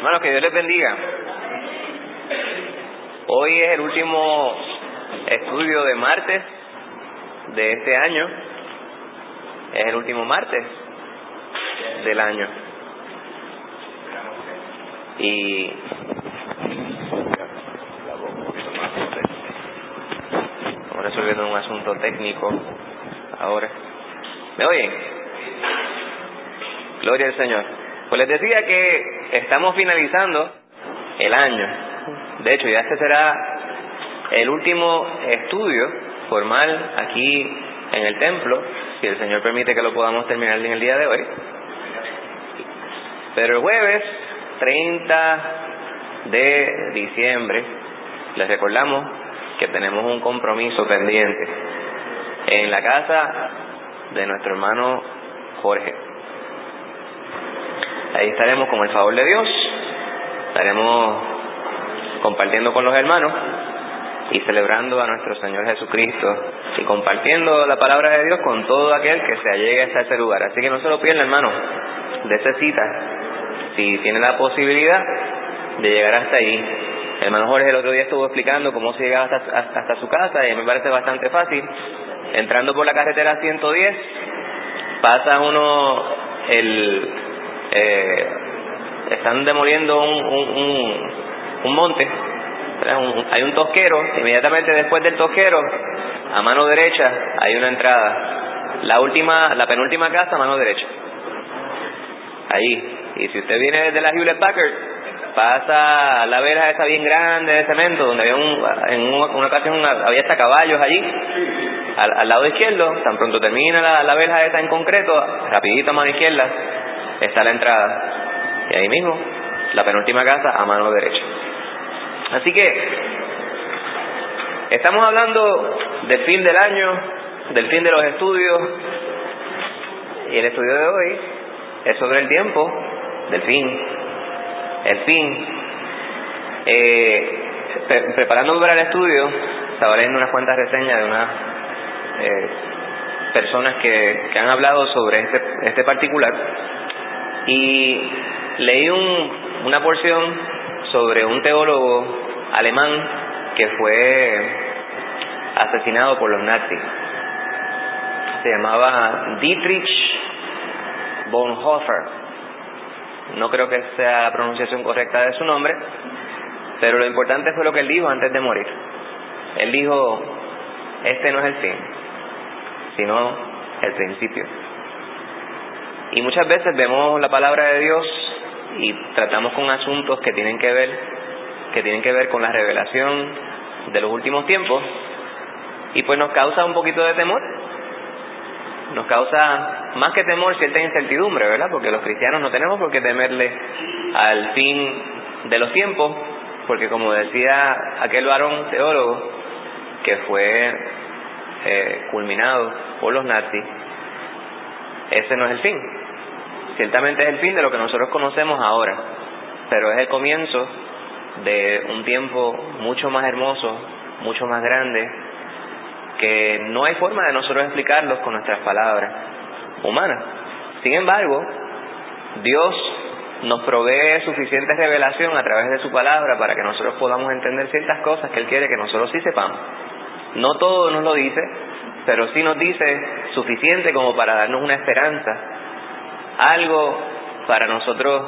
Hermanos, que Dios les bendiga. Hoy es el último estudio de martes de este año. Es el último martes del año. Y estamos resolviendo un asunto técnico ahora. ¿Me oyen? Gloria al Señor. Pues les decía que estamos finalizando el año. De hecho, ya este será el último estudio formal aquí en el templo, si el Señor permite que lo podamos terminar en el día de hoy. Pero el jueves 30 de diciembre les recordamos que tenemos un compromiso pendiente en la casa de nuestro hermano Jorge. Ahí estaremos con el favor de Dios, estaremos compartiendo con los hermanos y celebrando a nuestro Señor Jesucristo y compartiendo la palabra de Dios con todo aquel que se allegue hasta ese lugar. Así que no se lo pierda, hermano, de esa cita, si tiene la posibilidad de llegar hasta allí. El hermano Jorge el otro día estuvo explicando cómo se llegaba hasta su casa y me parece bastante fácil. Entrando por la carretera 110, pasa uno están demoliendo un monte, hay un tosquero. Inmediatamente después del tosquero, a mano derecha hay una entrada, la penúltima casa a mano derecha, ahí. Y si usted viene desde la Hewlett Packard, pasa la verja esa bien grande de cemento, donde había en una ocasión había hasta caballos allí, al lado izquierdo. Tan pronto termina la verja esa en concreto, rapidito a mano izquierda está la entrada, y ahí mismo la penúltima casa a mano derecha. Así que estamos hablando del fin del año, del fin de los estudios, y el estudio de hoy es sobre el tiempo del fin. El fin. Preparándome para el estudio, estaba leyendo unas cuantas reseñas de unas personas que han hablado sobre este particular, y leí una porción sobre un teólogo alemán que fue asesinado por los nazis. Se llamaba Dietrich Bonhoeffer. No creo que sea la pronunciación correcta de su nombre, pero lo importante fue lo que él dijo antes de morir. Él dijo: este no es el fin, sino el principio. Y muchas veces vemos la palabra de Dios y tratamos con asuntos que tienen que ver con la revelación de los últimos tiempos, y pues nos causa un poquito de temor. Nos causa, más que temor, cierta incertidumbre, ¿verdad? Porque los cristianos no tenemos por qué temerle al fin de los tiempos, porque como decía aquel varón teólogo que fue culminado por los nazis, ese no es el fin. Ciertamente es el fin de lo que nosotros conocemos ahora, pero es el comienzo de un tiempo mucho más hermoso, mucho más grande, que no hay forma de nosotros explicarlos con nuestras palabras humanas. Sin embargo, Dios nos provee suficiente revelación a través de su palabra para que nosotros podamos entender ciertas cosas que Él quiere que nosotros sí sepamos. No todo nos lo dice, pero sí nos dice suficiente como para darnos una esperanza, algo para nosotros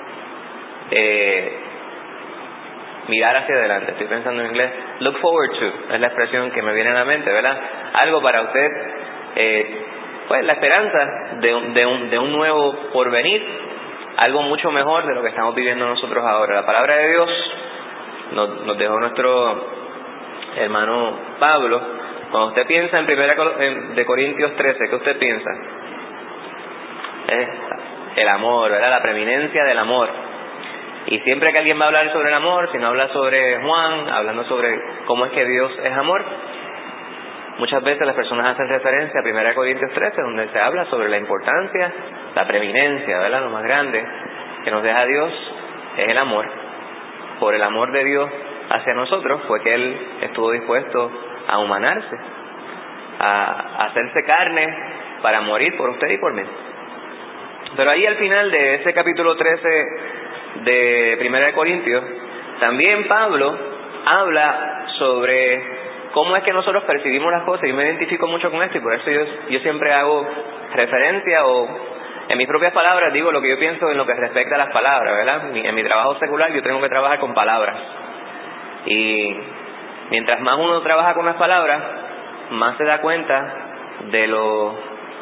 mirar hacia adelante. Estoy pensando en inglés. Look forward to es la expresión que me viene a la mente, ¿verdad? Algo para usted, pues la esperanza de un nuevo porvenir, algo mucho mejor de lo que estamos viviendo nosotros ahora. La palabra de Dios nos dejó nuestro hermano Pablo. Cuando usted piensa en 1 de Corintios 13, ¿qué usted piensa? El amor, ¿verdad? La preeminencia del amor. Y siempre que alguien va a hablar sobre el amor, si no habla sobre Juan, hablando sobre cómo es que Dios es amor, muchas veces las personas hacen referencia a 1 Corintios 13, donde se habla sobre la importancia, la preeminencia, ¿verdad? Lo más grande que nos deja Dios es el amor. Por el amor de Dios hacia nosotros fue que Él estuvo dispuesto a humanarse, a hacerse carne para morir por usted y por mí. Pero ahí al final de ese capítulo 13 de 1 Corintios, también Pablo habla sobre cómo es que nosotros percibimos las cosas. Yo me identifico mucho con esto y por eso yo siempre hago referencia, o en mis propias palabras digo lo que yo pienso en lo que respecta a las palabras, ¿verdad? En mi trabajo secular yo tengo que trabajar con palabras, y mientras más uno trabaja con las palabras, más se da cuenta de lo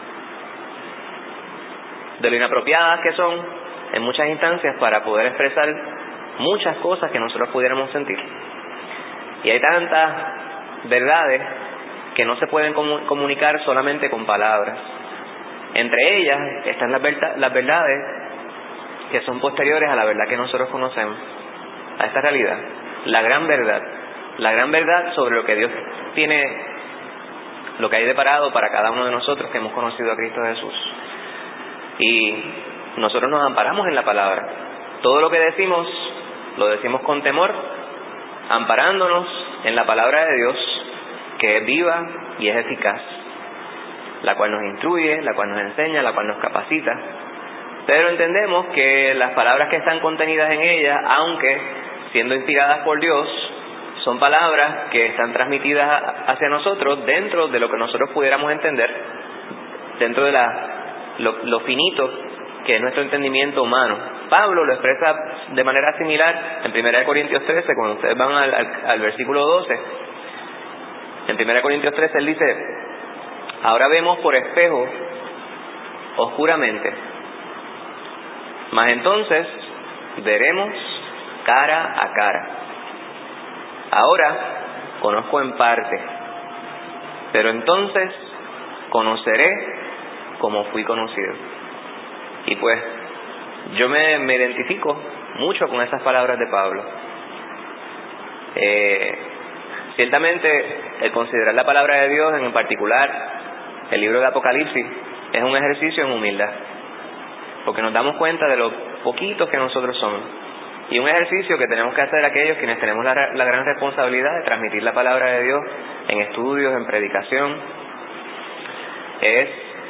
inapropiadas que son en muchas instancias para poder expresar muchas cosas que nosotros pudiéramos sentir. Y hay tantas verdades que no se pueden comunicar solamente con palabras. Entre ellas están las verdades que son posteriores a la verdad que nosotros conocemos, a esta realidad, la gran verdad sobre lo que Dios tiene, lo que hay deparado para cada uno de nosotros que hemos conocido a Cristo Jesús. Y nosotros nos amparamos en la palabra. Todo lo que decimos, lo decimos con temor, amparándonos en la palabra de Dios, que es viva y es eficaz, la cual nos instruye, la cual nos enseña, la cual nos capacita. Pero entendemos que las palabras que están contenidas en ella, aunque siendo inspiradas por Dios, son palabras que están transmitidas hacia nosotros dentro de lo que nosotros pudiéramos entender, dentro de lo finito que es nuestro entendimiento humano. Pablo lo expresa de manera similar en 1 Corintios 13, cuando ustedes van al versículo 12. En 1 Corintios 13 él dice: ahora vemos por espejo oscuramente, mas entonces veremos cara a cara. Ahora conozco en parte, pero entonces conoceré como fui conocido. Y pues yo me identifico mucho con esas palabras de Pablo. Ciertamente el considerar la palabra de Dios, en particular el libro de Apocalipsis, es un ejercicio en humildad, porque nos damos cuenta de lo poquitos que nosotros somos, y un ejercicio que tenemos que hacer aquellos quienes tenemos la gran responsabilidad de transmitir la palabra de Dios en estudios, en predicación, es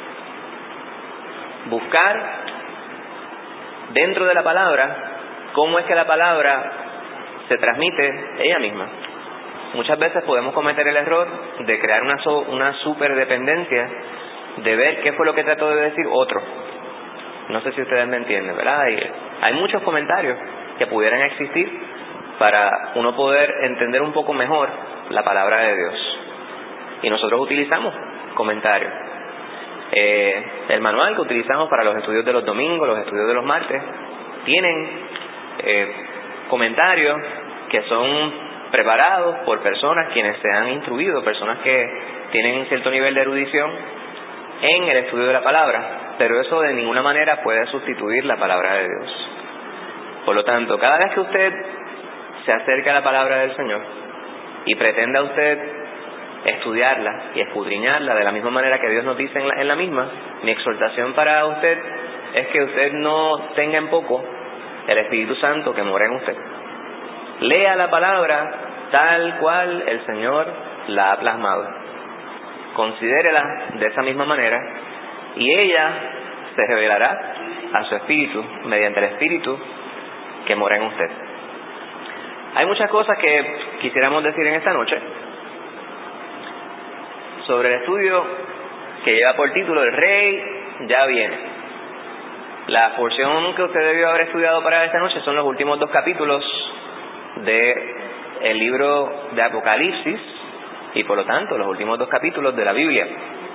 buscar dentro de la palabra cómo es que la palabra se transmite ella misma. Muchas veces podemos cometer el error de crear una superdependencia, de ver qué fue lo que trató de decir otro. No sé si ustedes me entienden, ¿verdad? Hay muchos comentarios que pudieran existir para uno poder entender un poco mejor la palabra de Dios, y nosotros utilizamos comentarios. El manual que utilizamos para los estudios de los domingos, los estudios de los martes, tienen comentarios que son preparados por personas quienes se han instruido, personas que tienen cierto nivel de erudición en el estudio de la palabra, pero eso de ninguna manera puede sustituir la palabra de Dios. Por lo tanto, cada vez que usted se acerca a la palabra del Señor y pretenda usted estudiarla y escudriñarla de la misma manera que Dios nos dice en la misma, mi exhortación para usted es que usted no tenga en poco el Espíritu Santo que mora en usted. Lea la palabra tal cual el Señor la ha plasmado, considérela de esa misma manera, y ella se revelará a su espíritu mediante el Espíritu que mora en usted. Hay muchas cosas que quisiéramos decir en esta noche sobre el estudio que lleva por título El Rey ya viene. La porción que usted debió haber estudiado para esta noche son los últimos 2 capítulos del libro de Apocalipsis, y por lo tanto los últimos 2 capítulos de la Biblia.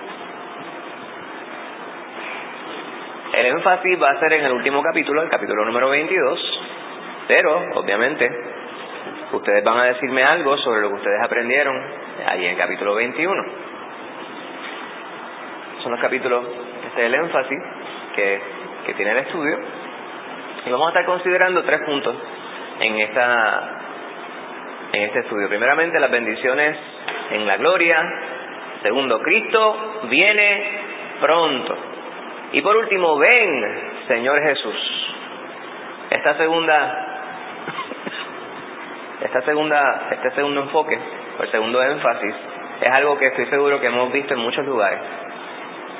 El énfasis va a ser en el último capítulo, el capítulo número 22, pero obviamente ustedes van a decirme algo sobre lo que ustedes aprendieron allí en el capítulo 21. Son los capítulos, este es el énfasis que tiene el estudio, y vamos a estar considerando 3 puntos en este estudio. Primeramente, las bendiciones en la gloria. Segundo, Cristo viene pronto. Y por último, ven, Señor Jesús. Este segundo enfoque, o el segundo énfasis, es algo que estoy seguro que hemos visto en muchos lugares.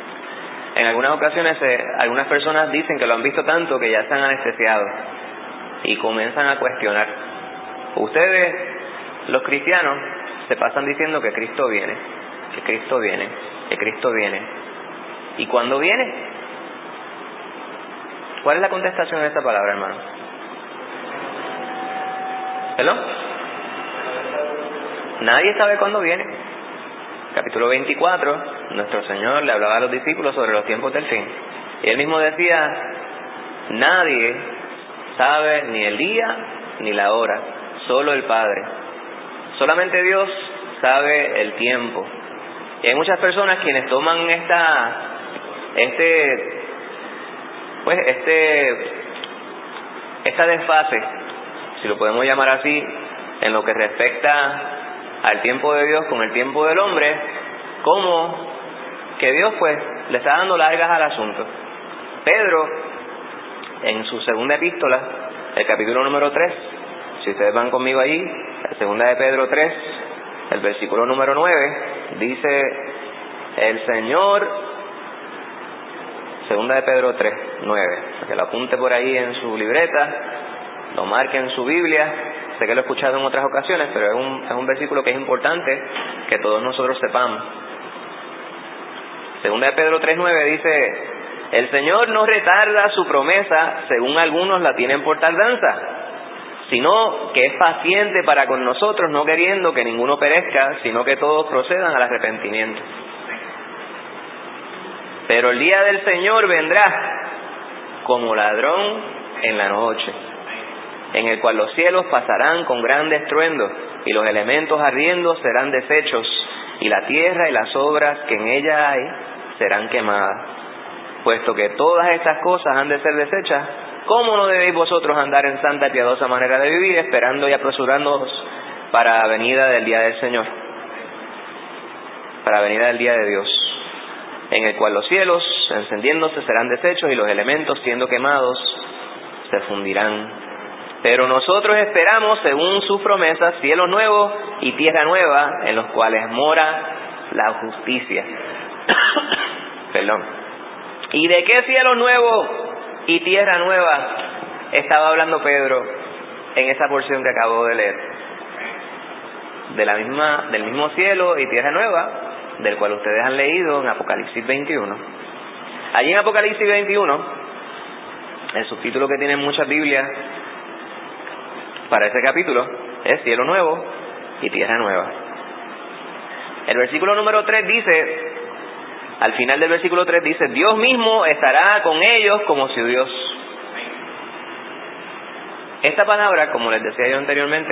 En algunas ocasiones, algunas personas dicen que lo han visto tanto que ya están anestesiados. y comienzan a cuestionar. Ustedes, los cristianos, se pasan diciendo que Cristo viene, que Cristo viene, que Cristo viene. ¿Y cuándo viene? ¿Cuál es la contestación de esta palabra, hermano? ¿Perdón? Nadie sabe cuándo viene. Capítulo 24, nuestro Señor le hablaba a los discípulos sobre los tiempos del fin. Y Él mismo decía, nadie sabe ni el día ni la hora, solo el Padre. Solamente Dios sabe el tiempo. Y hay muchas personas quienes toman esta desfase, si lo podemos llamar así, en lo que respecta al tiempo de Dios con el tiempo del hombre, como que Dios le está dando largas al asunto. Pedro, en su segunda epístola, el capítulo número 3, si ustedes van conmigo allí, la segunda de Pedro 3, el versículo número 9, dice el Señor, segunda de Pedro 3, 9, que lo apunte por ahí en su libreta, lo marque en su Biblia. Sé que lo he escuchado en otras ocasiones, pero es un versículo que es importante que todos nosotros sepamos. Segunda de Pedro 3:9 dice, el Señor no retarda su promesa, según algunos la tienen por tardanza, sino que es paciente para con nosotros, no queriendo que ninguno perezca, sino que todos procedan al arrepentimiento. Pero el día del Señor vendrá como ladrón en la noche, en el cual los cielos pasarán con gran estruendo, y los elementos ardiendo serán deshechos, y la tierra y las obras que en ella hay serán quemadas. Puesto que todas estas cosas han de ser deshechas, ¿cómo no debéis vosotros andar en santa y piadosa manera de vivir, esperando y apresurándoos para la venida del día del Señor? Para la venida del día de Dios, en el cual los cielos, encendiéndose, serán deshechos, y los elementos, siendo quemados, se fundirán. Pero nosotros esperamos, según sus promesas, cielos nuevos y tierra nueva, en los cuales mora la justicia. Perdón. ¿Y de qué cielo nuevo y tierra nueva estaba hablando Pedro en esa porción que acabo de leer? Del mismo cielo y tierra nueva, del cual ustedes han leído en Apocalipsis 21. Allí en Apocalipsis 21, el subtítulo que tienen muchas Biblias para ese capítulo es cielo nuevo y tierra nueva. El versículo número 3 dice, al final del versículo 3 dice, Dios mismo estará con ellos como su Dios. Esta palabra, como les decía yo anteriormente,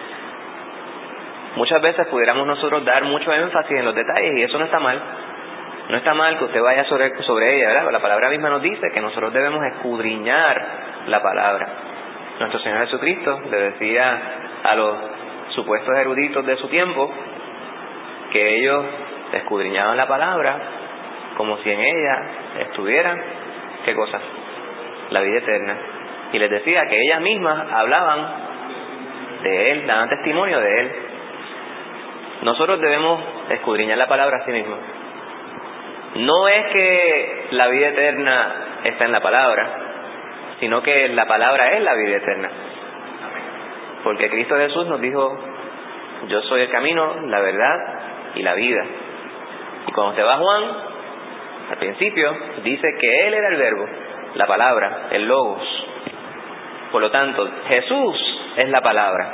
muchas veces pudiéramos nosotros dar mucho énfasis en los detalles, y eso no está mal. No está mal que usted vaya sobre ella, ¿verdad? La palabra misma nos dice que nosotros debemos escudriñar la palabra. Nuestro Señor Jesucristo le decía a los supuestos eruditos de su tiempo que ellos escudriñaban la palabra como si en ella estuviera, ¿qué cosa? La vida eterna. Y les decía que ellas mismas hablaban de Él, daban testimonio de Él. Nosotros debemos escudriñar la palabra a sí mismos. No es que la vida eterna está en la palabra, sino que la palabra es la vida eterna. Porque Cristo Jesús nos dijo, yo soy el camino, la verdad y la vida. Y cuando usted va a Juan, al principio, dice que Él era el verbo, la palabra, el logos. Por lo tanto, Jesús es la palabra.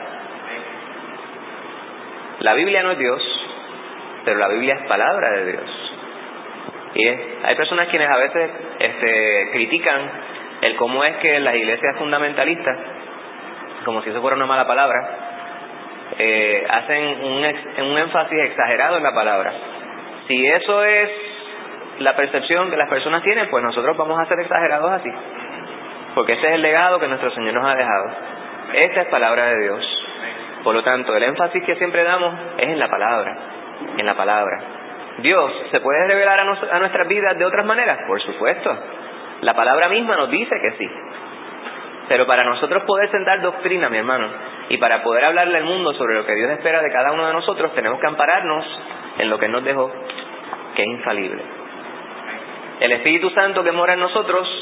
La Biblia no es Dios, pero la Biblia es palabra de Dios. Y hay personas quienes a veces critican el cómo es que las iglesias fundamentalistas, como si eso fuera una mala palabra, hacen un énfasis exagerado en la palabra. Si eso es la percepción que las personas tienen, pues nosotros vamos a ser exagerados así, porque ese es el legado que nuestro Señor nos ha dejado. Esta es palabra de Dios. Por lo tanto, el énfasis que siempre damos es en la palabra, en la palabra. ¿Dios se puede revelar a nuestras vidas de otras maneras? Por supuesto. La palabra misma nos dice que sí. Pero para nosotros poder sentar doctrina, mi hermano, y para poder hablarle al mundo sobre lo que Dios espera de cada uno de nosotros, tenemos que ampararnos en lo que Él nos dejó, que es infalible. El Espíritu Santo que mora en nosotros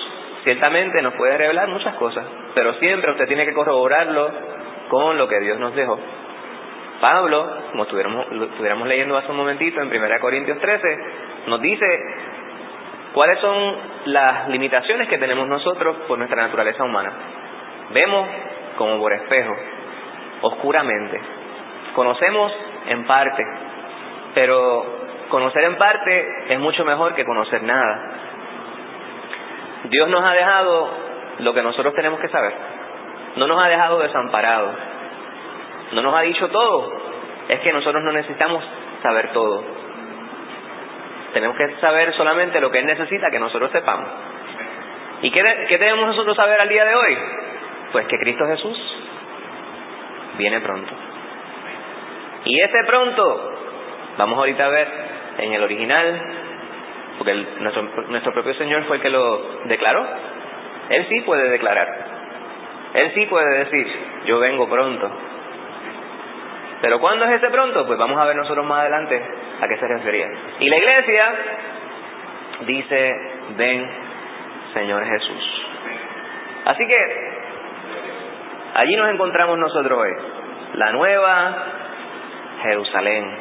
ciertamente nos puede revelar muchas cosas, pero siempre usted tiene que corroborarlo con lo que Dios nos dejó. Pablo, como estuviéramos leyendo hace un momentito en 1 Corintios 13, nos dice cuáles son las limitaciones que tenemos nosotros por nuestra naturaleza humana. Vemos como por espejo, oscuramente. Conocemos en parte, pero conocer en parte es mucho mejor que conocer nada. Dios nos ha dejado lo que nosotros tenemos que saber. No nos ha dejado desamparados. No nos ha dicho todo. Es que nosotros no necesitamos saber todo. Tenemos que saber solamente lo que Él necesita que nosotros sepamos. ¿Y qué debemos nosotros saber al día de hoy? Pues que Cristo Jesús viene pronto. Y ese pronto, vamos ahorita a ver en el original, porque nuestro propio Señor fue el que lo declaró. Él sí puede declarar. Él sí puede decir, yo vengo pronto. Pero ¿cuándo es ese pronto? Pues vamos a ver nosotros más adelante a qué se refería. Y la iglesia dice, ven, Señor Jesús. Así que allí nos encontramos nosotros hoy, la nueva Jerusalén.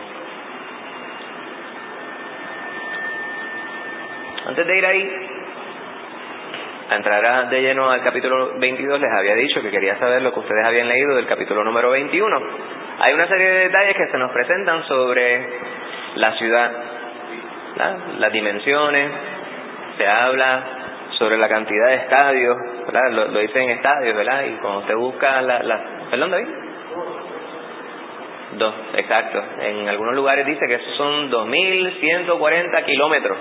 Antes de ir ahí, a entrar de lleno al capítulo 22, les había dicho que quería saber lo que ustedes habían leído del capítulo número 21. Hay una serie de detalles que se nos presentan sobre la ciudad, ¿verdad? Las dimensiones, se habla sobre la cantidad de estadios, ¿verdad? Lo dice en estadios, ¿verdad? Y cuando usted busca ¿perdón, David? 2, exacto. En algunos lugares dice que son 2.140 kilómetros.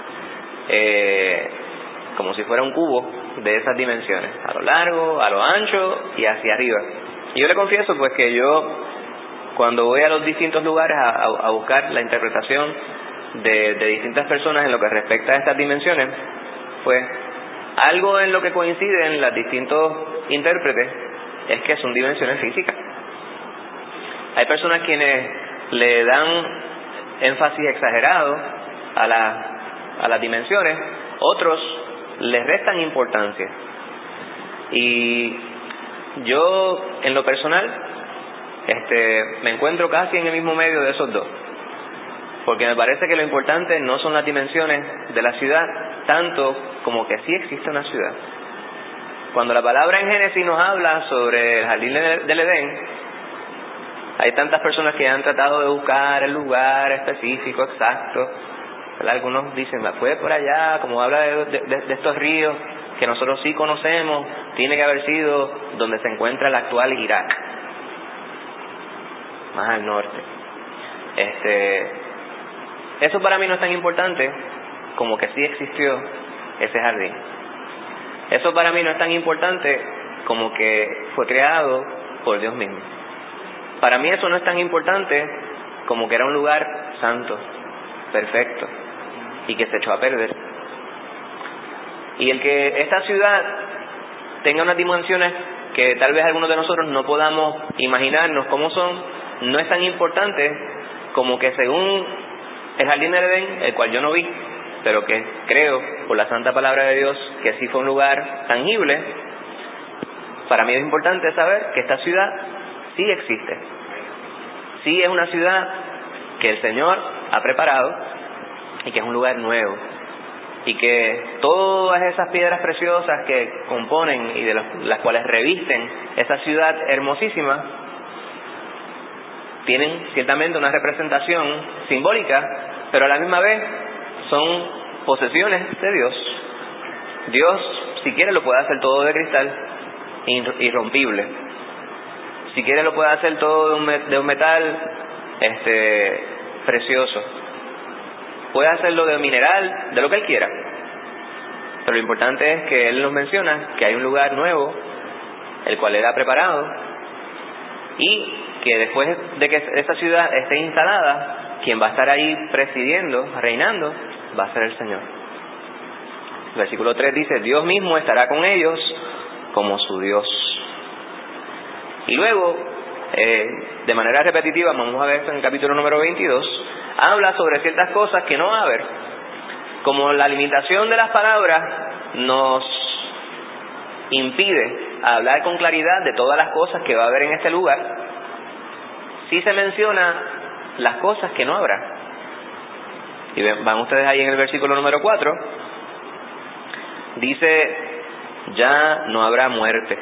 Como si fuera un cubo de esas dimensiones, a lo largo, a lo ancho y hacia arriba. Y yo le confieso pues que yo, cuando voy a los distintos lugares a buscar la interpretación de distintas personas en lo que respecta a estas dimensiones, pues algo en lo que coinciden los distintos intérpretes es que son dimensiones físicas. Hay personas quienes le dan énfasis exagerado a las dimensiones, otros les restan importancia. Y yo, en lo personal, me encuentro casi en el mismo medio de esos dos, porque me parece que lo importante no son las dimensiones de la ciudad tanto como que sí existe una ciudad. Cuando la palabra en Génesis nos habla sobre el jardín del Edén, hay tantas personas que han tratado de buscar el lugar específico, exacto, ¿verdad? Algunos dicen, fue por allá, como habla de estos ríos que nosotros sí conocemos, tiene que haber sido donde se encuentra el actual Irak, más al norte. Eso para mí no es tan importante como que sí existió ese jardín. Eso para mí no es tan importante como que fue creado por Dios mismo. Para mí eso no es tan importante como que era un lugar santo, perfecto, y que se echó a perder. Y el que esta ciudad tenga unas dimensiones que tal vez algunos de nosotros no podamos imaginarnos cómo son, no es tan importante como que según el jardín del Edén, el cual yo no vi, pero que creo por la santa palabra de Dios que sí fue un lugar tangible, para mí es importante saber que esta ciudad sí existe. Sí es una ciudad que el Señor ha preparado y que es un lugar nuevo. Y que todas esas piedras preciosas que componen y de las cuales revisten esa ciudad hermosísima tienen ciertamente una representación simbólica, pero a la misma vez son posesiones de Dios. Dios, si quiere, lo puede hacer todo de cristal irrompible. Si quiere, lo puede hacer todo de un metal precioso. Puede hacerlo de mineral, de lo que Él quiera. Pero lo importante es que Él nos menciona que hay un lugar nuevo, el cual Él ha preparado, y que después de que esa ciudad esté instalada, quien va a estar ahí presidiendo, reinando, va a ser el Señor. El versículo 3 dice, Dios mismo estará con ellos como su Dios. Y luego, de manera repetitiva, vamos a ver esto en el capítulo número 22, habla sobre ciertas cosas que no va a haber. Como la limitación de las palabras nos impide hablar con claridad de todas las cosas que va a haber en este lugar. Sí se menciona las cosas que no habrá. Y van ustedes ahí en el versículo número 4. Dice, ya no habrá muerte,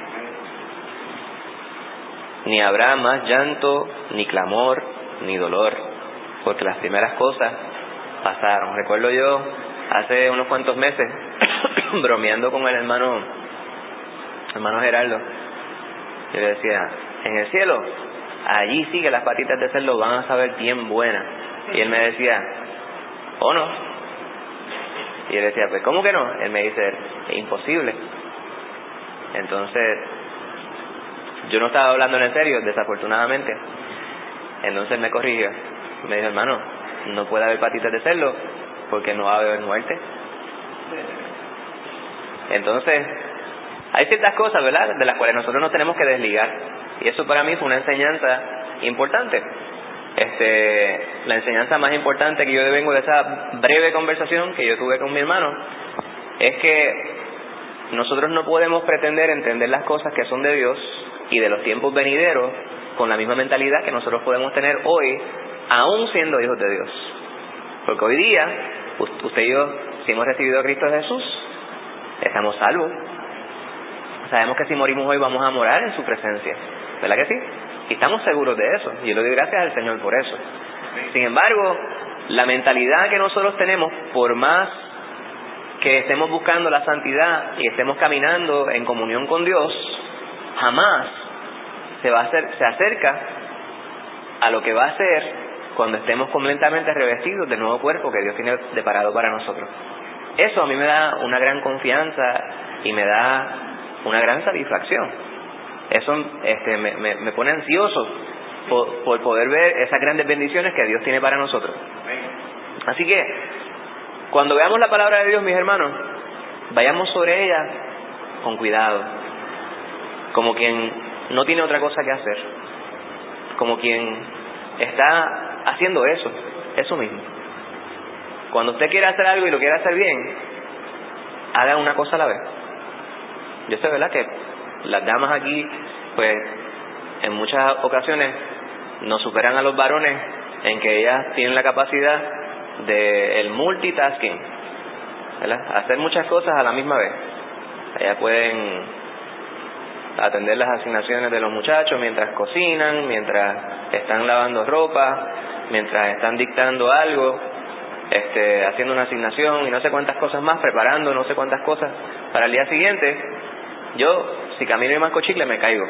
ni habrá más llanto, ni clamor, ni dolor, porque las primeras cosas pasaron. Recuerdo yo hace unos cuantos meses bromeando con el hermano Gerardo, yo le decía, en el cielo allí sí que las patitas de cerdo van a saber bien buenas. Y él me decía, ¿o no? Y él decía, pues ¿cómo que no? Él me dice, es imposible. Entonces yo no estaba hablando en serio, desafortunadamente. Entonces me corrigió, me dijo, hermano, no puede haber patitas de cerdo porque no va a haber muerte. Entonces hay ciertas cosas, ¿verdad?, de las cuales nosotros nos tenemos que desligar, y eso para mí fue una enseñanza importante. La enseñanza más importante que yo devengo de esa breve conversación que yo tuve con mi hermano es que nosotros no podemos pretender entender las cosas que son de Dios y de los tiempos venideros con la misma mentalidad que nosotros podemos tener hoy, aún siendo hijos de Dios. Porque hoy día, usted y yo, si hemos recibido a Cristo Jesús, estamos salvos. Sabemos que si morimos hoy vamos a morar en su presencia, ¿verdad que sí? Y estamos seguros de eso, y yo le doy gracias al Señor por eso. Sin embargo, la mentalidad que nosotros tenemos, por más que estemos buscando la santidad y estemos caminando en comunión con Dios, jamás se acerca a lo que va a ser cuando estemos completamente revestidos del nuevo cuerpo que Dios tiene preparado para nosotros. Eso a mí me da una gran confianza y me da una gran satisfacción. Eso me pone ansioso por poder ver esas grandes bendiciones que Dios tiene para nosotros. Así que cuando veamos la palabra de Dios, mis hermanos, vayamos sobre ella con cuidado, como quien no tiene otra cosa que hacer, como quien está haciendo eso mismo. Cuando usted quiera hacer algo y lo quiera hacer bien, haga una cosa a la vez. Yo sé, ¿verdad?, que las damas aquí, pues, en muchas ocasiones nos superan a los varones en que ellas tienen la capacidad de el multitasking, ¿verdad?, hacer muchas cosas a la misma vez. Ellas pueden atender las asignaciones de los muchachos mientras cocinan, mientras están lavando ropa, mientras están dictando algo, haciendo una asignación y no sé cuántas cosas más, preparando no sé cuántas cosas para el día siguiente. Yo, si camino y masco chicle, me caigo.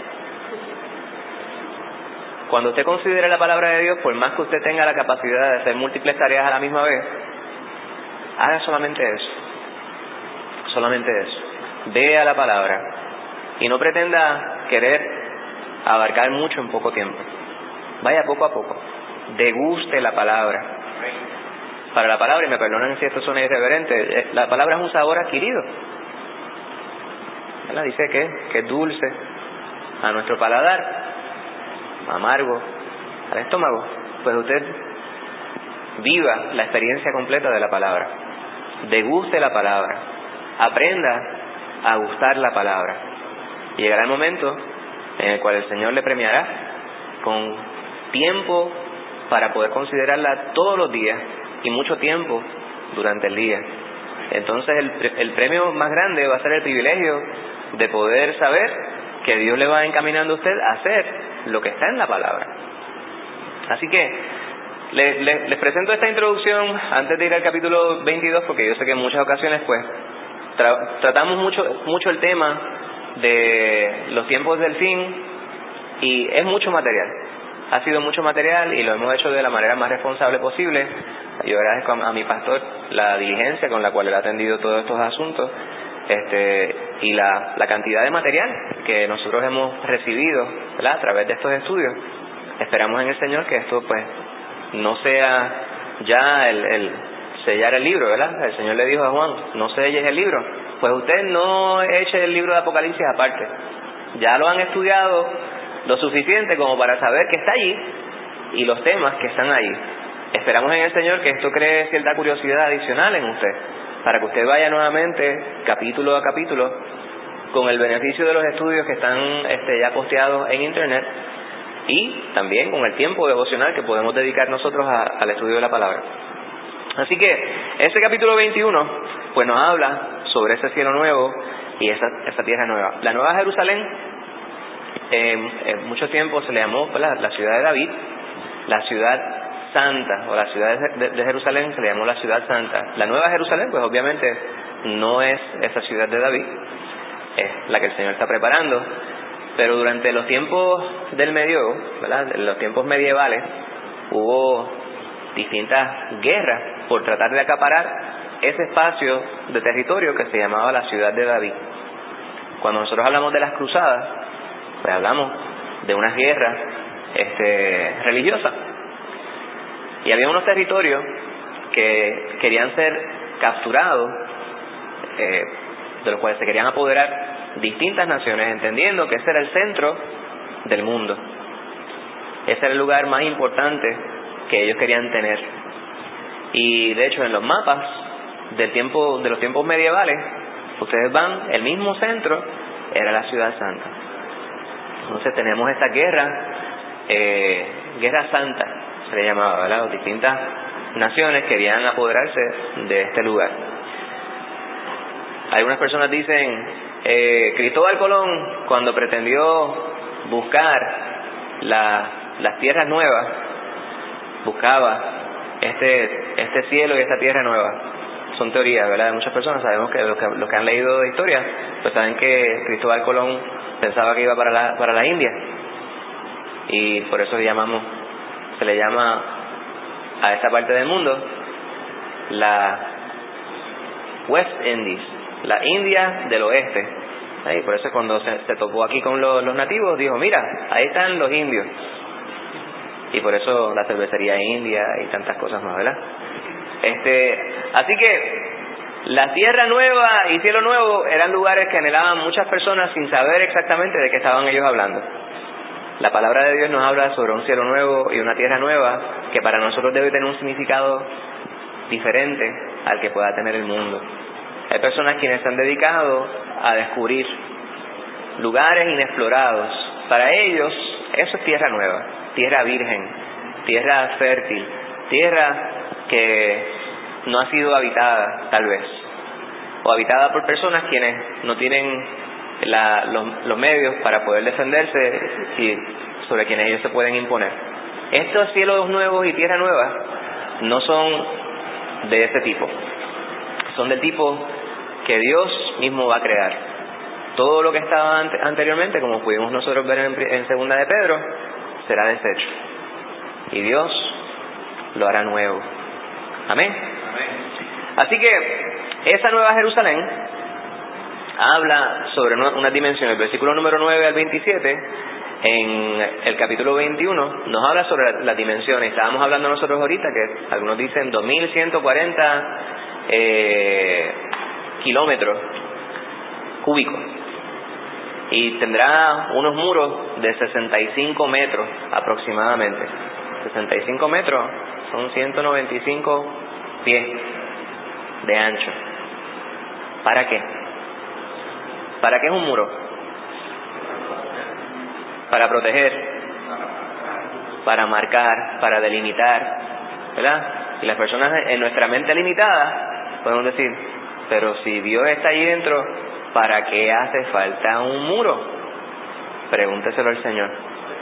Cuando usted considere la palabra de Dios, por más que usted tenga la capacidad de hacer múltiples tareas a la misma vez, haga solamente eso. Solamente eso. Vea la palabra y no pretenda querer abarcar mucho en poco tiempo. Vaya poco a poco. Deguste la palabra. Para la palabra, y me perdonan si esto suena irreverente, la palabra es un sabor adquirido. ¿Verdad? Dice que es dulce a nuestro paladar, amargo al estómago. Pues usted viva la experiencia completa de la palabra, deguste la palabra, aprenda a gustar la palabra, y llegará el momento en el cual el Señor le premiará con tiempo para poder considerarla todos los días y mucho tiempo durante el día. Entonces el premio más grande va a ser el privilegio de poder saber que Dios le va encaminando a usted a hacer lo que está en la palabra. Así que les presento esta introducción antes de ir al capítulo 22, porque yo sé que en muchas ocasiones pues tratamos mucho el tema de los tiempos del fin, y es mucho material. Ha sido mucho material y lo hemos hecho de la manera más responsable posible. Yo agradezco a mi pastor la diligencia con la cual él ha atendido todos estos asuntos, y la cantidad de material que nosotros hemos recibido, ¿verdad?, a través de estos estudios. Esperamos en el Señor que esto pues no sea ya el sellar el libro, ¿verdad? El Señor le dijo a Juan, no selles el libro. Pues usted no eche el libro de Apocalipsis aparte. Ya lo han estudiado lo suficiente como para saber que está allí y los temas que están allí. Esperamos en el Señor que esto cree cierta curiosidad adicional en usted, para que usted vaya nuevamente capítulo a capítulo con el beneficio de los estudios que están ya posteados en internet, y también con el tiempo devocional que podemos dedicar nosotros al estudio de la palabra. Así que ese capítulo 21 pues nos habla sobre ese cielo nuevo y esa tierra nueva. La Nueva Jerusalén, en mucho tiempo se le llamó, ¿verdad?, la ciudad de David, la ciudad santa, o la ciudad de Jerusalén se le llamó la ciudad santa. La Nueva Jerusalén pues obviamente no es esa ciudad de David, es la que el Señor está preparando. Pero durante los tiempos del medioevo, ¿verdad?, en los tiempos medievales, hubo distintas guerras por tratar de acaparar ese espacio de territorio que se llamaba la ciudad de David. Cuando nosotros hablamos de las cruzadas, pues hablamos de unas guerras religiosas. Y había unos territorios que querían ser capturados, de los cuales se querían apoderar distintas naciones, entendiendo que ese era el centro del mundo. Ese era el lugar más importante que ellos querían tener. Y de hecho en los mapas de los tiempos medievales, ustedes van, el mismo centro era la ciudad santa. Entonces tenemos esta guerra santa se le llamaba, ¿verdad? Distintas naciones querían apoderarse de este lugar. Algunas personas dicen, Cristóbal Colón, cuando pretendió buscar las tierras nuevas, buscaba este cielo y esta tierra nueva. Son teorías, ¿verdad?, de muchas personas. Sabemos que los que han leído de historia pues saben que Cristóbal Colón pensaba que iba para la India, y por eso se le llama a esta parte del mundo la West Indies, la India del oeste. Ahí, por eso cuando se topó aquí con los nativos, dijo, mira, ahí están los indios. Y por eso la cervecería india y tantas cosas más, ¿verdad? Así que la tierra nueva y cielo nuevo eran lugares que anhelaban muchas personas sin saber exactamente de qué estaban ellos hablando. La palabra de Dios nos habla sobre un cielo nuevo y una tierra nueva que para nosotros debe tener un significado diferente al que pueda tener el mundo. Hay personas quienes se han dedicado a descubrir lugares inexplorados. Para ellos eso es tierra nueva, tierra virgen, tierra fértil, tierra que no ha sido habitada tal vez, o habitada por personas quienes no tienen los medios para poder defenderse y sobre quienes ellos se pueden imponer. Estos cielos nuevos y tierra nueva no son de ese tipo, son del tipo que Dios mismo va a crear. Todo lo que estaba anteriormente, como pudimos nosotros ver en segunda de Pedro, será deshecho y Dios lo hará nuevo. Amén. Así que esa Nueva Jerusalén habla sobre unas dimensiones. El versículo número 9 al 27 en el capítulo 21 nos habla sobre las dimensiones. Estábamos hablando nosotros ahorita que algunos dicen 2140 kilómetros cúbicos, y tendrá unos muros de 65 metros aproximadamente. 65 metros son 195 pies de ancho. ¿Para qué? ¿Para qué es un muro? Para proteger, para marcar, para delimitar, ¿verdad? Y las personas en nuestra mente limitada podemos decir, pero si Dios está ahí dentro, ¿para qué hace falta un muro? Pregúnteselo al Señor.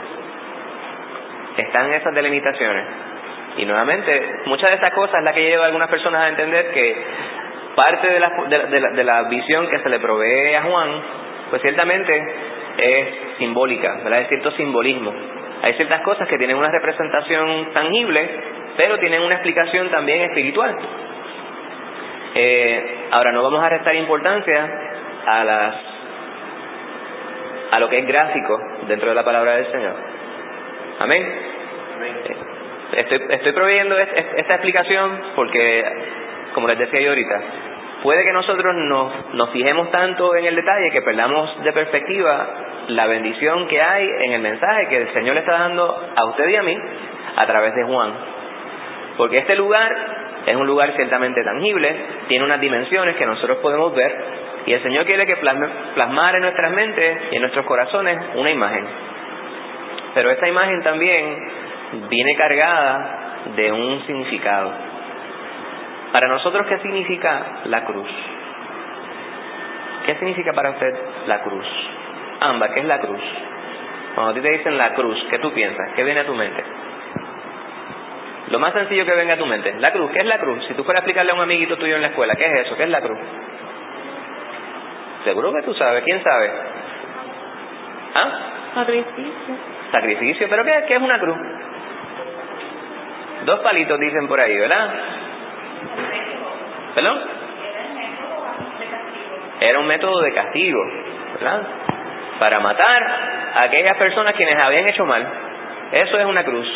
Están esas delimitaciones. Y nuevamente, muchas de estas cosas es la que lleva a algunas personas a entender que parte de la visión que se le provee a Juan, pues ciertamente es simbólica, ¿verdad? Hay cierto simbolismo. Hay ciertas cosas que tienen una representación tangible, pero tienen una explicación también espiritual. Ahora, no vamos a restar importancia a lo que es gráfico dentro de la palabra del Señor. Amén. Estoy proveyendo esta explicación porque, como les decía yo ahorita, puede que nosotros nos fijemos tanto en el detalle que perdamos de perspectiva la bendición que hay en el mensaje que el Señor le está dando a usted y a mí a través de Juan. Porque este lugar es un lugar ciertamente tangible, tiene unas dimensiones que nosotros podemos ver, Y el Señor quiere que plasmar en nuestras mentes y en nuestros corazones una imagen. Pero esta imagen también viene cargada de un significado. Para nosotros, ¿qué significa la cruz? ¿Qué significa para usted la cruz? Amba, ¿qué es la cruz? Cuando a ti te dicen la cruz, ¿qué tú piensas? ¿Qué viene a tu mente? Lo más sencillo que venga a tu mente. La cruz, ¿qué es la cruz? Si tú fueras a explicarle a un amiguito tuyo en la escuela, ¿qué es eso? ¿Qué es la cruz? Seguro que tú sabes. ¿Quién sabe? ¿Ah? Sacrificio. Sacrificio. ¿Pero qué es una cruz? 2 palitos dicen por ahí, ¿verdad? ¿Perdón? Era un método de castigo, ¿verdad? Para matar a aquellas personas quienes habían hecho mal. Eso es una cruz.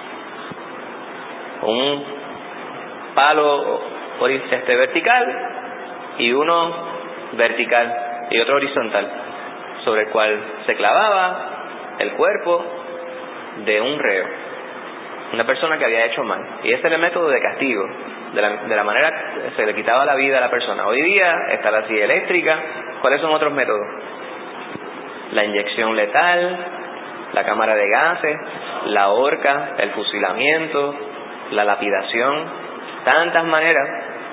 Un palo vertical y uno vertical y otro horizontal, sobre el cual se clavaba el cuerpo de un reo, una persona que había hecho mal. Y ese era el método de castigo, de la manera que se le quitaba la vida a la persona. Hoy día está la silla eléctrica. ¿Cuáles son otros métodos? La inyección letal, la cámara de gases, la horca, el fusilamiento, la lapidación, tantas maneras.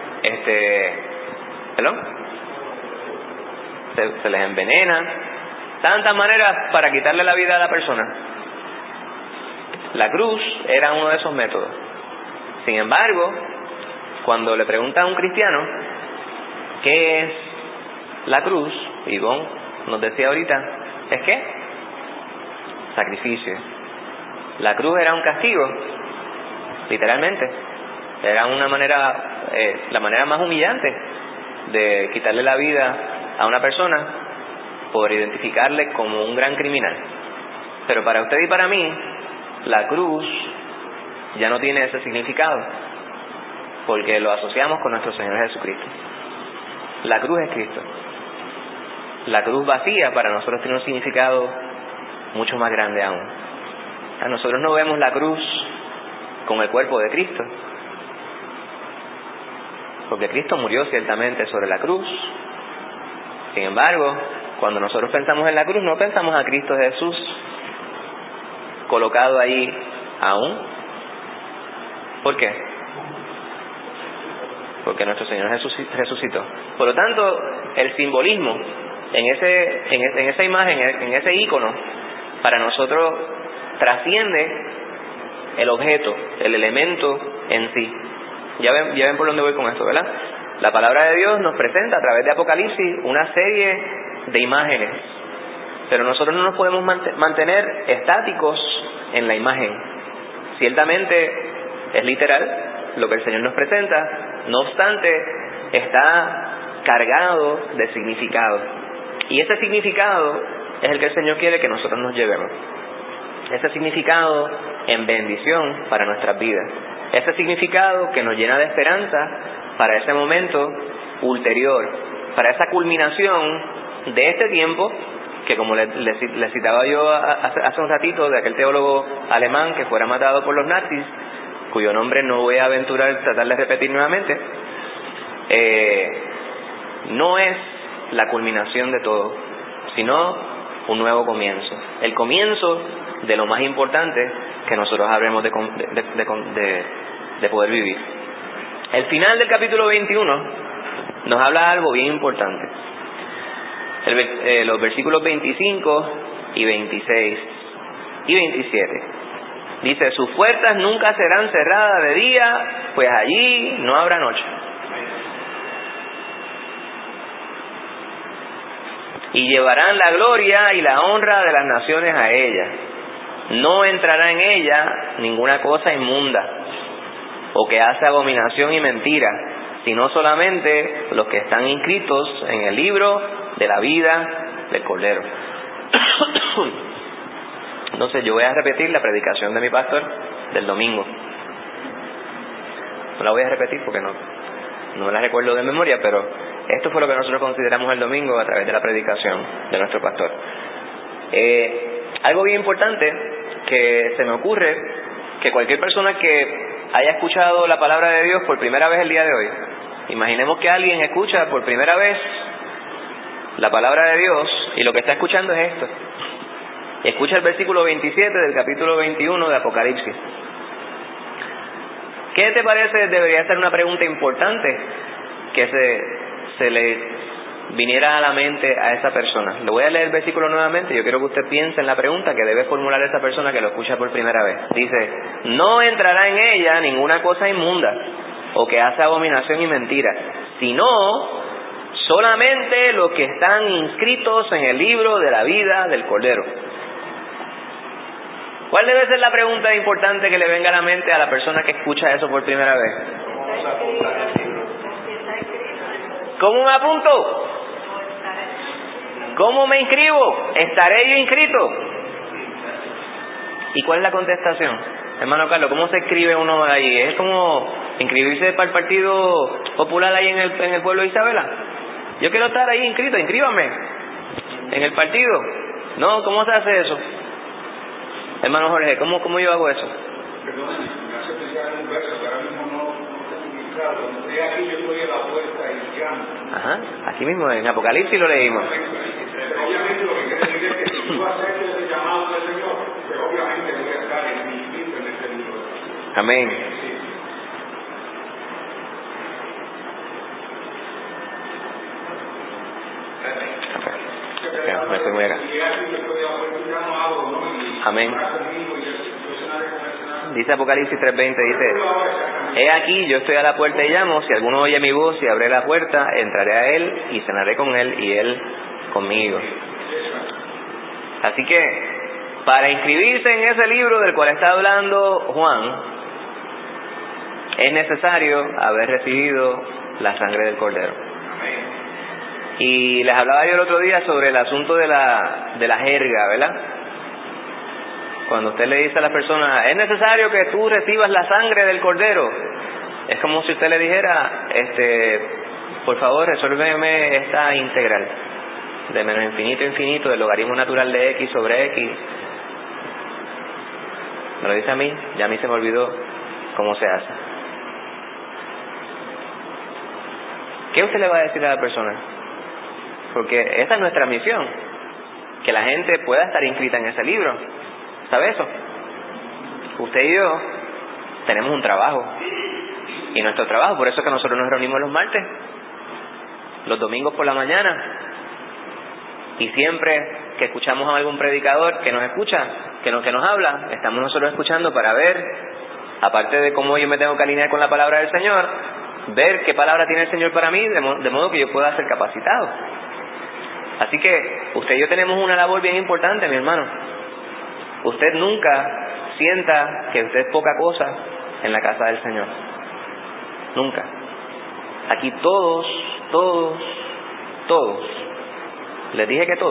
Se les envenena, tantas maneras para quitarle la vida a la persona. La cruz era uno de esos métodos. Sin embargo, cuando le preguntan a un cristiano ¿qué es la cruz? Ivonne nos decía ahorita, ¿es qué? Sacrificio. La cruz era un castigo, literalmente. Era una manera, la manera más humillante de quitarle la vida a una persona por identificarle como un gran criminal. Pero para usted y para mí, la cruz ya no tiene ese significado, porque lo asociamos con nuestro Señor Jesucristo. La cruz es Cristo. La cruz vacía para nosotros tiene un significado mucho más grande aún. A nosotros no vemos la cruz con el cuerpo de Cristo, porque Cristo murió ciertamente sobre la cruz. Sin embargo, cuando nosotros pensamos en la cruz, no pensamos a Cristo Jesús colocado ahí aún. ¿Por qué? Porque nuestro Señor resucitó. Por lo tanto, el simbolismo en esa imagen, en ese ícono, para nosotros trasciende el objeto, el elemento en sí. Ya ven por dónde voy con esto, ¿verdad? La palabra de Dios nos presenta a través de Apocalipsis una serie de imágenes, pero nosotros no nos podemos mantener estáticos en la imagen. Ciertamente es literal lo que el Señor nos presenta, no obstante está cargado de significado, y ese significado es el que el Señor quiere que nosotros nos llevemos. Ese significado en bendición para nuestras vidas, ese significado que nos llena de esperanza para ese momento ulterior, para esa culminación de este tiempo, que como le citaba yo hace un ratito, de aquel teólogo alemán que fuera matado por los nazis, cuyo nombre no voy a aventurar tratar de repetir nuevamente, no es la culminación de todo, sino un nuevo comienzo, el comienzo de lo más importante que nosotros habremos de poder vivir. El final del capítulo 21 nos habla de algo bien importante. Los versículos 25 y 26 y 27 dice: sus puertas nunca serán cerradas de día, pues allí no habrá noche. Y llevarán la gloria y la honra de las naciones a ella. No entrará en ella ninguna cosa inmunda o que hace abominación y mentira, sino solamente los que están inscritos en el libro de la vida del Cordero. Entonces yo voy a repetir la predicación de mi pastor del domingo. No la voy a repetir porque no la recuerdo de memoria, pero esto fue lo que nosotros consideramos el domingo a través de la predicación de nuestro pastor. Algo bien importante que se me ocurre, que cualquier persona que haya escuchado la palabra de Dios por primera vez el día de hoy, imaginemos que alguien escucha por primera vez la palabra de Dios y lo que está escuchando es esto. Escucha el versículo 27 del capítulo 21 de Apocalipsis. ¿Qué te parece? Debería ser una pregunta importante que se le viniera a la mente a esa persona. Le voy a leer el versículo nuevamente. Yo quiero que usted piense en la pregunta que debe formular esa persona que lo escucha por primera vez. Dice: no entrará en ella ninguna cosa inmunda o que hace abominación y mentira, sino solamente los que están inscritos en el libro de la vida del Cordero. ¿Cuál debe ser la pregunta importante que le venga a la mente a la persona que escucha eso por primera vez? ¿Cómo me apunto? ¿Cómo me inscribo? ¿Estaré yo inscrito? ¿Y cuál es la contestación? Hermano Carlos, ¿cómo se escribe uno ahí? ¿Es como inscribirse para el Partido Popular ahí en el pueblo de Isabela? Yo quiero estar ahí inscrito, inscríbame en el partido. No, ¿cómo se hace eso? Hermano Jorge, ¿cómo yo hago eso? Perdóname, me hace pensar en un verso que ahora mismo no tengo muy claro. Donde estoy aquí, yo estoy a la puerta y llamo. Ajá, aquí mismo en Apocalipsis lo leímos. Pero obviamente lo que quiere decir es que si tú aceptas ese llamado del Señor, pues obviamente voy a estar inscrito en este libro. Amén. Sí. Me estoy muy acá. Amén. Dice Apocalipsis 3:20, dice: he aquí, yo estoy a la puerta y llamo. Si alguno oye mi voz y abre la puerta, entraré a él y cenaré con él y él conmigo. Así que, para inscribirse en ese libro del cual está hablando Juan, es necesario haber recibido la sangre del Cordero. Y les hablaba yo el otro día sobre el asunto de la jerga, ¿verdad? Cuando usted le dice a la persona: es necesario que tú recibas la sangre del Cordero, es como si usted le dijera: por favor, resuélveme esta integral de menos infinito a infinito del logaritmo natural de x sobre x. Me lo dice a mí, ya a mí se me olvidó cómo se hace. ¿Qué usted le va a decir a la persona? Porque esa es nuestra misión, que la gente pueda estar inscrita en ese libro. ¿Sabe eso? Usted y yo tenemos un trabajo, y nuestro trabajo, por eso es que nosotros nos reunimos los martes, los domingos por la mañana, y siempre que escuchamos a algún predicador que nos escucha, que nos habla, estamos nosotros escuchando para ver, aparte de cómo yo me tengo que alinear con la palabra del Señor, ver qué palabra tiene el Señor para mí, de modo que yo pueda ser capacitado. Así que usted y yo tenemos una labor bien importante, mi hermano. Usted nunca sienta que usted es poca cosa en la casa del Señor. Nunca. Aquí todos, les dije que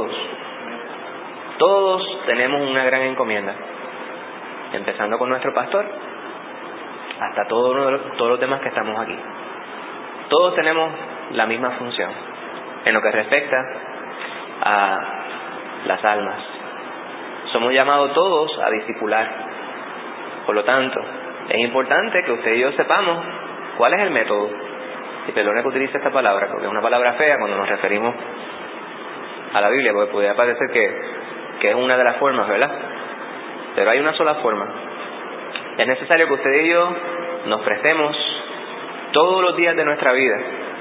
todos tenemos una gran encomienda. Empezando con nuestro pastor, hasta todos los demás que estamos aquí. Todos tenemos la misma función en lo que respecta a las almas. Somos llamados todos a discipular. Por lo tanto, es importante que usted y yo sepamos cuál es el método. Y perdone que utilice esta palabra, porque es una palabra fea cuando nos referimos a la Biblia, porque podría parecer que es una de las formas, ¿verdad? Pero hay una sola forma. Es necesario que usted y yo nos prestemos todos los días de nuestra vida,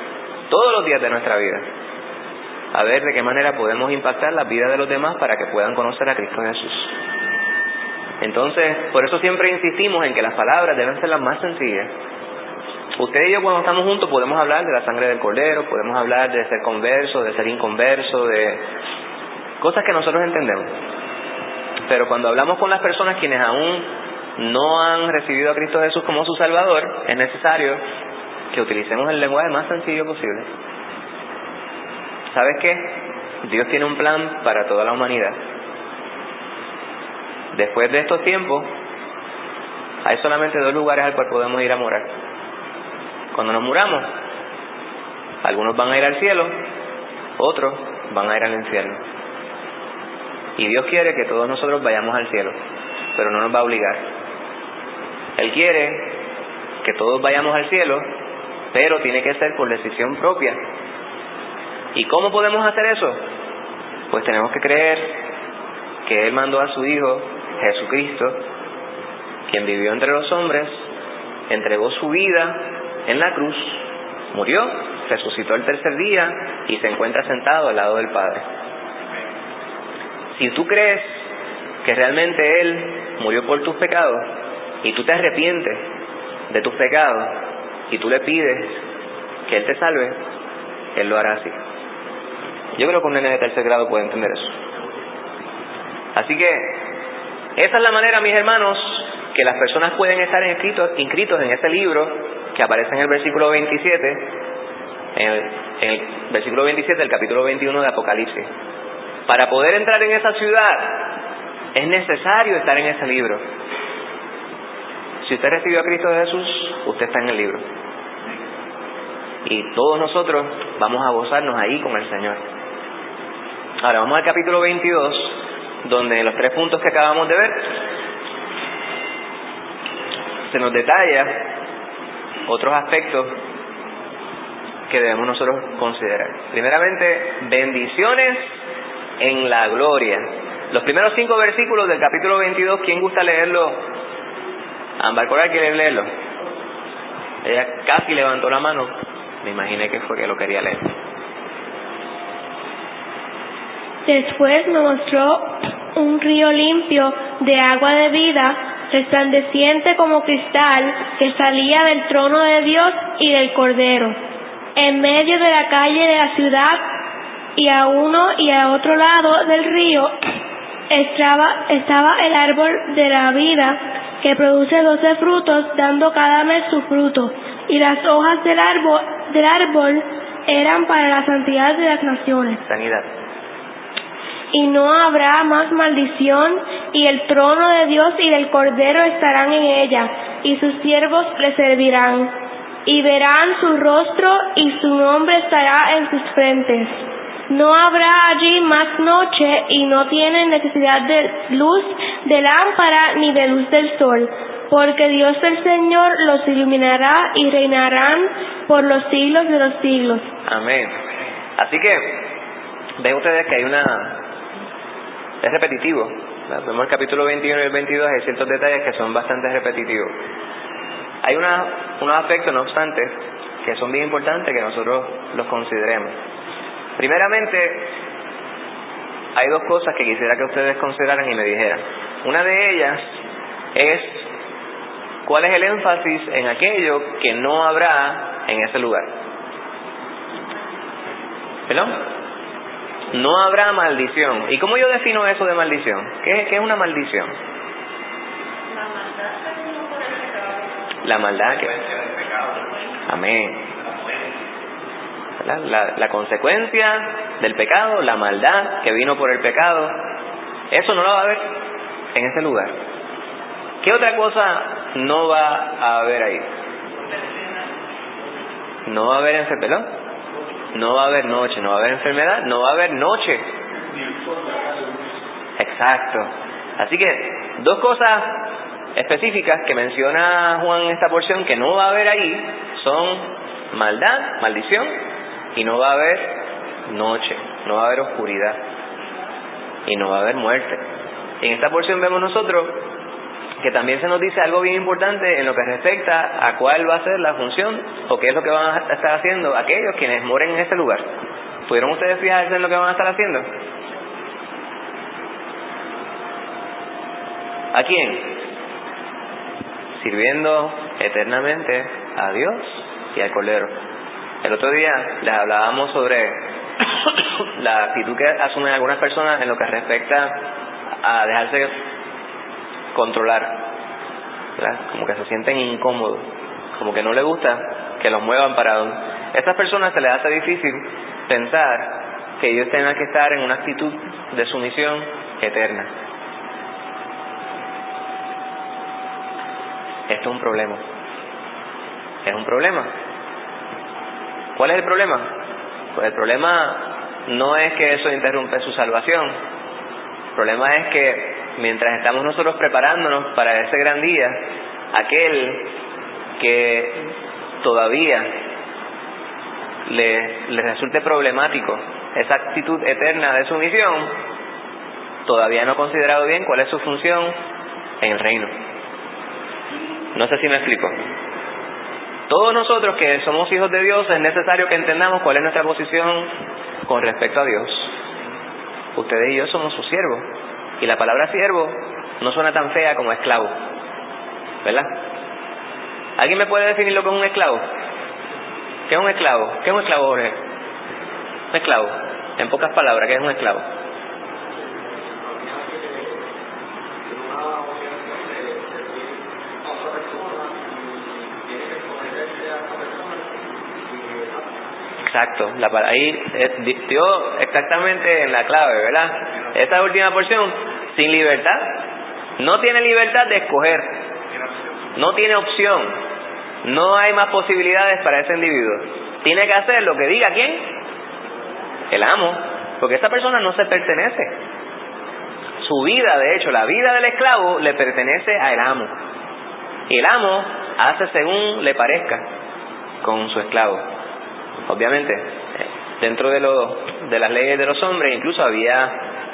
a ver de qué manera podemos impactar la vida de los demás para que puedan conocer a Cristo Jesús. Entonces, por eso siempre insistimos en que las palabras deben ser las más sencillas. Usted y yo, cuando estamos juntos, podemos hablar de la sangre del Cordero, podemos hablar de ser converso, de ser inconverso, de cosas que nosotros entendemos. Pero cuando hablamos con las personas quienes aún no han recibido a Cristo Jesús como su Salvador, es necesario que utilicemos el lenguaje más sencillo posible. ¿Sabes qué? Dios tiene un plan para toda la humanidad. Después de estos tiempos, hay solamente 2 lugares al cual podemos ir a morar. Cuando nos muramos, algunos van a ir al cielo, otros van a ir al infierno. Y Dios quiere que todos nosotros vayamos al cielo, pero no nos va a obligar. Él quiere que todos vayamos al cielo, pero tiene que ser por decisión propia. ¿Y cómo podemos hacer eso? Pues tenemos que creer que Él mandó a su Hijo, Jesucristo, quien vivió entre los hombres, entregó su vida en la cruz, murió, resucitó el tercer día y se encuentra sentado al lado del Padre. Si tú crees que realmente Él murió por tus pecados y tú te arrepientes de tus pecados y tú le pides que Él te salve, Él lo hará así. Yo creo que un nene de tercer grado puede entender eso. Así que esa es la manera, mis hermanos, que las personas pueden estar inscritos en ese libro que aparece en el versículo 27, en el versículo 27 del capítulo 21 de Apocalipsis. Para poder entrar en esa ciudad es necesario estar en ese libro. Si usted recibió a Cristo Jesús, usted está en el libro. Y todos nosotros vamos a gozarnos ahí con el Señor. Ahora vamos al capítulo 22, donde en los 3 puntos que acabamos de ver se nos detalla otros aspectos que debemos nosotros considerar. Primeramente, bendiciones en la gloria. Los primeros 5 versículos del capítulo 22, ¿quién gusta leerlo? Ámbar Coral quiere leerlo. Ella casi levantó la mano. Me imaginé que fue que lo quería leer. Después me mostró un río limpio de agua de vida, resplandeciente como cristal, que salía del trono de Dios y del Cordero. En medio de la calle de la ciudad, y a uno y a otro lado del río, estaba el árbol de la vida, que produce 12 frutos, dando cada mes su fruto, y las hojas del árbol eran para la santidad de las naciones. Sanidad. Y no habrá más maldición, y el trono de Dios y del Cordero estarán en ella, y sus siervos le servirán, y verán su rostro, y su nombre estará en sus frentes. No habrá allí más noche, y no tienen necesidad de luz de lámpara ni de luz del sol, porque Dios el Señor los iluminará y reinarán por los siglos de los siglos. Amén. Así que ven ustedes que es repetitivo. Vemos el capítulo 21 y el 22, hay ciertos detalles que son bastante repetitivos. Hay unos aspectos, no obstante, que son bien importantes que nosotros los consideremos. Primeramente, hay 2 cosas que quisiera que ustedes consideraran y me dijeran. Una de ellas es cuál es el énfasis en aquello que no habrá en ese lugar. ¿Perdón? No habrá maldición. ¿Y cómo yo defino eso de maldición? ¿Qué es una maldición? La maldad que... Amén. La consecuencia del pecado, la maldad que vino por el pecado, eso no lo va a haber en ese lugar. ¿Qué otra cosa no va a haber ahí? No va a haber enfermedad, no va a haber noche, no va a haber enfermedad, no va a haber noche. Exacto. Así que 2 cosas específicas que menciona Juan en esta porción que no va a haber ahí son maldad, maldición, y no va a haber noche, no va a haber oscuridad, y no va a haber muerte. En esta porción vemos nosotros que también se nos dice algo bien importante en lo que respecta a cuál va a ser la función o qué es lo que van a estar haciendo aquellos quienes moren en ese lugar. ¿Pudieron ustedes fijarse en lo que van a estar haciendo? ¿A quién? Sirviendo eternamente a Dios y al Cordero. El otro día les hablábamos sobre la actitud que asumen algunas personas en lo que respecta a dejarse controlar, ¿verdad? Como que se sienten incómodos, como que no les gusta que los muevan para donde. A estas personas se les hace difícil pensar que ellos tengan que estar en una actitud de sumisión eterna. Esto es un problema. Es un problema. ¿Cuál es el problema? Pues el problema no es que eso interrumpe su salvación. El problema es que mientras estamos nosotros preparándonos para ese gran día, aquel que todavía le resulte problemático esa actitud eterna de sumisión, todavía no ha considerado bien cuál es su función en el reino. No sé si me explico. Todos nosotros que somos hijos de Dios es necesario que entendamos cuál es nuestra posición con respecto a Dios. Ustedes y yo somos sus siervos, y la palabra siervo no suena tan fea como esclavo, ¿verdad? ¿Alguien me puede definir lo que es un esclavo? ¿Qué es un esclavo? ¿Qué es un esclavo, Jorge? Un esclavo, en pocas palabras, ¿qué es un esclavo? Exacto, ahí dio exactamente en la clave, ¿verdad? Esta última porción, sin libertad, no tiene libertad de escoger, no tiene opción, no hay más posibilidades para ese individuo. Tiene que hacer lo que diga ¿quién? El amo, porque esa persona no se pertenece. Su vida, de hecho, la vida del esclavo le pertenece al amo, y el amo hace según le parezca con su esclavo. Obviamente, dentro de las leyes de los hombres incluso había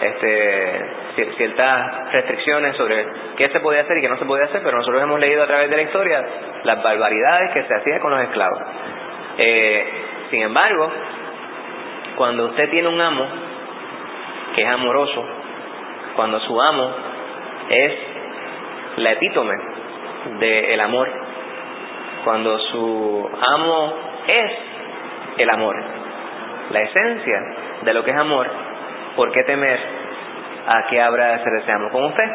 ciertas restricciones sobre qué se podía hacer y qué no se podía hacer, pero nosotros hemos leído a través de la historia las barbaridades que se hacían con los esclavos. Sin embargo, cuando usted tiene un amo que es amoroso, cuando su amo es la epítome del amor, cuando su amo es el amor, la esencia de lo que es amor, ¿por qué temer a que habrá de ser ese amo con usted?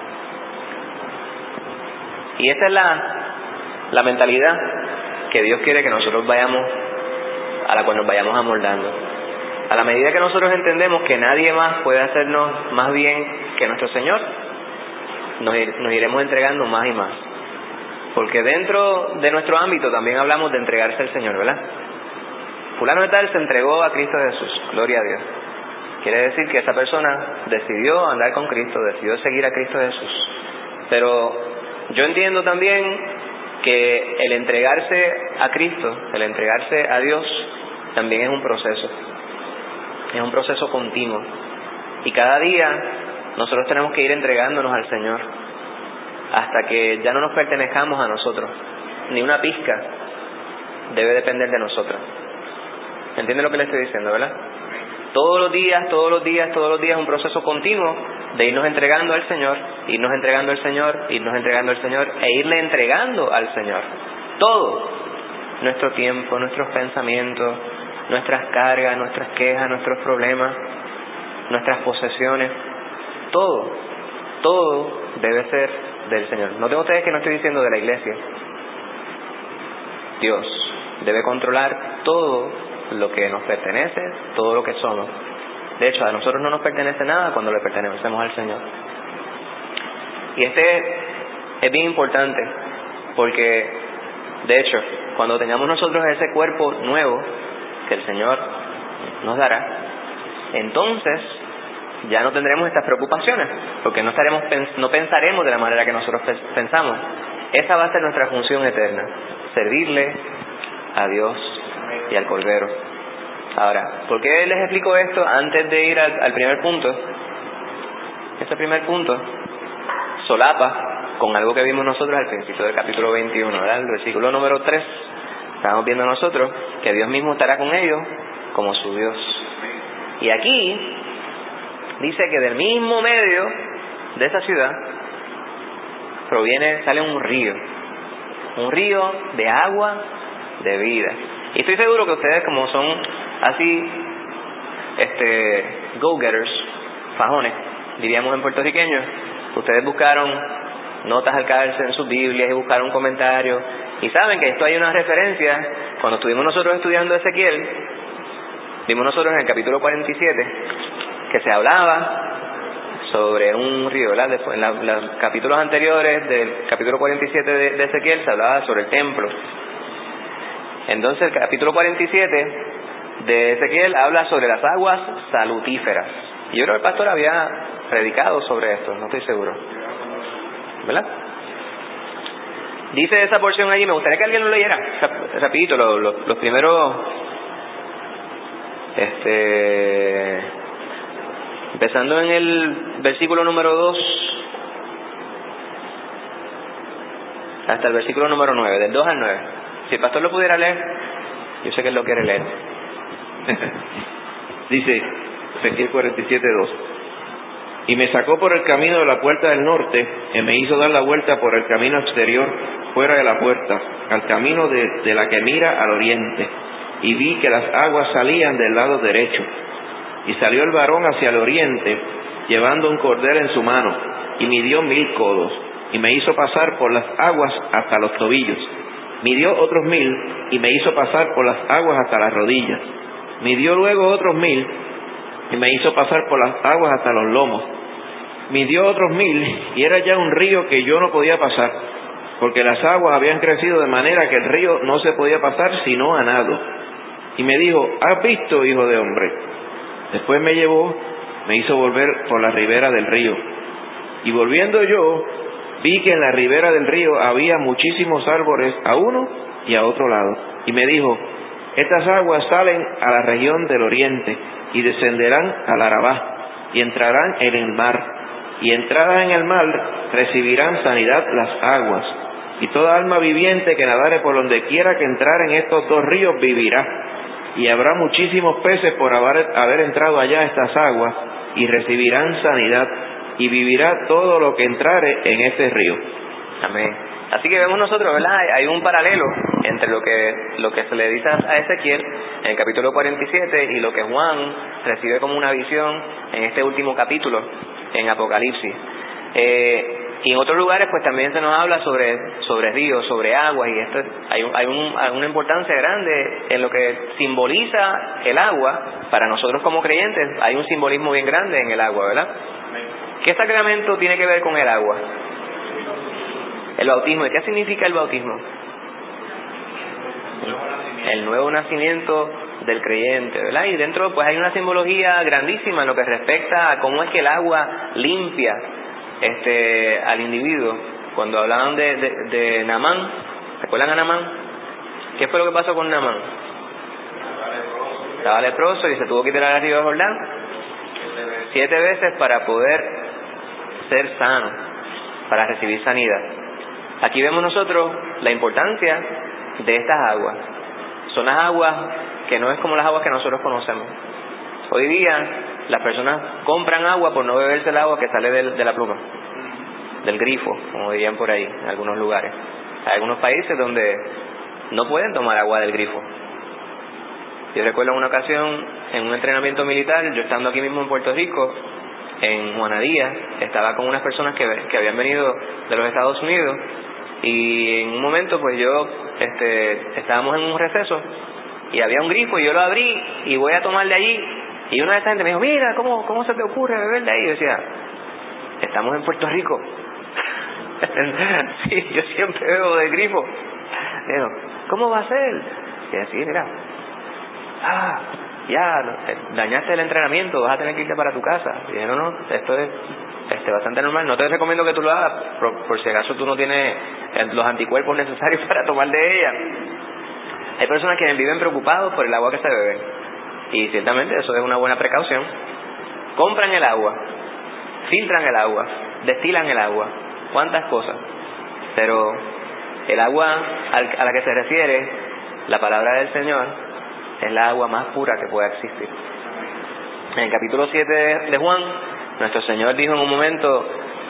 Y esa es la mentalidad que Dios quiere que nosotros a la cual nos vayamos amoldando. A la medida que nosotros entendemos que nadie más puede hacernos más bien que nuestro Señor, nos iremos entregando más y más. Porque dentro de nuestro ámbito también hablamos de entregarse al Señor, ¿verdad? Fulano de tal se entregó a Cristo Jesús, gloria a Dios. Quiere decir que esa persona decidió andar con Cristo, decidió seguir a Cristo Jesús. Pero yo entiendo también que el entregarse a Cristo, el entregarse a Dios, también es un proceso continuo. Y cada día nosotros tenemos que ir entregándonos al Señor hasta que ya no nos pertenezcamos a nosotros. Ni una pizca debe depender de nosotros. ¿Entiende lo que le estoy diciendo, verdad? Todos los días es un proceso continuo de irnos entregando al Señor, irnos entregando al Señor, irnos entregando al Señor e irle entregando al Señor todo, nuestro tiempo, nuestros pensamientos, nuestras cargas, nuestras quejas, nuestros problemas, nuestras posesiones, todo debe ser del Señor. Noten ustedes que no estoy diciendo de la iglesia. Dios debe controlar todo lo que nos pertenece, todo lo que somos. De hecho, a nosotros no nos pertenece nada cuando le pertenecemos al Señor. Y es bien importante, porque de hecho, cuando tengamos nosotros ese cuerpo nuevo que el Señor nos dará, entonces ya no tendremos estas preocupaciones, porque no pensaremos de la manera que nosotros pensamos. Esa va a ser nuestra función eterna, servirle a Dios y al Cordero. Ahora, ¿por qué les explico esto antes de ir al primer punto? Este primer punto solapa con algo que vimos nosotros al principio del capítulo 21, ¿verdad? El versículo número 3. Estamos viendo nosotros que Dios mismo estará con ellos como su Dios. Y aquí dice que del mismo medio de esa ciudad sale un río de agua de vida. Y estoy seguro que ustedes, como son así go-getters, fajones, diríamos en puertorriqueño, ustedes buscaron notas al caerse en sus Biblias y buscaron comentarios, y saben que esto hay una referencia. Cuando estuvimos nosotros estudiando Ezequiel, vimos nosotros en el capítulo 47 que se hablaba sobre un río, ¿verdad? Después, en los capítulos anteriores del capítulo 47 de Ezequiel se hablaba sobre el templo. Entonces el capítulo 47 de Ezequiel habla sobre las aguas salutíferas. Y yo creo que el pastor había predicado sobre esto, no estoy seguro, ¿verdad? Dice esa porción allí, me gustaría que alguien lo leyera rapidito, los primeros Empezando en el versículo número 2 hasta el versículo número 9, del 2 al 9. Si el pastor lo pudiera leer, yo sé que él lo quiere leer. Dice Ezequiel 47:2: y me sacó por el camino de la puerta del norte, y me hizo dar la vuelta por el camino exterior, fuera de la puerta, al camino de la que mira al oriente, y vi que las aguas salían del lado derecho. Y salió el varón hacia el oriente, llevando un cordel en su mano, y midió 1000 codos, y me hizo pasar por las aguas hasta los tobillos. Midió otros 1000, y me hizo pasar por las aguas hasta las rodillas. Midió luego otros 1000, y me hizo pasar por las aguas hasta los lomos. Midió otros 1000, y era ya un río que yo no podía pasar, porque las aguas habían crecido de manera que el río no se podía pasar sino a nado. Y me dijo: ¿has visto, hijo de hombre? Después me llevó, me hizo volver por la ribera del río. Y volviendo yo, vi que en la ribera del río había muchísimos árboles a uno y a otro lado. Y me dijo: estas aguas salen a la región del oriente, y descenderán al Arabá, y entrarán en el mar. Y entradas en el mar recibirán sanidad las aguas. Y toda alma viviente que nadare por donde quiera que entrar en estos dos ríos vivirá. Y habrá muchísimos peces por haber entrado allá a estas aguas, y recibirán sanidad, y vivirá todo lo que entrare en este río. Amén. Así que vemos nosotros, ¿verdad? Hay un paralelo entre lo que se le dice a Ezequiel en el capítulo 47 y lo que Juan recibe como una visión en este último capítulo en Apocalipsis. Y en otros lugares pues también se nos habla sobre ríos, sobre aguas, y esto hay una importancia grande en lo que simboliza el agua. Para nosotros como creyentes hay un simbolismo bien grande en el agua, ¿verdad? ¿Qué sacramento tiene que ver con el agua? El bautismo. ¿Y qué significa el bautismo? El nuevo nacimiento del creyente, ¿verdad? Y dentro pues hay una simbología grandísima en lo que respecta a cómo es que el agua limpia al individuo. Cuando hablaban de Naamán, ¿recuerdan a Naamán? ¿Qué fue lo que pasó con Naamán? Estaba leproso y se tuvo que tirar al río de Jordán 7 veces para poder ser sano, para recibir sanidad. Aquí vemos nosotros la importancia de estas aguas. Son las aguas que no es como las aguas que nosotros conocemos. Hoy día las personas compran agua por no beberse el agua que sale de la pluma, del grifo, como dirían por ahí en algunos lugares. Hay algunos países donde no pueden tomar agua del grifo. Yo recuerdo en una ocasión en un entrenamiento militar, yo estando aquí mismo en Puerto Rico, en Juanadía, estaba con unas personas que habían venido de los Estados Unidos, y en un momento pues estábamos en un receso y había un grifo y yo lo abrí y voy a tomar de allí, y una de esas gente me dijo: mira, ¿cómo se te ocurre beber de ahí? Y yo decía: estamos en Puerto Rico. Sí, yo siempre bebo del grifo. Digo: ¿cómo va a ser? Y así, mira, ya dañaste el entrenamiento, vas a tener que irte para tu casa. Y dije: no, esto es bastante normal, no te recomiendo que tú lo hagas por si acaso tú no tienes los anticuerpos necesarios para tomar de ella. Hay personas que viven preocupados por el agua que se bebe, y ciertamente eso es una buena precaución. Compran el agua, filtran el agua, destilan el agua, cuántas cosas, pero el agua a la que se refiere la palabra del Señor es la agua más pura que pueda existir. En el capítulo 7 de Juan, nuestro Señor dijo en un momento: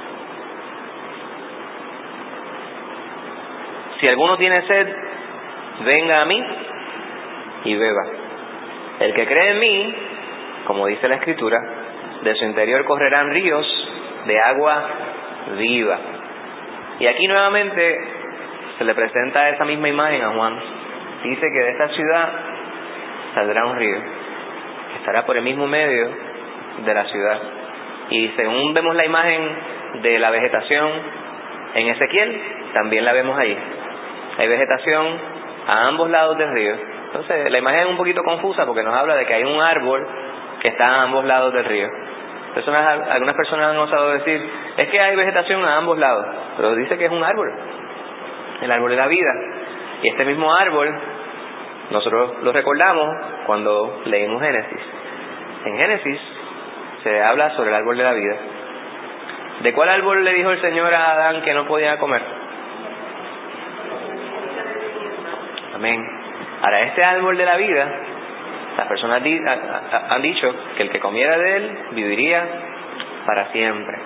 si alguno tiene sed, venga a mí y beba. El que cree en mí, como dice la Escritura, de su interior correrán ríos de agua viva. Y aquí nuevamente se le presenta esa misma imagen a Juan. Dice que de esta ciudad saldrá un río que estará por el mismo medio de la ciudad. Y según vemos la imagen de la vegetación en Ezequiel, también la vemos ahí. Hay vegetación a ambos lados del río. Entonces la imagen es un poquito confusa porque nos habla de que hay un árbol que está a ambos lados del río. Algunas personas han osado decir: es que hay vegetación a ambos lados, pero dice que es un árbol, el árbol de la vida. Y este mismo árbol nosotros lo recordamos cuando leímos Génesis. En Génesis se habla sobre el árbol de la vida. ¿De cuál árbol le dijo el Señor a Adán que no podía comer? Amén. Ahora, este árbol de la vida, las personas han dicho que el que comiera de él viviría para siempre.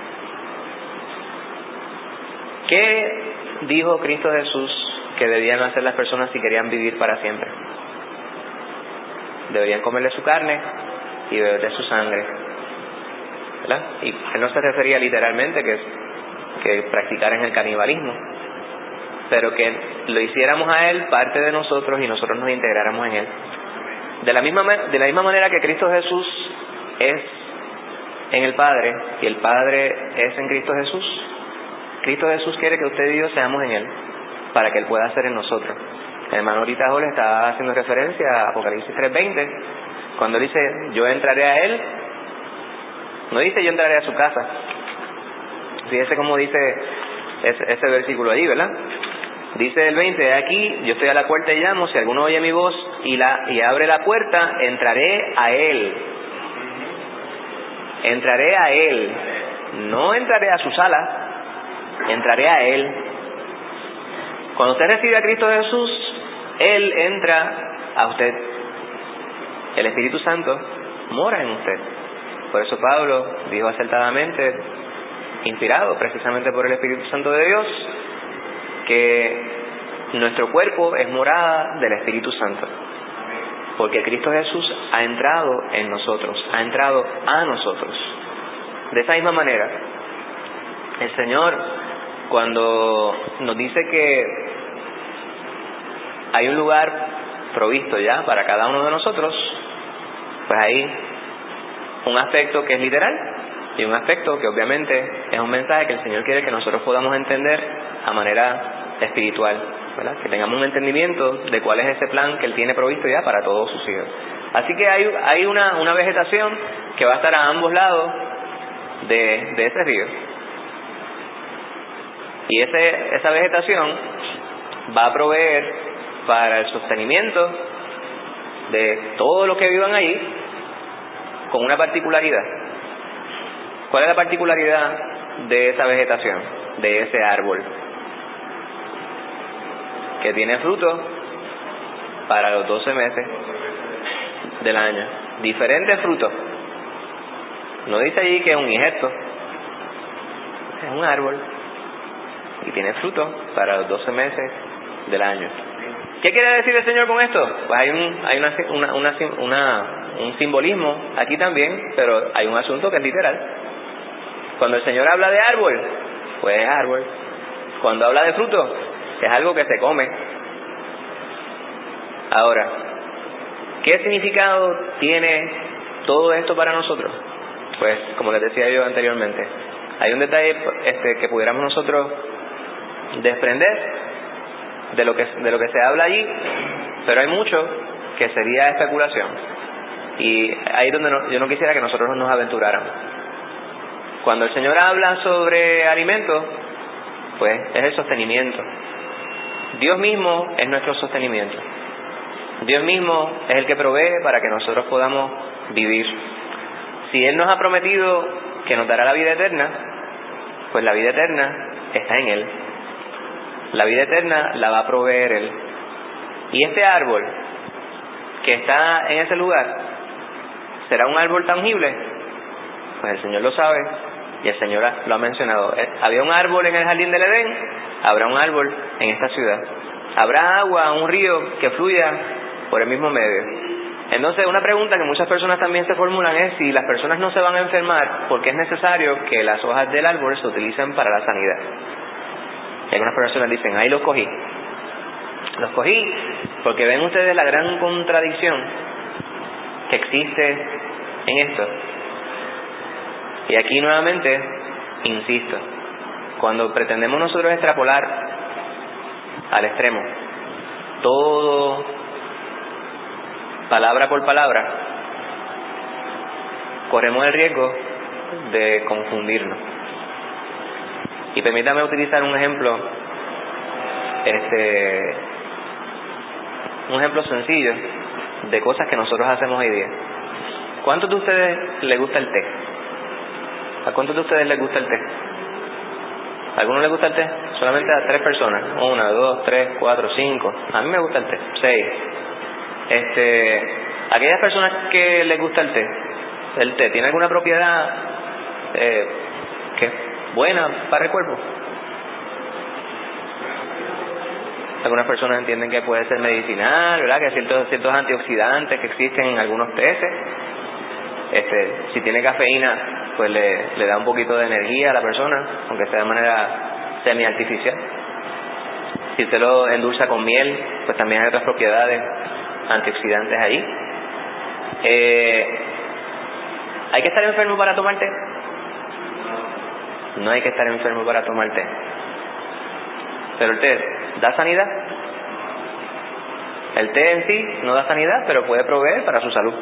¿Qué dijo Cristo Jesús que debían hacer las personas si querían vivir para siempre? Deberían comer de su carne y beber de su sangre, ¿verdad? Y él no se refería literalmente que practicaran el canibalismo, pero que lo hiciéramos a él parte de nosotros y nosotros nos integráramos en él. De la misma manera que Cristo Jesús es en el Padre y el Padre es en Cristo Jesús, Cristo Jesús quiere que usted y yo seamos en él para que él pueda ser en nosotros. El hermano ahorita Jorge está haciendo referencia a Apocalipsis 3:20, cuando dice yo entraré a él, no dice yo entraré a su casa. Fíjese cómo dice ese versículo ahí, ¿verdad? Dice el 20, aquí yo estoy a la puerta y llamo, si alguno oye mi voz y abre la puerta, entraré a él. Entraré a él, no entraré a su sala, entraré a él. Cuando usted recibe a Cristo Jesús, él entra a usted. El Espíritu Santo mora en usted. Por eso Pablo dijo acertadamente, inspirado precisamente por el Espíritu Santo de Dios, que nuestro cuerpo es morada del Espíritu Santo, porque Cristo Jesús ha entrado en nosotros, ha entrado a nosotros. De esa misma manera, el Señor, cuando nos dice que hay un lugar provisto ya para cada uno de nosotros, pues hay un aspecto que es literal y un aspecto que obviamente es un mensaje que el Señor quiere que nosotros podamos entender a manera espiritual, ¿verdad? Que tengamos un entendimiento de cuál es ese plan que Él tiene provisto ya para todos sus hijos. Así que hay una vegetación que va a estar a ambos lados de ese río, y esa vegetación va a proveer para el sostenimiento de todos los que vivan ahí, con una particularidad. ¿Cuál es la particularidad de esa vegetación, de ese árbol? Que tiene fruto para los 12 meses del año. Diferentes frutos. No dice allí que es un injerto, es un árbol y tiene fruto para los 12 meses del año. ¿Qué quiere decir el Señor con esto? Pues hay un simbolismo aquí también, pero hay un asunto que es literal. Cuando el Señor habla de árbol, pues es árbol. Cuando habla de fruto, es algo que se come. Ahora, ¿qué significado tiene todo esto para nosotros? Pues, como les decía yo anteriormente, hay un detalle que pudiéramos nosotros desprender de lo que se habla allí, pero hay mucho que sería especulación, y ahí es donde yo no quisiera que nosotros nos aventuráramos. Cuando el Señor habla sobre alimentos, pues es el sostenimiento. Dios mismo es nuestro sostenimiento. Dios mismo es el que provee para que nosotros podamos vivir. Si Él nos ha prometido que nos dará la vida eterna, pues la vida eterna está en Él. La vida eterna la va a proveer Él. Y este árbol que está en ese lugar, ¿será un árbol tangible? Pues el Señor lo sabe y el Señor lo ha mencionado. Había un árbol en el jardín del Edén, habrá un árbol en esta ciudad. Habrá agua, un río que fluya por el mismo medio. Entonces, una pregunta que muchas personas también se formulan es si las personas no se van a enfermar, ¿por qué es necesario que las hojas del árbol se utilicen para la sanidad? Y algunas personas dicen, ahí los cogí. Los cogí porque ven ustedes la gran contradicción que existe en esto. Y aquí nuevamente, insisto, cuando pretendemos nosotros extrapolar al extremo todo, palabra por palabra, corremos el riesgo de confundirnos. Y permítame utilizar un ejemplo sencillo de cosas que nosotros hacemos hoy día. ¿Cuántos de ustedes les gusta el té? ¿A cuántos de ustedes les gusta el té? ¿A algunos les gusta el té? Solamente a 3 personas. 1, 2, 3, 4, 5. A mí me gusta el té. 6. Aquellas personas que les gusta el té tiene alguna propiedad que es buena para el cuerpo. Algunas personas entienden que puede ser medicinal, ¿verdad? Que hay ciertos antioxidantes que existen en algunos teces. Si tiene cafeína, pues le da un poquito de energía a la persona, aunque sea de manera semi-artificial. Si usted lo endulza con miel, pues también hay otras propiedades antioxidantes ahí. ¿Hay que estar enfermo para tomar té? No hay que estar enfermo para tomar té. Pero el té da sanidad. El té en sí no da sanidad, pero puede proveer para su salud.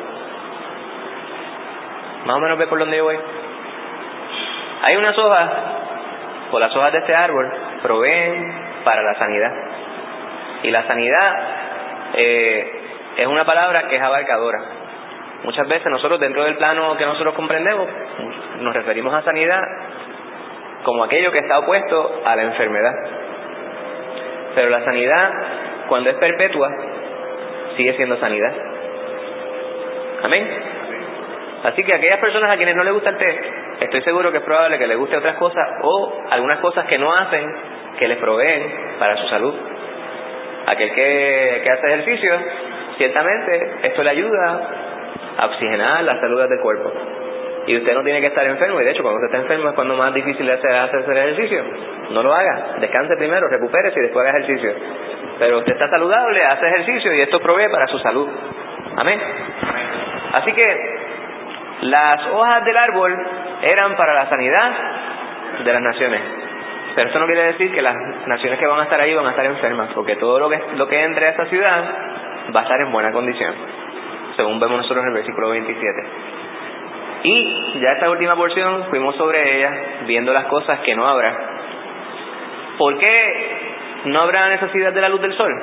Más o menos ve por dónde yo voy. Hay unas hojas, o las hojas de este árbol proveen para la sanidad. Y la sanidad es una palabra que es abarcadora. Muchas veces nosotros, dentro del plano que nosotros comprendemos, nos referimos a sanidad como aquello que está opuesto a la enfermedad. Pero la sanidad, cuando es perpetua, sigue siendo sanidad. Amén. Así que a aquellas personas a quienes no les gusta el té, estoy seguro que es probable que les guste otras cosas o algunas cosas que no hacen, que les proveen para su salud. Aquel que hace ejercicio, ciertamente esto le ayuda a oxigenar las células del cuerpo. Y usted no tiene que estar enfermo, y de hecho cuando usted está enfermo es cuando más difícil es hacer ejercicio. No lo haga, descanse primero, recupérese y después haga ejercicio. Pero usted está saludable, hace ejercicio y esto provee para su salud. Amén. Así que las hojas del árbol eran para la sanidad de las naciones. Pero esto no quiere decir que las naciones que van a estar ahí van a estar enfermas, porque todo lo que entre a esta ciudad va a estar en buena condición, según vemos nosotros en el versículo 27. Y ya esta última porción fuimos sobre ella, viendo las cosas que no habrá. ¿Por qué no habrá necesidad de la luz del sol?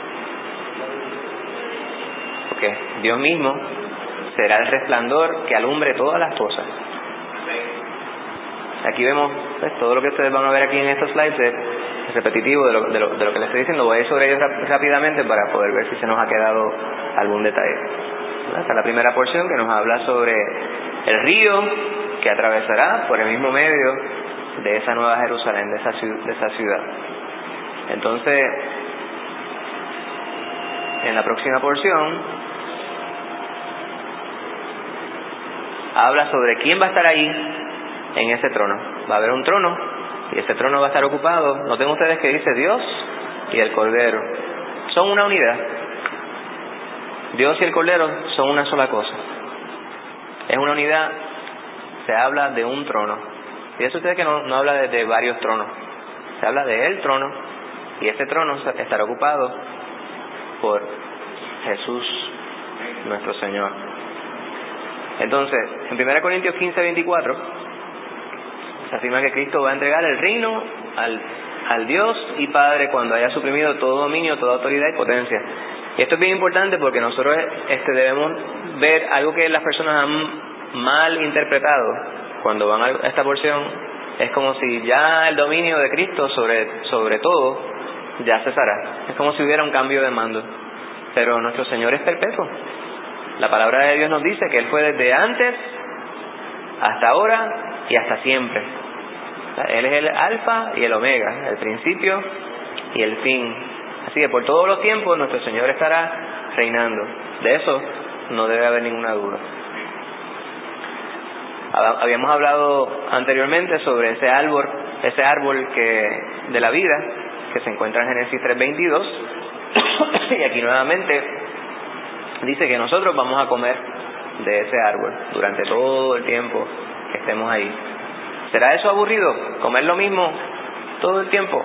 Porque Dios mismo será el resplandor que alumbre todas las cosas. Aquí vemos pues, todo lo que ustedes van a ver aquí en estos slides es repetitivo de lo que les estoy diciendo. Voy a ir sobre ellos rápidamente para poder ver si se nos ha quedado algún detalle. Esta es la primera porción que nos habla sobre el río que atravesará por el mismo medio de esa nueva Jerusalén, de esa ciudad. Entonces, en la próxima porción habla sobre quién va a estar ahí en ese trono. Va a haber un trono y ese trono va a estar ocupado. Noten ustedes que dice Dios y el Cordero. Son una unidad. Dios y el Cordero son una sola cosa. Es una unidad. Se habla de un trono. Fíjense ustedes que no habla de varios tronos. Se habla de el trono y ese trono estará ocupado por Jesús nuestro Señor. Entonces, en 1 Corintios 15:24 se afirma que Cristo va a entregar el reino al Dios y Padre cuando haya suprimido todo dominio, toda autoridad y potencia. Y esto es bien importante porque nosotros debemos ver algo que las personas han mal interpretado cuando van a esta porción. Es como si ya el dominio de Cristo sobre todo ya cesará. Es como si hubiera un cambio de mando. Pero nuestro Señor es perpetuo. La palabra de Dios nos dice que Él fue desde antes hasta ahora y hasta siempre. Él es el alfa y el omega, el principio y el fin. Así que por todos los tiempos nuestro Señor estará reinando. De eso no debe haber ninguna duda. Habíamos hablado anteriormente sobre ese árbol de la vida que se encuentra en Génesis 3:22 y aquí nuevamente dice que nosotros vamos a comer de ese árbol durante todo el tiempo que estemos ahí. ¿Será eso aburrido? ¿Comer lo mismo todo el tiempo?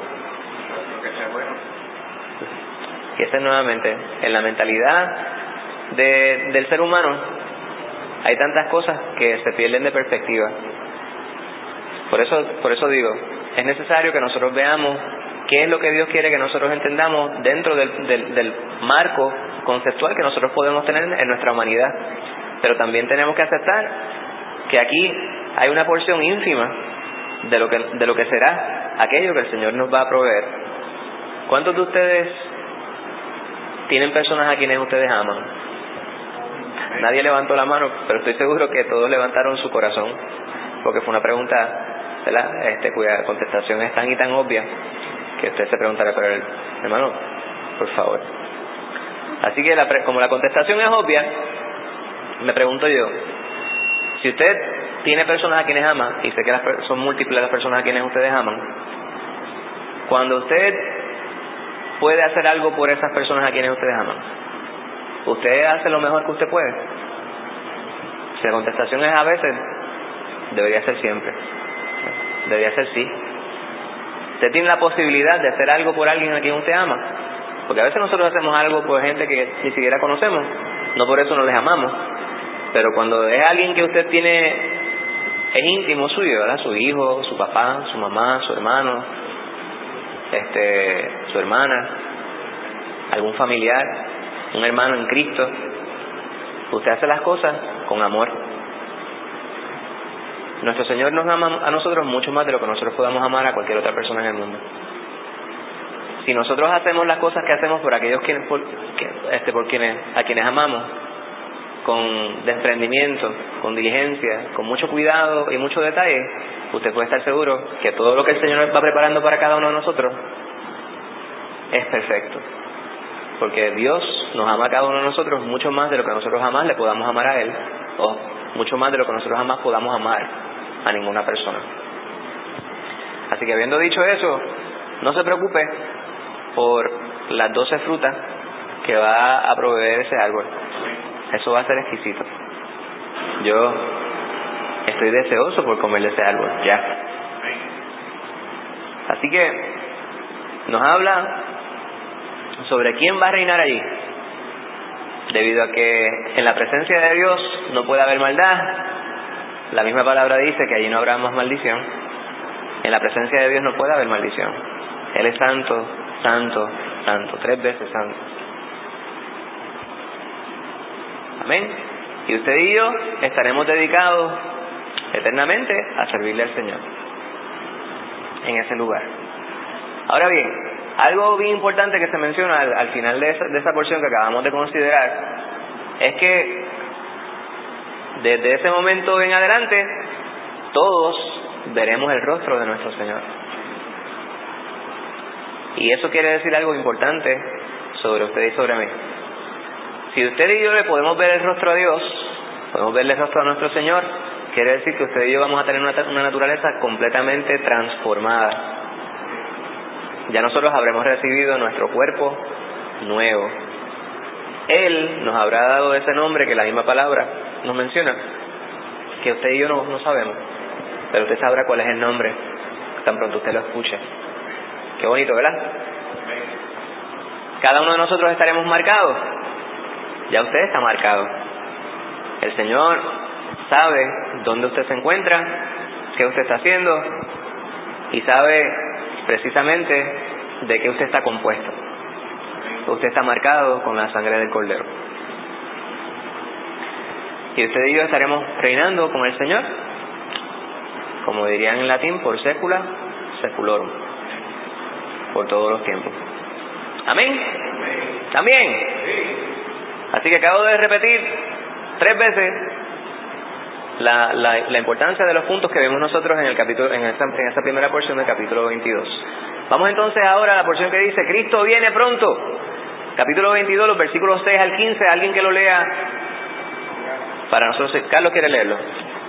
Y esa es nuevamente, en la mentalidad del ser humano hay tantas cosas que se pierden de perspectiva. Por eso digo, es necesario que nosotros veamos qué es lo que Dios quiere que nosotros entendamos dentro del marco conceptual que nosotros podemos tener en nuestra humanidad. Pero también tenemos que aceptar que aquí hay una porción ínfima de lo que será aquello que el Señor nos va a proveer. ¿Cuántos de ustedes tienen personas a quienes ustedes aman? Nadie levantó la mano, pero estoy seguro que todos levantaron su corazón, porque fue una pregunta, ¿verdad? Cuya contestación es tan y tan obvia que usted se preguntará, pero hermano, por favor. Así que como la contestación es obvia, me pregunto yo, si usted tiene personas a quienes ama, y sé que son múltiples las personas a quienes ustedes aman, cuando usted puede hacer algo por esas personas a quienes ustedes aman, ¿usted hace lo mejor que usted puede? Si la contestación es a veces, debería ser siempre. Debería ser sí. Usted tiene la posibilidad de hacer algo por alguien a quien usted ama, porque a veces nosotros hacemos algo por gente que ni siquiera conocemos, no por eso no les amamos. Pero cuando es alguien que usted tiene, es íntimo suyo, ¿verdad? Su hijo, su papá, su mamá, su hermano, su hermana, algún familiar, un hermano en Cristo, usted hace las cosas con amor. Nuestro Señor nos ama a nosotros mucho más de lo que nosotros podamos amar a cualquier otra persona en el mundo. Si nosotros hacemos las cosas que hacemos por aquellos a quienes amamos, con desprendimiento, con diligencia, con mucho cuidado y mucho detalle, usted puede estar seguro que todo lo que el Señor va preparando para cada uno de nosotros es perfecto, porque Dios nos ama a cada uno de nosotros mucho más de lo que nosotros jamás le podamos amar a Él, o mucho más de lo que nosotros jamás podamos amar a ninguna persona. Así que habiendo dicho eso, no se preocupe por las 12 frutas que va a proveer ese árbol. Eso va a ser exquisito. Yo estoy deseoso por comer de ese árbol, ya. Así que nos habla sobre quién va a reinar allí, debido a que en la presencia de Dios no puede haber maldad. La misma palabra dice que allí no habrá más maldición. En la presencia de Dios no puede haber maldición. Él es santo, santo, santo, 3 veces santo. Amén. Y usted y yo estaremos dedicados eternamente a servirle al Señor en ese lugar. Ahora bien, algo bien importante que se menciona al final de esa porción que acabamos de considerar es que desde ese momento en adelante todos veremos el rostro de nuestro Señor. Y eso quiere decir algo importante sobre usted y sobre mí. Si usted y yo le podemos ver el rostro a Dios, podemos verle el rostro a nuestro Señor, quiere decir que usted y yo vamos a tener una naturaleza completamente transformada. Ya nosotros habremos recibido nuestro cuerpo nuevo. Él nos habrá dado ese nombre que la misma palabra nos menciona, que usted y yo no sabemos, pero usted sabrá cuál es el nombre tan pronto usted lo escuche. Qué bonito, ¿verdad? Cada uno de nosotros estaremos marcados. Ya usted está marcado. El Señor sabe dónde usted se encuentra, qué usted está haciendo, y sabe precisamente de qué usted está compuesto. Usted está marcado con la sangre del Cordero. Y usted y yo estaremos reinando con el Señor, como dirían en latín, por secula seculorum, por todos los tiempos. Amén. También. Así que acabo de repetir 3 veces la importancia de los puntos que vemos nosotros en el capítulo, en esta primera porción del capítulo 22. Vamos entonces ahora a la porción que dice Cristo viene pronto. Capítulo 22, los versículos 6 al 15. Alguien que lo lea para nosotros. Carlos quiere leerlo.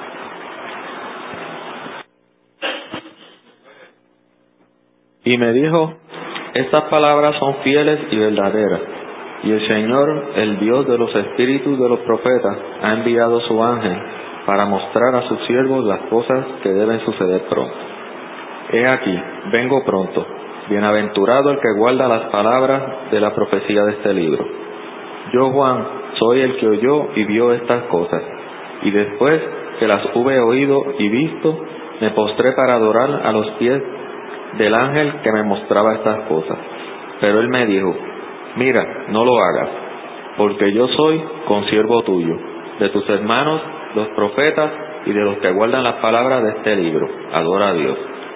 Y me dijo: estas palabras son fieles y verdaderas, y el Señor, el Dios de los espíritus de los profetas, ha enviado su ángel para mostrar a sus siervos las cosas que deben suceder pronto. He aquí, vengo pronto. Bienaventurado el que guarda las palabras de la profecía de este libro. Yo, Juan, soy el que oyó y vio estas cosas, y después que las hube oído y visto, me postré para adorar a los pies del ángel que me mostraba estas cosas. Pero él me dijo: mira, no lo hagas. porque yo soy consiervo tuyo, de tus hermanos, los profetas, y de los que guardan las palabras de este libro. Adora a Dios.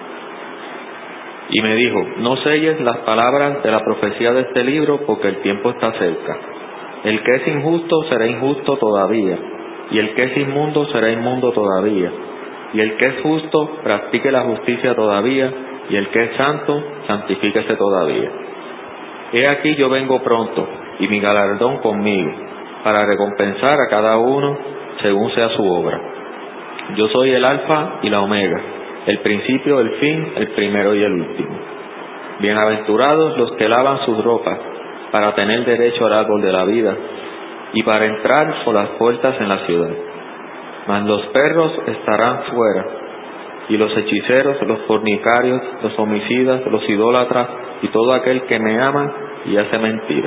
Y me dijo, no selles las palabras de la profecía de este libro, porque el tiempo está cerca. El que es injusto será injusto todavía, y el que es inmundo será inmundo todavía, y el que es justo practique la justicia todavía, y el que es santo santifíquese todavía. He aquí yo vengo pronto, y mi galardón conmigo, para recompensar a cada uno según sea su obra. Yo soy el Alfa y la Omega, el principio, el fin, el primero y el último. Bienaventurados los que lavan sus ropas, para tener derecho al árbol de la vida, y para entrar por las puertas en la ciudad. Mas los perros estarán fuera, y los hechiceros, los fornicarios, los homicidas, los idólatras, y todo aquel que me ama y hace mentira.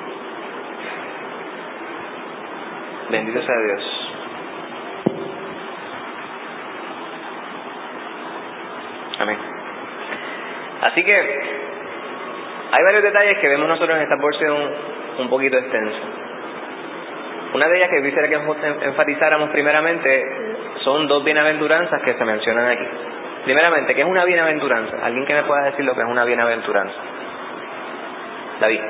Bendito sea Dios. Amén. Así que hay varios detalles que vemos nosotros en esta porción un poquito extensa. Una de ellas que quisiera que enfatizáramos primeramente son dos bienaventuranzas que se mencionan aquí. Primeramente, ¿qué es una bienaventuranza? ¿Alguien que me pueda decir lo que es una bienaventuranza? David.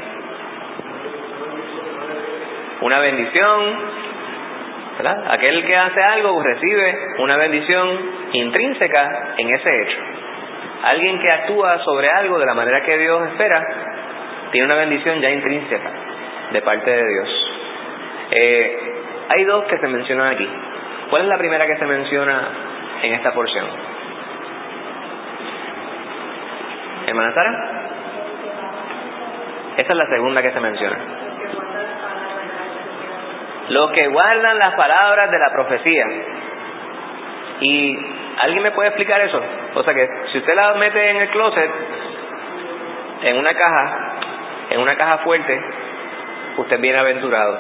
Una bendición, ¿verdad? Aquel que hace algo recibe una bendición intrínseca en ese hecho. Alguien que actúa sobre algo de la manera que Dios espera, tiene una bendición ya intrínseca de parte de Dios. Hay dos que se mencionan aquí. ¿Cuál es la primera que se menciona en esta porción? ¿Hermana Sara? Esa es la segunda que se menciona. Los que guardan las palabras de la profecía. ¿Y alguien me puede explicar eso? O sea que si usted la mete en el closet, en una caja fuerte, usted es bienaventurado.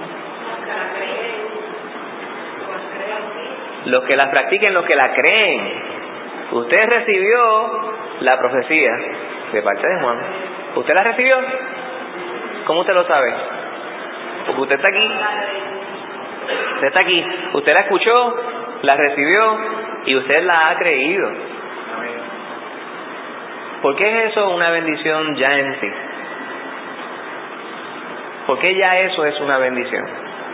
Los que la practiquen, los que la creen. Usted recibió la profecía de parte de Juan. ¿Usted la recibió? ¿Cómo usted lo sabe? Porque usted está aquí. Usted está aquí. Usted la escuchó, la recibió y usted la ha creído. ¿Por qué es eso una bendición ya en sí? ¿Por qué ya eso es una bendición?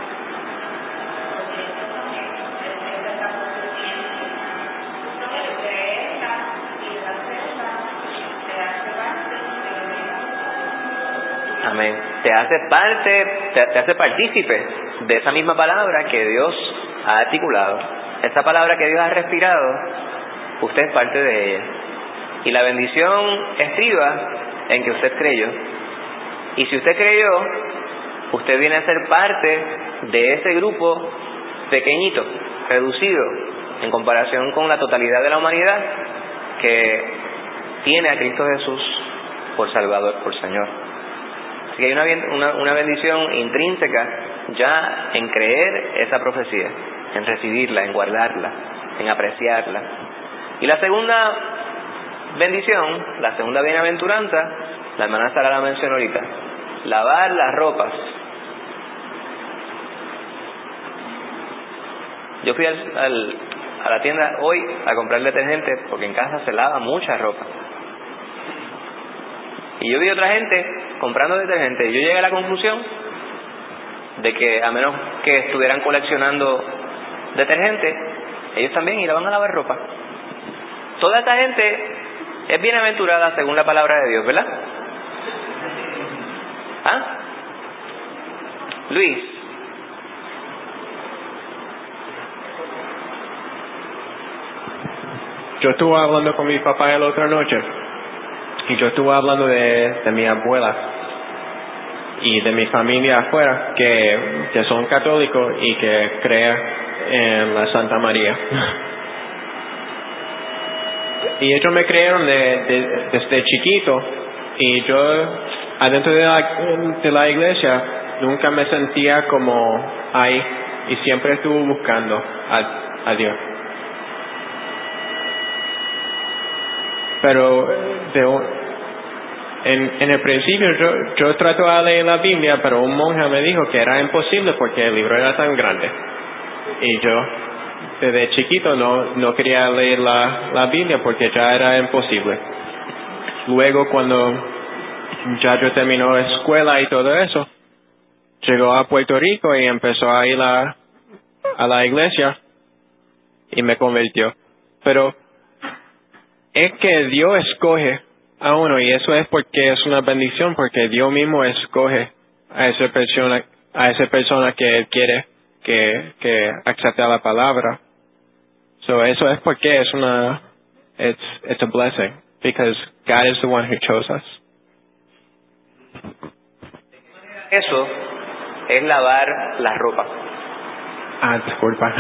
Amén. Te hace parte, te hace partícipe de esa misma palabra que Dios ha articulado. Esa palabra que Dios ha respirado, usted es parte de ella. Y la bendición estriba en que usted creyó. Y si usted creyó, usted viene a ser parte de ese grupo pequeñito, reducido, en comparación con la totalidad de la humanidad que tiene a Cristo Jesús por Salvador, por Señor. Así que hay una bendición intrínseca ya en creer esa profecía, en recibirla, en guardarla, en apreciarla. Y la segunda bendición, la segunda bienaventuranza, la hermana Sara la mencionó ahorita: lavar las ropas. Yo fui a la tienda hoy a comprar detergente porque en casa se lava mucha ropa. Y yo vi a otra gente comprando detergente y yo llegué a la conclusión de que a menos que estuvieran coleccionando detergente, ellos también iban a lavar ropa. Toda esta gente es bienaventurada según la palabra de Dios, ¿verdad? ¿Ah? Luis. Yo estuve hablando con mi papá la otra noche y yo estuve hablando de mi abuela y de mi familia afuera que son católicos y que creen en la Santa María. Y ellos me creyeron desde chiquito, y yo adentro de la iglesia nunca me sentía como ahí, y siempre estuve buscando a Dios. Pero En el principio yo trato de leer la Biblia, pero un monje me dijo que era imposible porque el libro era tan grande. Y yo, desde chiquito, no quería leer la Biblia porque ya era imposible. Luego, cuando ya yo terminó escuela y todo eso, llegó a Puerto Rico y empezó a ir a la iglesia y me convirtió. Pero es que Dios escoge a uno, y eso es porque es una bendición, porque Dios mismo escoge a esa persona que Él quiere que acepte la palabra. So eso es porque it's a blessing, because God is the one who chose us. Eso es lavar la ropa. Disculpa.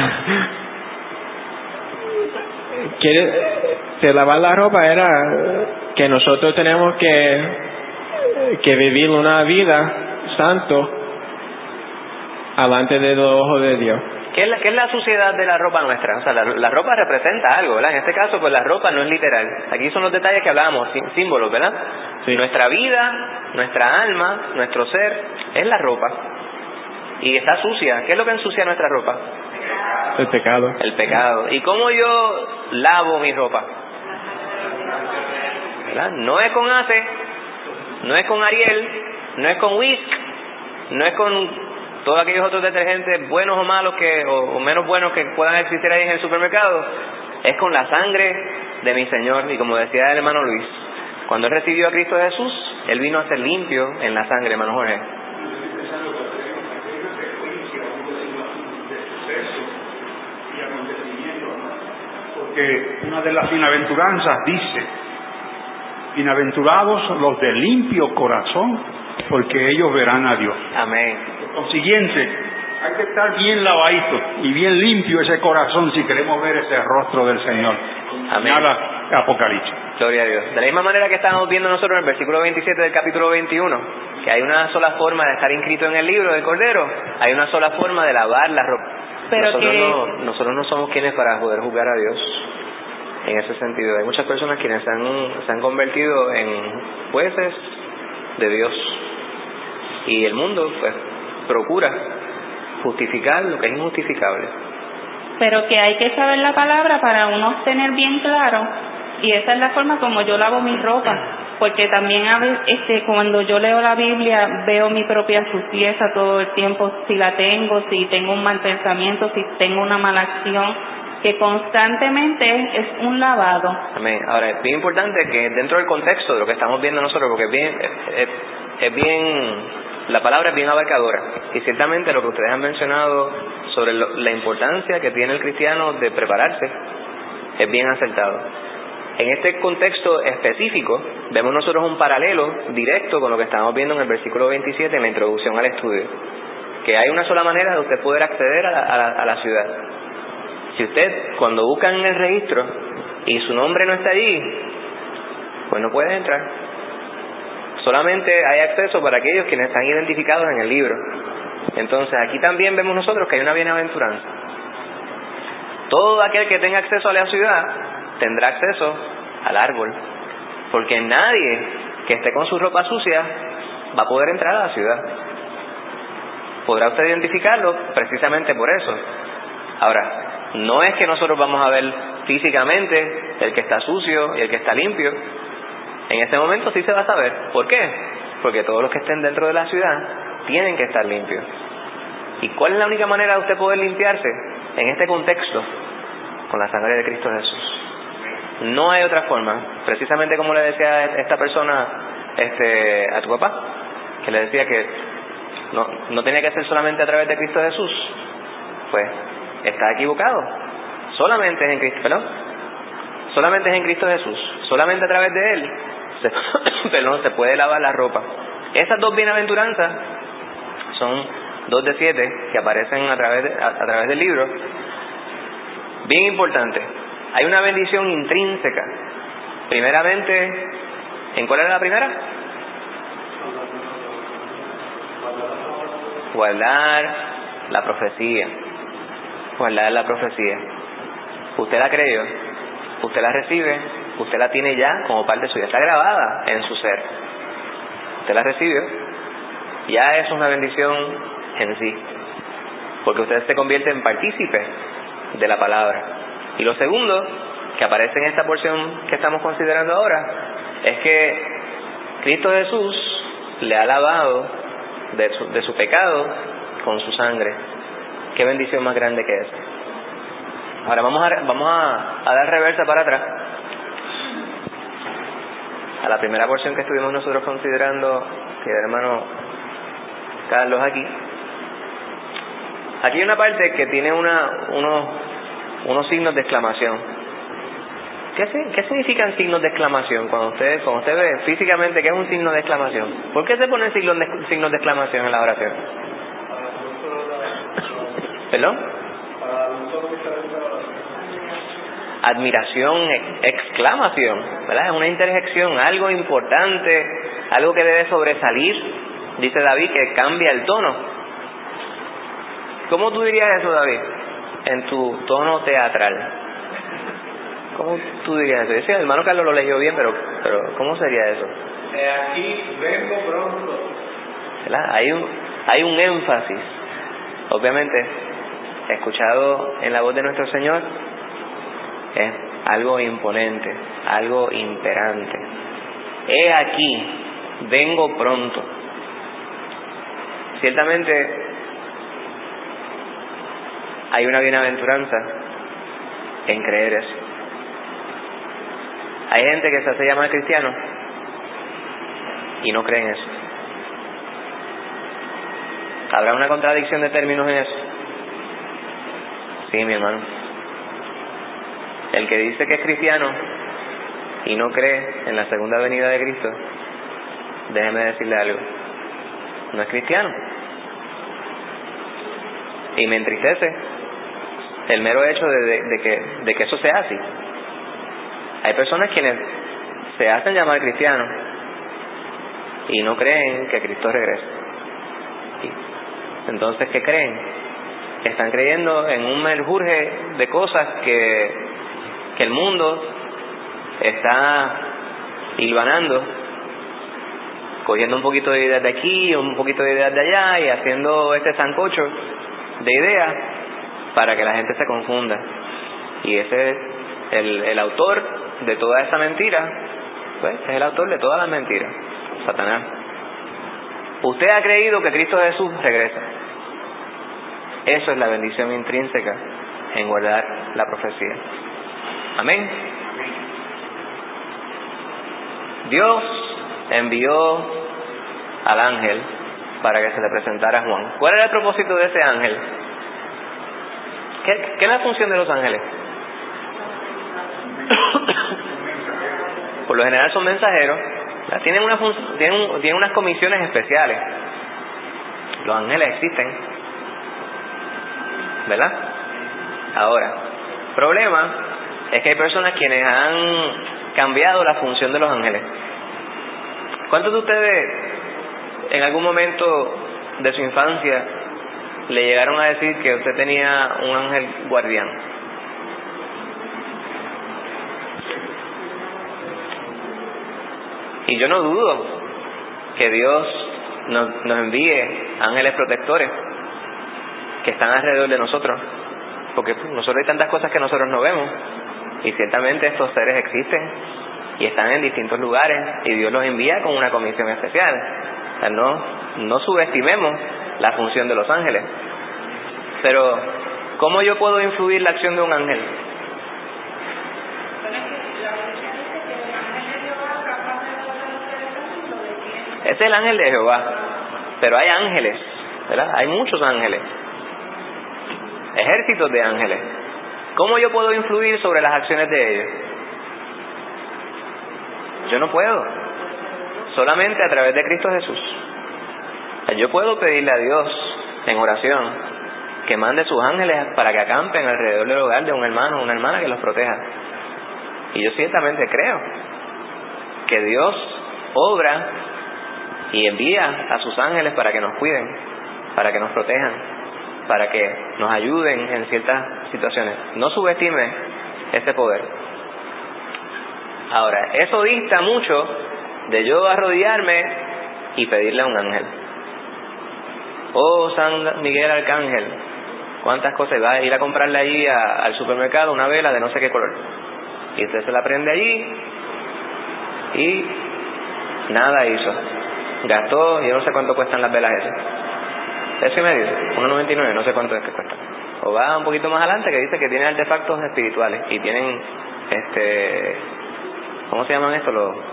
De lavar la ropa era que nosotros tenemos que vivir una vida santo delante de los ojos de Dios. ¿Qué es la suciedad de la ropa nuestra? O sea, la ropa representa algo, ¿verdad? En este caso, pues la ropa no es literal. Aquí son los detalles que hablábamos, símbolos, ¿verdad? Sí. Nuestra vida, nuestra alma, nuestro ser, es la ropa. Y está sucia. ¿Qué es lo que ensucia nuestra ropa? El pecado. El pecado. ¿Y cómo yo lavo mi ropa? ¿Verdad? No es con Ace, no es con Ariel, no es con Whisk, no es con todos aquellos otros detergentes buenos o malos o menos buenos que puedan existir ahí en el supermercado. Es con la sangre de mi Señor. Y como decía el hermano Luis, cuando él recibió a Cristo Jesús, él vino a ser limpio en la sangre, hermano Jorge. Porque una de las bienaventuranzas dice: bienaventurados los de limpio corazón, porque ellos verán a Dios. Amén. Por consiguiente, hay que estar bien lavadito y bien limpio ese corazón si queremos ver ese rostro del Señor. Amén. Apocalipsis. Gloria a Dios. De la misma manera que estamos viendo nosotros en el versículo 27 del capítulo 21, que hay una sola forma de estar inscrito en el libro del Cordero, hay una sola forma de lavar la ropa. Pero nosotros no somos quienes para poder juzgar a Dios en ese sentido. Hay muchas personas quienes se han convertido en jueces de Dios, y el mundo pues procura justificar lo que es injustificable. Pero que hay que saber la palabra para uno tener bien claro, y esa es la forma como yo lavo mi ropa, porque también cuando yo leo la Biblia veo mi propia suciedad todo el tiempo, si tengo un mal pensamiento, si tengo una mala acción, que constantemente es un lavado. Amén. Ahora, es bien importante que dentro del contexto de lo que estamos viendo nosotros, porque la palabra es bien abarcadora, y ciertamente lo que ustedes han mencionado sobre la importancia que tiene el cristiano de prepararse es bien acertado. En este contexto específico vemos nosotros un paralelo directo con lo que estamos viendo en el versículo 27 en la introducción al estudio, que hay una sola manera de usted poder acceder a la ciudad. Si usted, cuando buscan en el registro y su nombre no está allí, pues no puede entrar. Solamente hay acceso para aquellos quienes están identificados en el libro. Entonces aquí también vemos nosotros que hay una bienaventuranza. Todo aquel que tenga acceso a la ciudad tendrá acceso al árbol, porque nadie que esté con su ropa sucia va a poder entrar a la ciudad. Podrá usted identificarlo precisamente por eso. Ahora, no es que nosotros vamos a ver físicamente el que está sucio y el que está limpio. En ese momento sí se va a saber. ¿Por qué? Porque todos los que estén dentro de la ciudad tienen que estar limpios. ¿Y cuál es la única manera de usted poder limpiarse en este contexto? Con la sangre de Cristo Jesús. No hay otra forma. Precisamente como le decía esta persona a tu papá, que le decía que no tenía que ser solamente a través de Cristo Jesús. Pues está equivocado. Solamente es en Cristo, ¿perdón? Solamente es en Cristo Jesús. Solamente a través de Él se puede lavar la ropa. Esas dos bienaventuranzas son 2 de 7 que aparecen a través del libro. Bien importante. Hay una bendición intrínseca. Primeramente, ¿en cuál era la primera? Guardar la profecía. Guardar la profecía. Usted la creyó, usted la recibe, usted la tiene ya como parte suya, está grabada en su ser. usted la recibió, ya eso es una bendición en sí, porque usted se convierte en partícipe de la palabra. Y lo segundo que aparece en esta porción que estamos considerando ahora es que Cristo Jesús le ha lavado de su pecado con su sangre. Qué bendición más grande que esa. Ahora vamos a dar reversa para atrás a la primera porción que estuvimos nosotros considerando, que el hermano Carlos aquí. Aquí hay una parte que tiene unos signos de exclamación. ¿Qué significan signos de exclamación? Cuando usted ve físicamente qué es un signo de exclamación, ¿por qué se ponen signos de exclamación en la oración? ¿Perdón? Admiración, exclamación, ¿verdad? Es una interjección, algo importante, algo que debe sobresalir. Dice David que cambia el tono. ¿Cómo tú dirías eso, David? En tu tono teatral. ¿Cómo tú dirías eso? Sí, el hermano Carlos lo leyó bien, pero ¿cómo sería eso? Aquí vengo pronto. ¿Verdad? Hay un énfasis, obviamente, escuchado en la voz de nuestro Señor, es algo imponente, algo imperante. He aquí, vengo pronto. Ciertamente hay una bienaventuranza en creer eso. Hay gente que se hace llamar cristiano y no cree en eso. ¿Habrá una contradicción de términos en eso? Sí, mi hermano. El que dice que es cristiano y no cree en la segunda venida de Cristo, déjeme decirle algo, no es cristiano. Y me entristece el mero hecho de que eso sea así. Hay personas quienes se hacen llamar cristianos y no creen que Cristo regrese. Entonces, ¿qué creen? Están creyendo en un menjurje de cosas que el mundo está hilvanando, cogiendo un poquito de ideas de aquí, un poquito de ideas de allá y haciendo este sancocho de ideas para que la gente se confunda. Y ese es el autor de toda esa mentira, pues es el autor de todas las mentiras, Satanás. Usted ha creído que Cristo Jesús regresa. Eso es la bendición intrínseca en guardar la profecía. Amén. Dios envió al ángel para que se le presentara a Juan. ¿Cuál era el propósito de ese ángel? ¿Qué es la función de los ángeles? Por lo general son mensajeros. Tienen unas comisiones especiales. Los ángeles existen, ¿verdad? Ahora, problema es que hay personas quienes han cambiado la función de los ángeles. ¿Cuántos de ustedes en algún momento de su infancia le llegaron a decir que usted tenía un ángel guardián? Y yo no dudo que Dios nos envíe ángeles protectores que están alrededor de nosotros, porque nosotros hay tantas cosas que nosotros no vemos, y ciertamente estos seres existen y están en distintos lugares y Dios los envía con una comisión especial. O sea, no subestimemos la función de los ángeles. Pero ¿cómo yo puedo influir la acción de un ángel? Ese es el ángel de Jehová, pero hay ángeles, ¿verdad? Hay muchos ángeles, ejércitos de ángeles. ¿Cómo yo puedo influir sobre las acciones de ellos? Yo no puedo, solamente a través de Cristo Jesús. Yo puedo pedirle a Dios en oración que mande sus ángeles para que acampen alrededor del hogar de un hermano o una hermana que los proteja. Y yo ciertamente creo que Dios obra y envía a sus ángeles para que nos cuiden, para que nos protejan, para que nos ayuden en ciertas situaciones. No subestime ese poder. Ahora, eso dista mucho de yo arrodillarme y pedirle a un ángel. Oh, San Miguel Arcángel, cuántas cosas, va a ir a comprarle allí al supermercado una vela de no sé qué color, y usted se la prende allí y nada hizo, gastó, yo no sé cuánto cuestan las velas esas, $1.50, $1.99, no sé cuánto es que cuesta. O va un poquito más adelante que dice que tienen artefactos espirituales y tienen ¿cómo se llaman estos? Los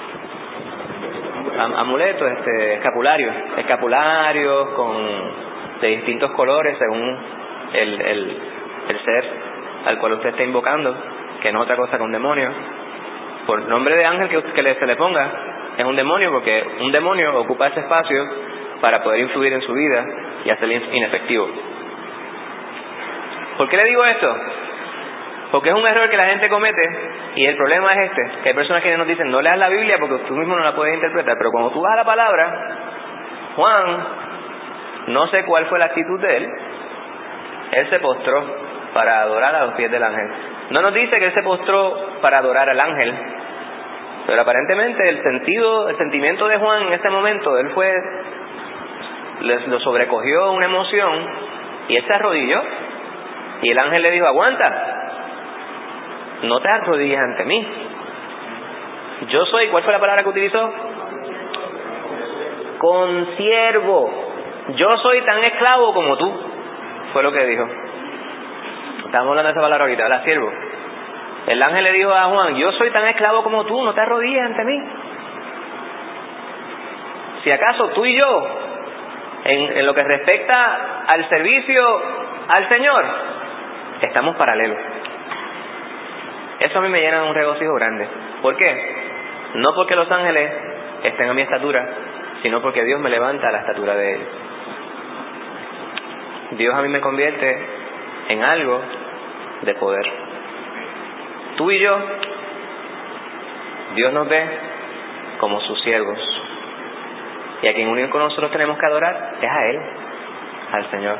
amuletos, escapularios de distintos colores según el ser al cual usted está invocando, que no es otra cosa que un demonio. Por nombre de ángel que se le ponga, es un demonio, porque un demonio ocupa ese espacio para poder influir en su vida y hacerlo inefectivo. ¿Por qué le digo esto? Porque es un error que la gente comete, y el problema es que hay personas que nos dicen, no leas la Biblia porque tú mismo no la puedes interpretar, pero cuando tú vas a la palabra, Juan, no sé cuál fue la actitud de él se postró para adorar a los pies del ángel. No nos dice que él se postró para adorar al ángel, pero aparentemente el sentimiento de Juan en ese momento, lo sobrecogió una emoción, y él se arrodilló, y el ángel le dijo, aguanta, no te arrodilles ante mí. Yo soy, ¿cuál fue la palabra que utilizó? Consiervo. Yo soy tan esclavo como tú. Fue lo que dijo. Estamos hablando de esa palabra ahorita, ¿verdad? Siervo. El ángel le dijo a Juan, yo soy tan esclavo como tú, no te arrodilles ante mí. Si acaso tú y yo, en lo que respecta al servicio al Señor, estamos paralelos. Eso a mí me llena de un regocijo grande. ¿Por qué? No porque los ángeles estén a mi estatura, sino porque Dios me levanta a la estatura de ellos. Dios a mí me convierte en algo de poder. Tú y yo, Dios nos ve como sus siervos, y a quien único nosotros tenemos que adorar es a Él, al Señor.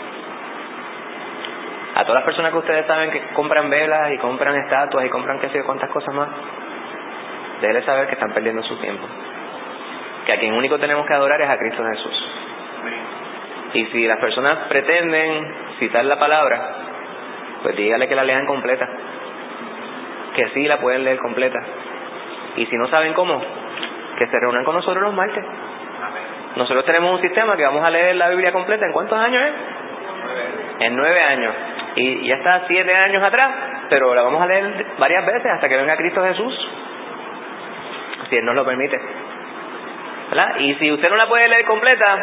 A todas las personas que ustedes saben que compran velas y compran estatuas y compran qué sé yo cuántas cosas más, déjenles saber que están perdiendo su tiempo, que a quien único tenemos que adorar es a Cristo Jesús. Y si las personas pretenden citar la palabra, pues dígale que la lean completa, que sí la pueden leer completa, y si no saben cómo, que se reúnan con nosotros los martes. Nosotros tenemos un sistema que vamos a leer la Biblia completa. ¿En cuántos años es? En 9 años. Y ya está 7 años atrás, pero la vamos a leer varias veces hasta que venga Cristo Jesús, si Él nos lo permite, ¿verdad? Y si usted no la puede leer completa,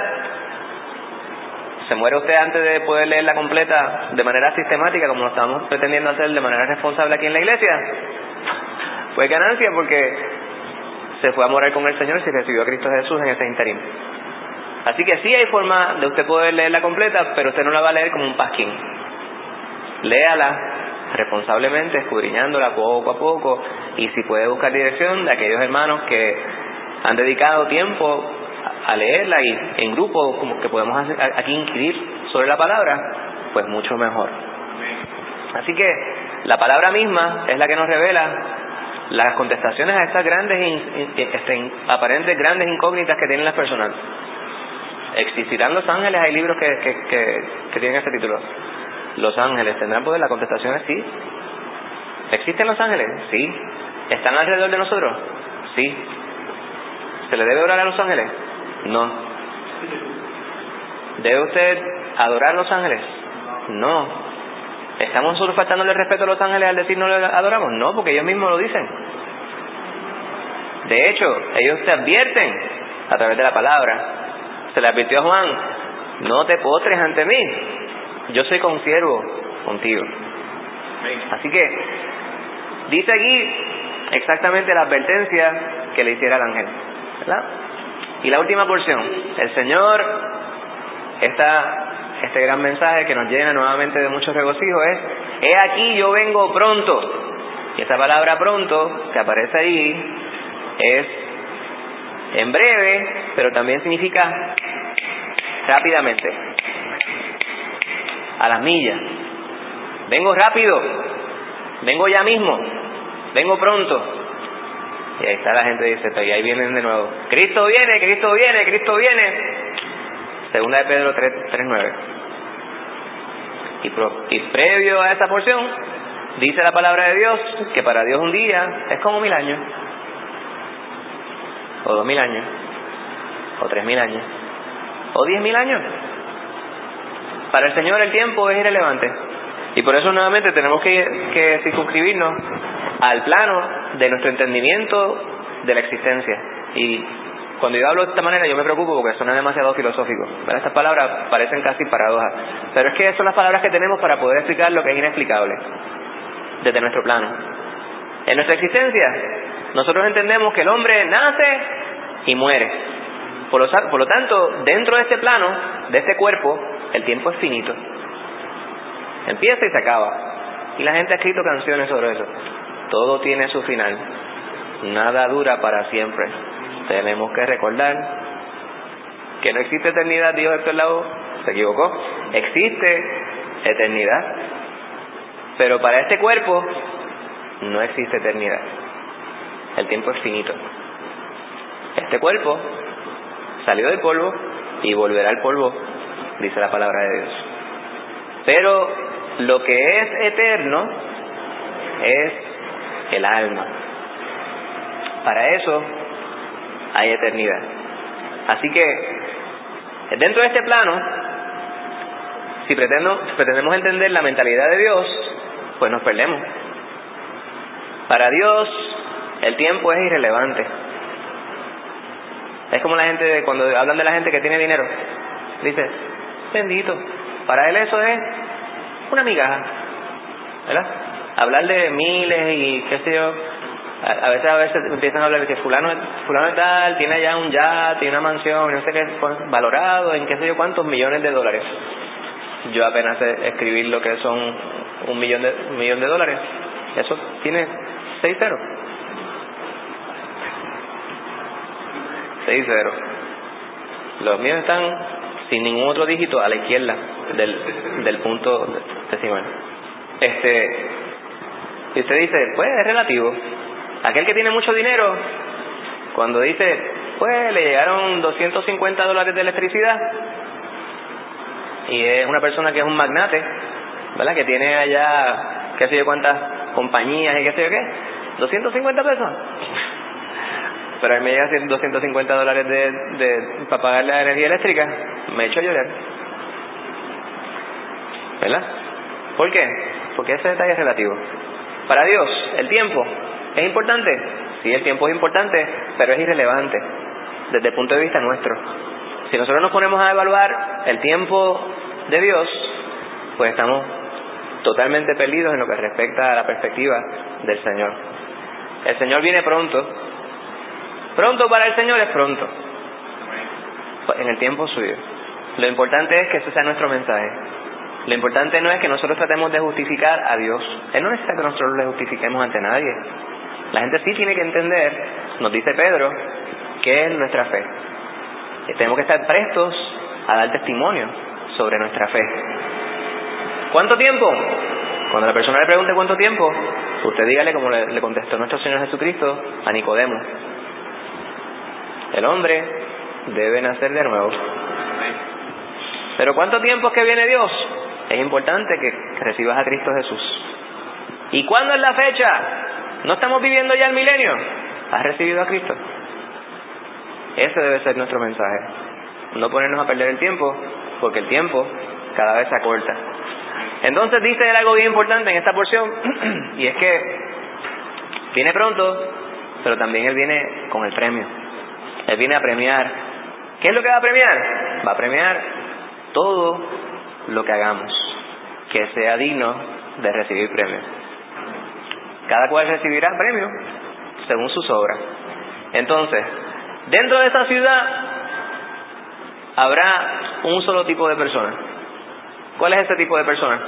se muere usted antes de poder leerla completa de manera sistemática, como lo estamos pretendiendo hacer de manera responsable aquí en la iglesia, fue ganancia, porque se fue a morar con el Señor y se recibió a Cristo Jesús en ese interín. Así que sí hay forma de usted poder leerla completa, pero usted no la va a leer como un pasquín. Léala responsablemente, escudriñándola poco a poco, y si puede buscar dirección de aquellos hermanos que han dedicado tiempo a leerla, y en grupo como que podemos aquí inquirir sobre la palabra, pues mucho mejor. Así que la palabra misma es la que nos revela las contestaciones a estas grandes aparentes grandes incógnitas que tienen las personas. ¿Existirán los ángeles? Hay libros que tienen ese título. ¿Los ángeles tendrán poder? La contestación es sí. ¿Existen los ángeles? Sí. ¿Están alrededor de nosotros? Sí. ¿Se le debe orar a los ángeles? No. ¿Debe usted adorar a los ángeles? No. ¿Estamos nosotros faltándole respeto a los ángeles al decir no les adoramos? No, porque ellos mismos lo dicen. De hecho, ellos te advierten a través de la palabra. Se le advirtió a Juan, no te postres ante mí, yo soy consiervo contigo. Así que dice aquí exactamente la advertencia que le hiciera el ángel, ¿verdad? Y la última porción, el Señor, este gran mensaje que nos llena nuevamente de mucho regocijo es: he aquí yo vengo pronto. Y esa palabra pronto que aparece ahí es en breve, pero también significa rápidamente, a las millas. Vengo rápido, vengo ya mismo, vengo pronto. Y ahí está la gente dice, y ahí vienen de nuevo, Cristo viene, Cristo viene, Cristo viene. Segunda de Pedro 3:9. Y previo a esa porción, dice la palabra de Dios que para Dios un día es como 1000 años, o 2000 años, o 3000 años, o 10.000 años. Para el Señor el tiempo es irrelevante. Y por eso nuevamente tenemos que circunscribirnos al plano de nuestro entendimiento de la existencia. Y cuando yo hablo de esta manera yo me preocupo porque suena demasiado filosófico, ¿verdad? Estas palabras parecen casi paradojas, pero es que son las palabras que tenemos para poder explicar lo que es inexplicable desde nuestro plano. En nuestra existencia nosotros entendemos que el hombre nace y muere. Por lo tanto, dentro de este plano, de este cuerpo, el tiempo es finito. Empieza y se acaba. Y la gente ha escrito canciones sobre eso. Todo tiene su final. Nada dura para siempre. Tenemos que recordar que no existe eternidad, dijo Héctor Lavoe. Se equivocó. Existe eternidad. Pero para este cuerpo no existe eternidad. El tiempo es finito. Este cuerpo salió del polvo y volverá al polvo, dice la palabra de Dios. Pero lo que es eterno es el alma. Para eso hay eternidad. Así que dentro de este plano, si pretendemos entender la mentalidad de Dios, pues nos perdemos. Para Dios el tiempo es irrelevante. Es como la gente, cuando hablan de la gente que tiene dinero, dice, bendito, para él eso es una migaja, ¿verdad? Hablar de miles y qué sé yo, a veces empiezan a hablar de que fulano tal tiene ya un yate y una mansión y no sé qué, valorado en qué sé yo cuántos millones de dólares. Yo apenas sé escribir lo que son un millón de dólares. Eso tiene 6 ceros. 6 ceros. Los míos están sin ningún otro dígito a la izquierda del punto decimal. Y usted dice, pues es relativo. Aquel que tiene mucho dinero, cuando dice, pues le llegaron $250 de electricidad, y es una persona que es un magnate, ¿verdad? Que tiene allá qué sé yo cuántas compañías y qué sé yo qué, 250 pesos. Pero a mí me llega $250 para pagar la energía eléctrica, me echo a llorar, ¿verdad? ¿Por qué? Porque ese detalle es relativo. Para Dios, ¿el tiempo es importante? Sí, el tiempo es importante, pero es irrelevante desde el punto de vista nuestro. Si nosotros nos ponemos a evaluar el tiempo de Dios, pues estamos totalmente perdidos en lo que respecta a la perspectiva del Señor. El Señor viene pronto. Pronto para el Señor es pronto, en el tiempo suyo. Lo importante es que ese sea nuestro mensaje. Lo importante no es que nosotros tratemos de justificar a Dios. Él no necesita que nosotros le justifiquemos ante nadie. La gente sí tiene que entender, nos dice Pedro, qué es nuestra fe. Y tenemos que estar prestos a dar testimonio sobre nuestra fe. ¿Cuánto tiempo? Cuando la persona le pregunte cuánto tiempo, usted dígale como le contestó nuestro Señor Jesucristo a Nicodemo: el hombre debe nacer de nuevo. ¿Pero cuánto tiempo es que viene Dios? Es importante que recibas a Cristo Jesús. ¿Y cuándo es la fecha? ¿No estamos viviendo ya el milenio? ¿Has recibido a Cristo? Ese debe ser nuestro mensaje. No ponernos a perder el tiempo, porque el tiempo cada vez se acorta. Entonces dice él algo bien importante en esta porción, y es que viene pronto, pero también él viene con el premio. Él viene a premiar. ¿Qué es lo que va a premiar? Va a premiar todo lo que hagamos que sea digno de recibir premio. Cada cual recibirá premio según sus obras. Entonces, dentro de esa ciudad habrá un solo tipo de persona. ¿Cuál es ese tipo de persona?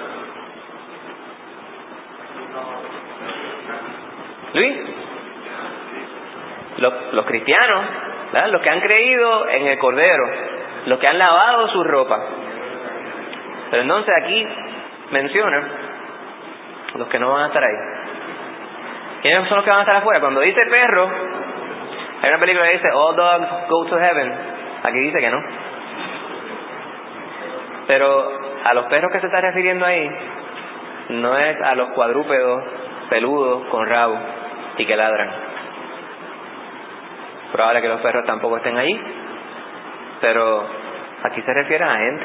Luis, los cristianos, ¿verdad? Los que han creído en el Cordero, los que han lavado su ropa. Pero entonces aquí menciona los que no van a estar ahí. ¿Quiénes son los que van a estar afuera? Cuando dice perro, Hay una película que dice All dogs go to heaven. Aquí dice que no. Pero a los perros que se está refiriendo ahí no es a los cuadrúpedos peludos con rabo y que ladran. Probable que los perros tampoco estén allí, pero aquí se refiere a gente,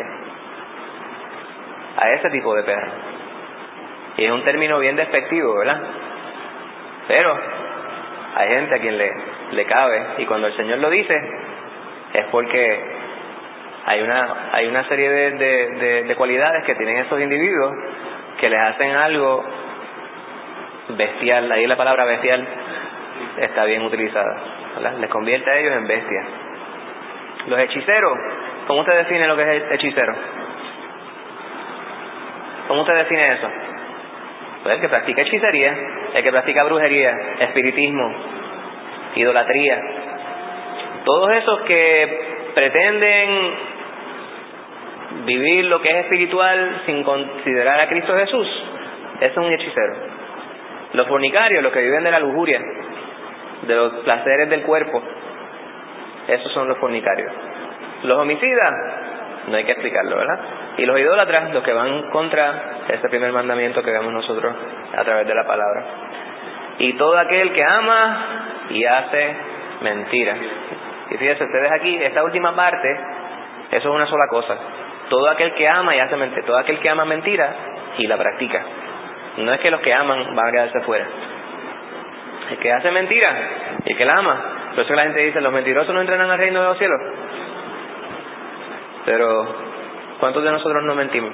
a ese tipo de perro. Y es un término bien despectivo, ¿verdad? Pero hay gente a quien le cabe, y cuando el Señor lo dice es porque hay una serie de cualidades que tienen esos individuos que les hacen algo bestial. Ahí la palabra bestial está bien utilizada, ¿verdad? Les convierte a ellos en bestias. Los hechiceros, ¿cómo usted define lo que es hechicero? ¿Cómo usted define eso? Pues el que practica hechicería, el que practica brujería, espiritismo, idolatría, todos esos que pretenden vivir lo que es espiritual sin considerar a Cristo Jesús, ese es un hechicero. Los fornicarios, los que viven de la lujuria, de los placeres del cuerpo, esos son los fornicarios. Los homicidas, no hay que explicarlo, ¿verdad? Y los idólatras, los que van contra ese primer mandamiento que vemos nosotros a través de la palabra. Y todo aquel que ama y hace mentira. Y fíjense ustedes aquí, esta última parte, eso es una sola cosa. Todo aquel que ama y hace mentira, todo aquel que ama mentira y la practica. No es que los que aman van a quedarse fuera. El que hace mentira y el que la ama. Por eso que la gente dice, los mentirosos no entrarán al reino de los cielos. Pero ¿cuántos de nosotros no mentimos?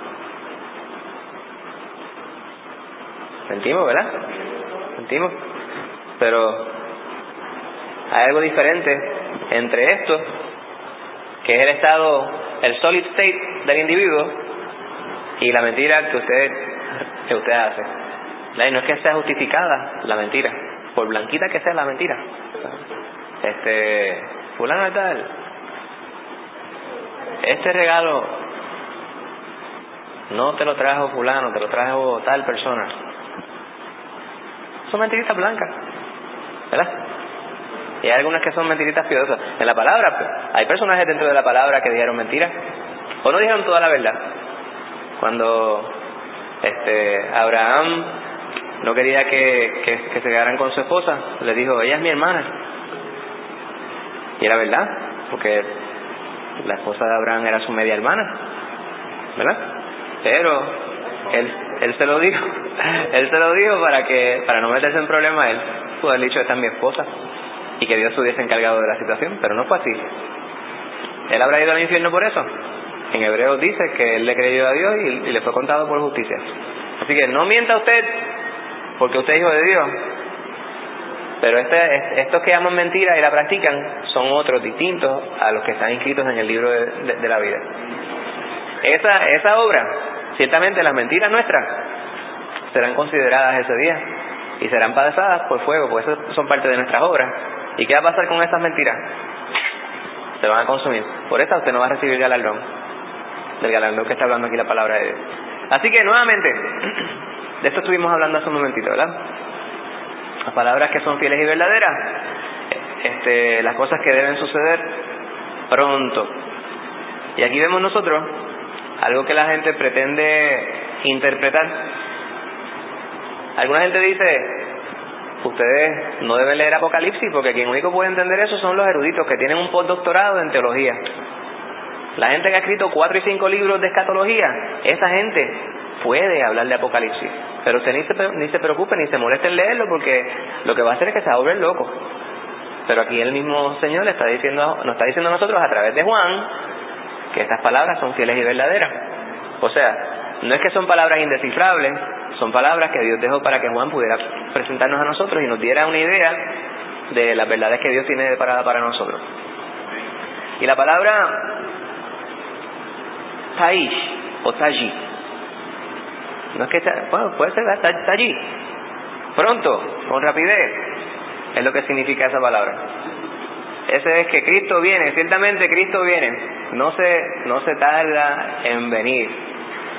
Mentimos, ¿verdad? Mentimos. Pero hay algo diferente entre esto, que es el estado, el solid state del individuo, y la mentira que usted hace. Y no es que sea justificada la mentira, por blanquita que sea la mentira. Fulano de tal, este regalo no te lo trajo fulano, te lo trajo tal persona. Son mentiritas blancas, ¿verdad? Y hay algunas que son mentiritas piadosas. En la palabra, hay personajes dentro de la palabra que dijeron mentiras, o no dijeron toda la verdad. Cuando Abraham no quería que se quedaran con su esposa, le dijo, ella es mi hermana. Y era verdad, porque la esposa de Abraham era su media hermana, ¿verdad? Pero él se lo dijo, para no meterse en problemas. Él pudo haber dicho, esta es mi esposa, y que Dios se hubiese encargado de la situación, pero no fue así. Él habrá ido al infierno por eso. En Hebreos dice que él le creyó a Dios y le fue contado por justicia. Así que no mienta usted, porque usted es hijo de Dios. Pero estos que llaman mentira y la practican son otros distintos a los que están inscritos en el libro de la vida. Esa obra, ciertamente las mentiras nuestras serán consideradas ese día y serán pasadas por fuego, porque esas son parte de nuestras obras. ¿Y qué va a pasar con esas mentiras? Se van a consumir. Por eso usted no va a recibir galardón, del galardón que está hablando aquí la palabra de Dios. Así que nuevamente, de esto estuvimos hablando hace un momentito, ¿verdad? Las palabras que son fieles y verdaderas, las cosas que deben suceder pronto. Y aquí vemos nosotros algo que la gente pretende interpretar. Alguna gente dice, ustedes no deben leer Apocalipsis, porque quien único puede entender eso son los eruditos que tienen un postdoctorado en teología. La gente que ha escrito 4 y 5 libros de escatología, esa gente puede hablar de Apocalipsis. Pero usted ni se preocupe, ni se moleste en leerlo, porque lo que va a hacer es que se va a volver loco. Pero aquí el mismo Señor nos está diciendo a nosotros a través de Juan que estas palabras son fieles y verdaderas. O sea, no es que son palabras indescifrables, son palabras que Dios dejó para que Juan pudiera presentarnos a nosotros y nos diera una idea de las verdades que Dios tiene preparada para nosotros. Y la palabra Taish o Taji, no es que puede ser, está allí, pronto, con rapidez, es lo que significa esa palabra. Ese es que Cristo viene, ciertamente Cristo viene, no se tarda en venir.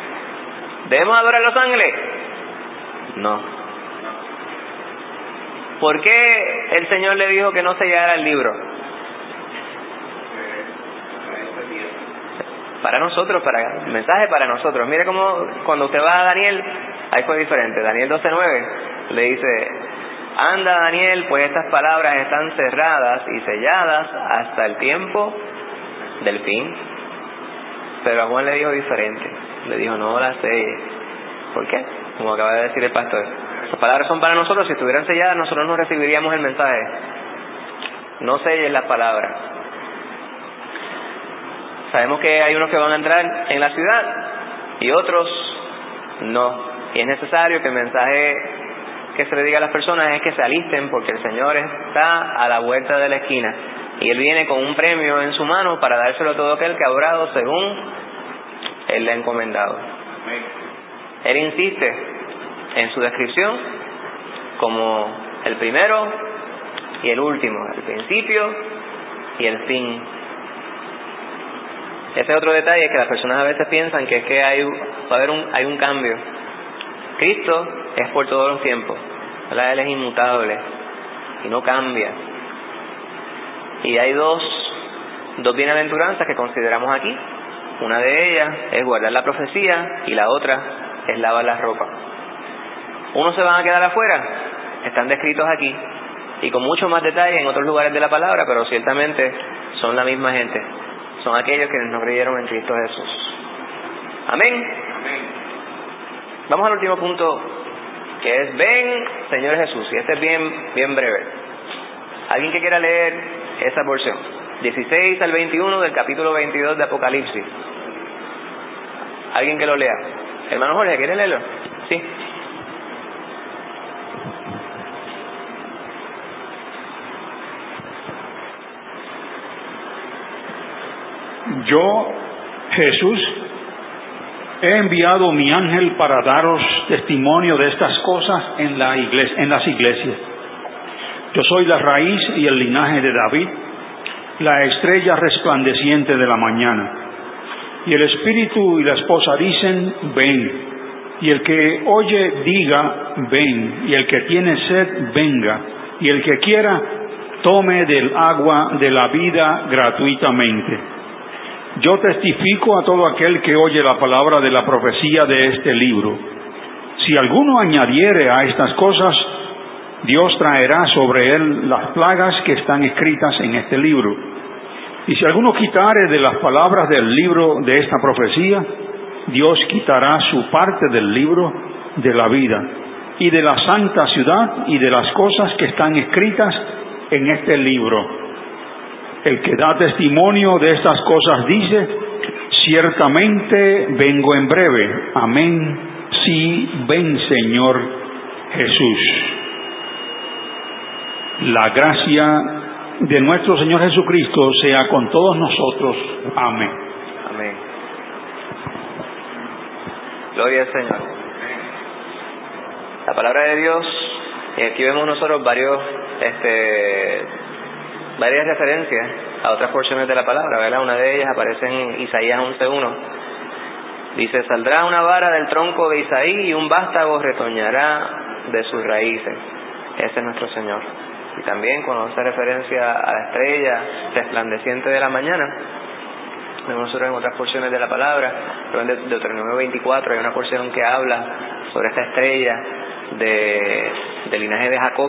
¿Debemos adorar a los ángeles? No. ¿Por qué el Señor le dijo que no sellara el libro? Para nosotros, el mensaje para nosotros. Mire cómo cuando usted va a Daniel, ahí fue diferente. Daniel 12:9 le dice: anda, Daniel, pues estas palabras están cerradas y selladas hasta el tiempo del fin. Pero a Juan le dijo diferente. Le dijo: no las selles. ¿Por qué? Como acaba de decir el pastor, las palabras son para nosotros. Si estuvieran selladas, nosotros no recibiríamos el mensaje. No selles las palabras. Sabemos que hay unos que van a entrar en la ciudad y otros no. Y es necesario que el mensaje que se le diga a las personas es que se alisten, porque el Señor está a la vuelta de la esquina y Él viene con un premio en su mano para dárselo a todo aquel que ha obrado según Él le ha encomendado. Él insiste en su descripción como el primero y el último, el principio y el fin. Ese es otro detalle, que las personas a veces piensan que es que hay un cambio. Cristo es por todos los tiempos, ¿verdad? Él es inmutable y no cambia. Y hay dos bienaventuranzas que consideramos aquí. Una de ellas es guardar la profecía y la otra es lavar la ropa. Unos se van a quedar afuera, están descritos aquí y con mucho más detalle en otros lugares de la palabra, pero ciertamente son la misma gente. Son aquellos que no creyeron en Cristo Jesús. Amén. Vamos al último punto, que es: ven, Señor Jesús. Y este es bien breve. ¿Alguien que quiera leer esa porción? 16 al 21 del capítulo 22 de Apocalipsis. ¿Alguien que lo lea? Hermano Jorge, ¿quiere leerlo? Sí. Yo, Jesús, he enviado mi ángel para daros testimonio de estas cosas en las iglesias. Yo soy la raíz y el linaje de David, la estrella resplandeciente de la mañana. Y el espíritu y la esposa dicen: ven. Y el que oye diga: ven. Y el que tiene sed, venga. Y el que quiera, tome del agua de la vida gratuitamente. Yo testifico a todo aquel que oye la palabra de la profecía de este libro. Si alguno añadiere a estas cosas, Dios traerá sobre él las plagas que están escritas en este libro. Y si alguno quitare de las palabras del libro de esta profecía, Dios quitará su parte del libro de la vida y de la santa ciudad y de las cosas que están escritas en este libro. El que da testimonio de estas cosas dice: ciertamente vengo en breve. Amén. Sí, ven, Señor Jesús. La gracia de nuestro Señor Jesucristo sea con todos nosotros. Amén. Amén. Gloria al Señor. La palabra de Dios, y aquí vemos nosotros varias referencias a otras porciones de la palabra, ¿verdad? Una de ellas aparece en Isaías 11:1. Dice: saldrá una vara del tronco de Isaí y un vástago retoñará de sus raíces. Ese es nuestro Señor. Y también cuando hace referencia a la estrella resplandeciente de la mañana, vemos nosotros en otras porciones de la palabra, pero en Deuteronomio 24 hay una porción que habla sobre esta estrella del linaje de Jacob.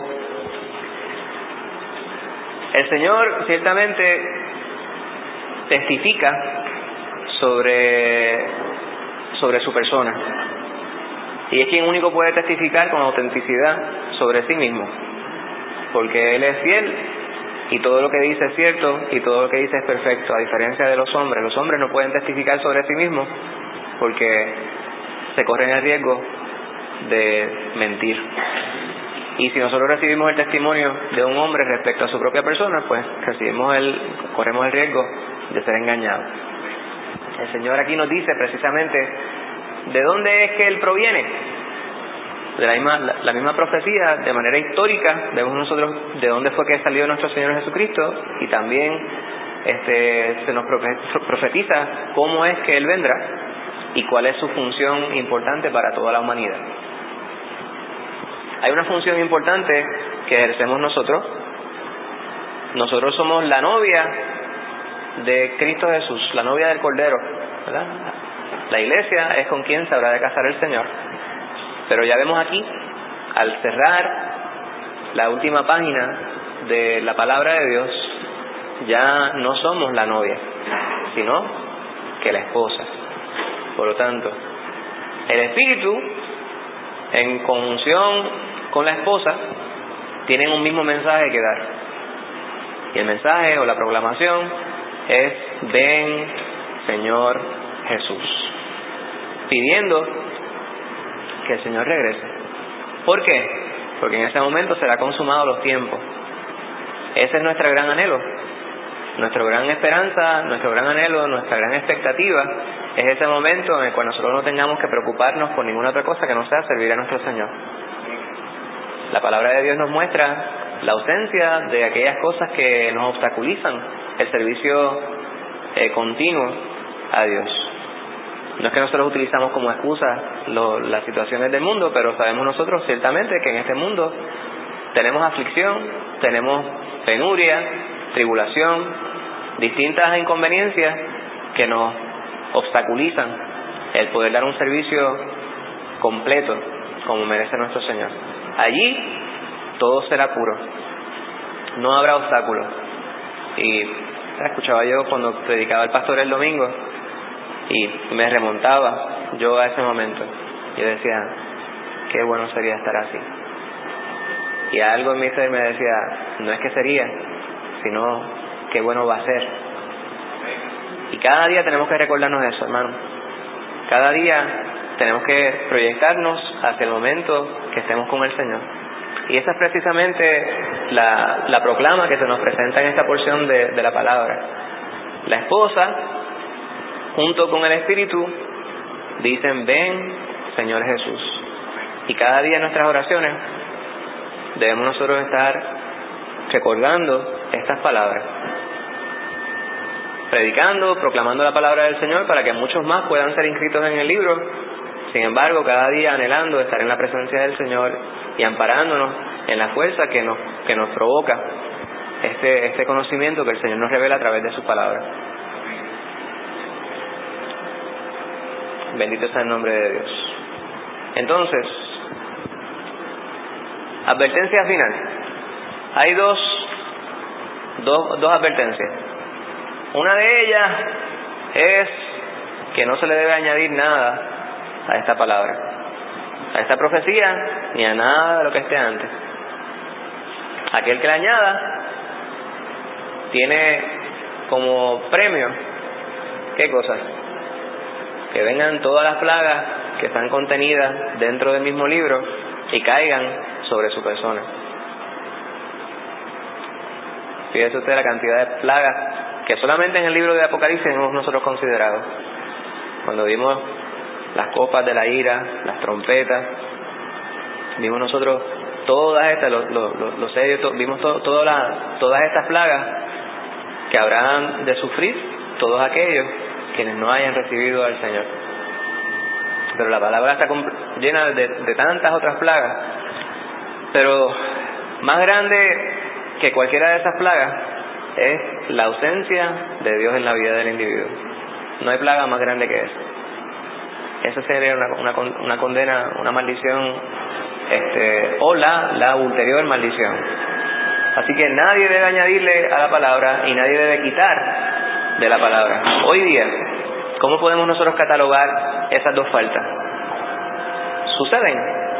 El Señor ciertamente testifica sobre su persona, y es quien único puede testificar con autenticidad sobre sí mismo, porque Él es fiel y todo lo que dice es cierto y todo lo que dice es perfecto, a diferencia de los hombres. Los hombres no pueden testificar sobre sí mismos porque se corren el riesgo de mentir. Y si nosotros recibimos el testimonio de un hombre respecto a su propia persona, pues corremos el riesgo de ser engañados. El Señor aquí nos dice precisamente de dónde es que Él proviene. De la misma profecía, de manera histórica, vemos nosotros de dónde fue que salió nuestro Señor Jesucristo, y también se nos profetiza cómo es que Él vendrá y cuál es su función importante para toda la humanidad. Hay una función importante que ejercemos nosotros. Nosotros somos la novia de Cristo Jesús, la novia del Cordero, ¿verdad? La iglesia es con quien se habrá de casar el Señor. Pero ya vemos aquí, al cerrar la última página de la palabra de Dios, ya no somos la novia, sino que la esposa. Por lo tanto, el Espíritu, en conjunción con la esposa, tienen un mismo mensaje que dar. Y el mensaje o la proclamación es: ven, Señor Jesús. Pidiendo que el Señor regrese. ¿Por qué? Porque en ese momento será consumado los tiempos. Ese es nuestro gran anhelo, nuestra gran esperanza, nuestro gran anhelo, nuestra gran expectativa. Es ese momento en el cual nosotros no tengamos que preocuparnos por ninguna otra cosa que no sea servir a nuestro Señor. La palabra de Dios nos muestra la ausencia de aquellas cosas que nos obstaculizan el servicio continuo a Dios. No es que nosotros utilizamos como excusa las situaciones del mundo, pero sabemos nosotros ciertamente que en este mundo tenemos aflicción, tenemos penuria, tribulación, distintas inconveniencias que nos obstaculizan el poder dar un servicio completo como merece nuestro Señor. Allí todo será puro, no habrá obstáculos. Y escuchaba yo cuando predicaba el pastor el domingo, y me remontaba yo a ese momento. Yo decía, qué bueno sería estar así. Y algo en mi ser me decía, no es que sería, sino qué bueno va a ser. Y cada día tenemos que recordarnos de eso, hermano. Cada día tenemos que proyectarnos hacia el momento que estemos con el Señor. Y esa es precisamente la proclama que se nos presenta en esta porción de la palabra. La esposa, junto con el Espíritu, dicen: ven, Señor Jesús. Y cada día en nuestras oraciones debemos nosotros estar recordando estas palabras, predicando, proclamando la palabra del Señor para que muchos más puedan ser inscritos en el libro. Sin embargo, cada día anhelando estar en la presencia del Señor y amparándonos en la fuerza que nos provoca este conocimiento que el Señor nos revela a través de sus palabras. Bendito sea el nombre de Dios. Entonces, advertencia final. Hay dos advertencias. Una de ellas es que no se le debe añadir nada a esta palabra, a esta profecía, ni a nada de lo que esté antes. Aquel que le añada tiene como premio, ¿qué cosas? Que vengan todas las plagas que están contenidas dentro del mismo libro y caigan sobre su persona. Fíjese usted la cantidad de plagas que solamente en el libro de Apocalipsis hemos nosotros considerado. Cuando vimos las copas de la ira, las trompetas, vimos nosotros todas estas, los sellos, vimos todas estas plagas que habrán de sufrir todos aquellos quienes no hayan recibido al Señor. Pero la palabra está llena de tantas otras plagas. Pero más grande que cualquiera de esas plagas es la ausencia de Dios en la vida del individuo. No hay plaga más grande que esa. Esa sería una condena, una maldición, o la ulterior maldición. Así que nadie debe añadirle a la palabra y nadie debe quitar de la palabra. Hoy día, ¿cómo podemos nosotros catalogar esas dos faltas? ¿Suceden?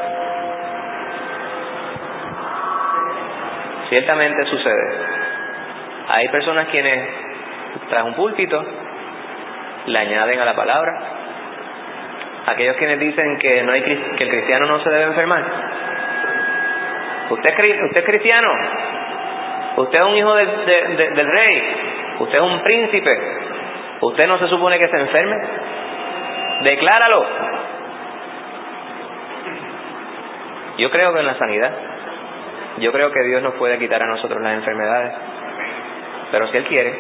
Ciertamente sucede. Hay personas quienes, tras un púlpito, le añaden a la palabra. Aquellos quienes dicen que que el cristiano no se debe enfermar. ¿Usted es cristiano? ¿Usted es un hijo del rey? ¿Usted es un príncipe? ¿Usted no se supone que se enferme? Decláralo. Yo creo que en la sanidad, yo creo que Dios nos puede quitar a nosotros las enfermedades, pero si Él quiere,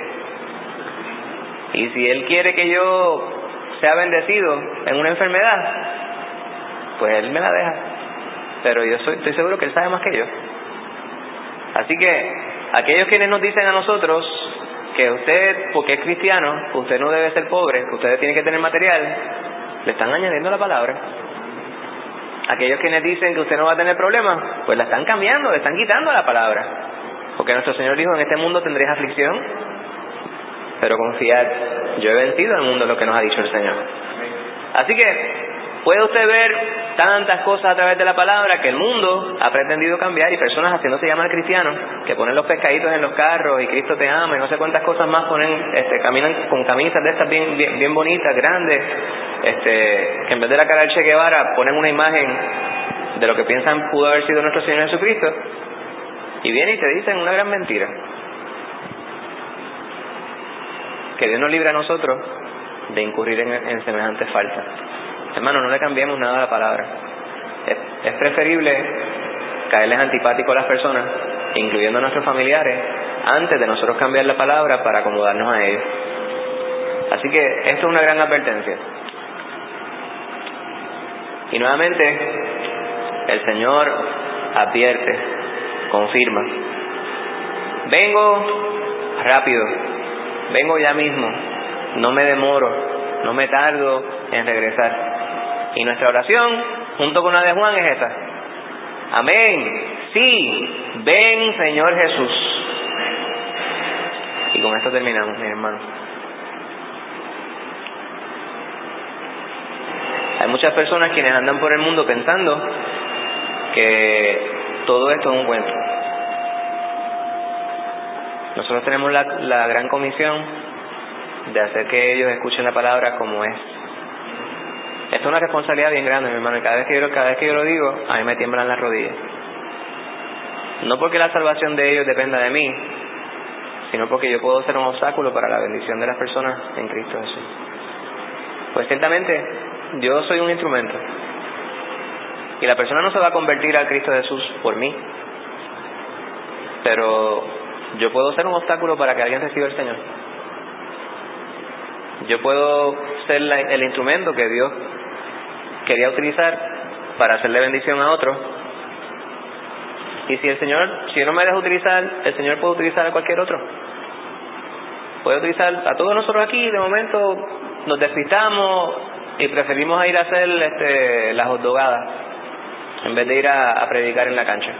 y si Él quiere que yo sea bendecido en una enfermedad, pues Él me la deja. pero estoy seguro que Él sabe más que yo. Así que aquellos quienes nos dicen a nosotros que usted, porque es cristiano, usted no debe ser pobre, que usted tiene que tener material, le están añadiendo la palabra. Aquellos quienes dicen que usted no va a tener problemas, pues la están cambiando, le están quitando la palabra. Porque nuestro Señor dijo, en este mundo tendréis aflicción, pero confiad, yo he vencido al mundo, lo que nos ha dicho el Señor. Así que puede usted ver tantas cosas a través de la palabra que el mundo ha pretendido cambiar, y personas haciéndose llamar cristianos, que ponen los pescaditos en los carros y Cristo te ama y no sé cuántas cosas más, caminan con camisas de estas bien bonitas, grandes, que en vez de la cara del Che Guevara ponen una imagen de lo que piensan pudo haber sido nuestro Señor Jesucristo, y vienen y te dicen una gran mentira. Que Dios nos libre a nosotros de incurrir en semejantes faltas. Hermano, no le cambiemos nada a la palabra. Es preferible caerles antipático a las personas, incluyendo a nuestros familiares, antes de nosotros cambiar la palabra para acomodarnos a ellos. Así que esto es una gran advertencia. Y nuevamente, el Señor advierte, confirma: vengo rápido, vengo ya mismo, no me demoro, no me tardo en regresar. Y nuestra oración, junto con la de Juan, es esta: amén, sí, ven Señor Jesús. Y con esto terminamos, mis hermanos. Hay muchas personas quienes andan por el mundo pensando que todo esto es un cuento. Nosotros tenemos la gran comisión de hacer que ellos escuchen la palabra como es. Esto es una responsabilidad bien grande, mi hermano, y cada vez que yo lo digo, a mí me tiemblan las rodillas. No porque la salvación de ellos dependa de mí, sino porque yo puedo ser un obstáculo para la bendición de las personas en Cristo Jesús. Pues ciertamente, yo soy un instrumento, y la persona no se va a convertir a Cristo Jesús por mí, pero yo puedo ser un obstáculo para que alguien reciba el Señor. Yo puedo ser el instrumento que Dios quería utilizar para hacerle bendición a otro. Y si yo no me dejo utilizar, el Señor puede utilizar a cualquier otro. Puede utilizar a todos nosotros aquí. De momento nos despistamos y preferimos ir a hacer las hotdogadas en vez de ir a predicar en la cancha.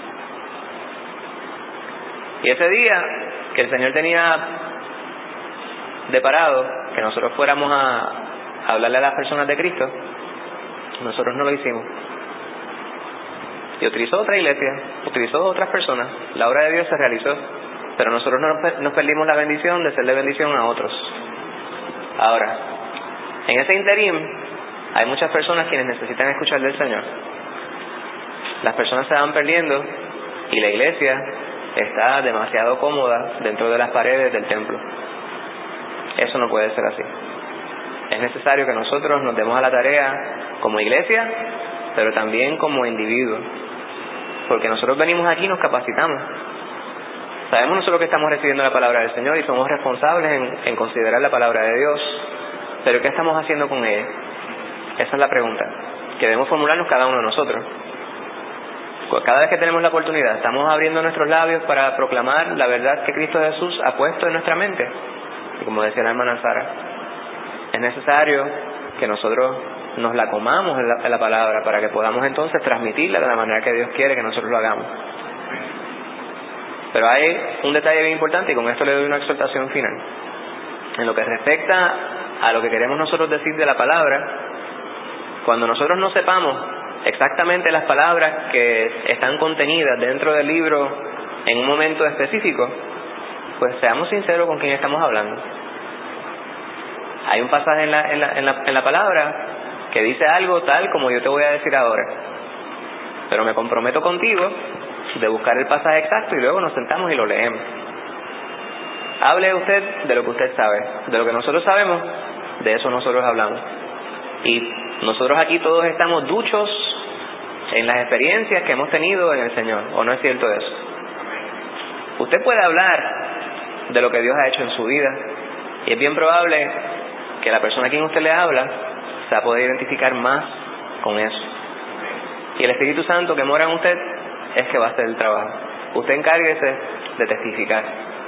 Y ese día que el Señor tenía deparado que nosotros fuéramos a hablarle a las personas de Cristo, nosotros no lo hicimos. Y utilizó otra iglesia, utilizó otras personas. La obra de Dios se realizó, pero nosotros nos perdimos la bendición de serle bendición a otros. Ahora, en ese interín hay muchas personas quienes necesitan escuchar del Señor. Las personas se van perdiendo y la iglesia está demasiado cómoda dentro de las paredes del templo. Eso no puede ser así. Es necesario que nosotros nos demos a la tarea como iglesia, pero también como individuos, porque nosotros venimos aquí y nos capacitamos. Sabemos nosotros que estamos recibiendo la palabra del Señor y somos responsables en considerar la palabra de Dios, pero ¿qué estamos haciendo con ella? Esa es la pregunta que debemos formularnos cada uno de nosotros. Cada vez que tenemos la oportunidad, ¿estamos abriendo nuestros labios para proclamar la verdad que Cristo Jesús ha puesto en nuestra mente? Y como decía la hermana Sara, es necesario que nosotros nos la comamos en la palabra para que podamos entonces transmitirla de la manera que Dios quiere que nosotros lo hagamos. Pero hay un detalle bien importante, y con esto le doy una exhortación final. En lo que respecta a lo que queremos nosotros decir de la palabra, cuando nosotros no sepamos exactamente las palabras que están contenidas dentro del libro en un momento específico, pues seamos sinceros con quién estamos hablando. Hay un pasaje en la palabra que dice algo tal como yo te voy a decir ahora, pero me comprometo contigo de buscar el pasaje exacto y luego nos sentamos y lo leemos. Hable usted de lo que usted sabe, de lo que nosotros sabemos, de eso nosotros hablamos. Y nosotros aquí todos estamos duchos en las experiencias que hemos tenido en el Señor, ¿o no es cierto eso? Usted puede hablar de lo que Dios ha hecho en su vida, y es bien probable que la persona a quien usted le habla se va a poder identificar más con eso. Y el Espíritu Santo que mora en usted es que va a hacer el trabajo. Usted encárguese de testificar.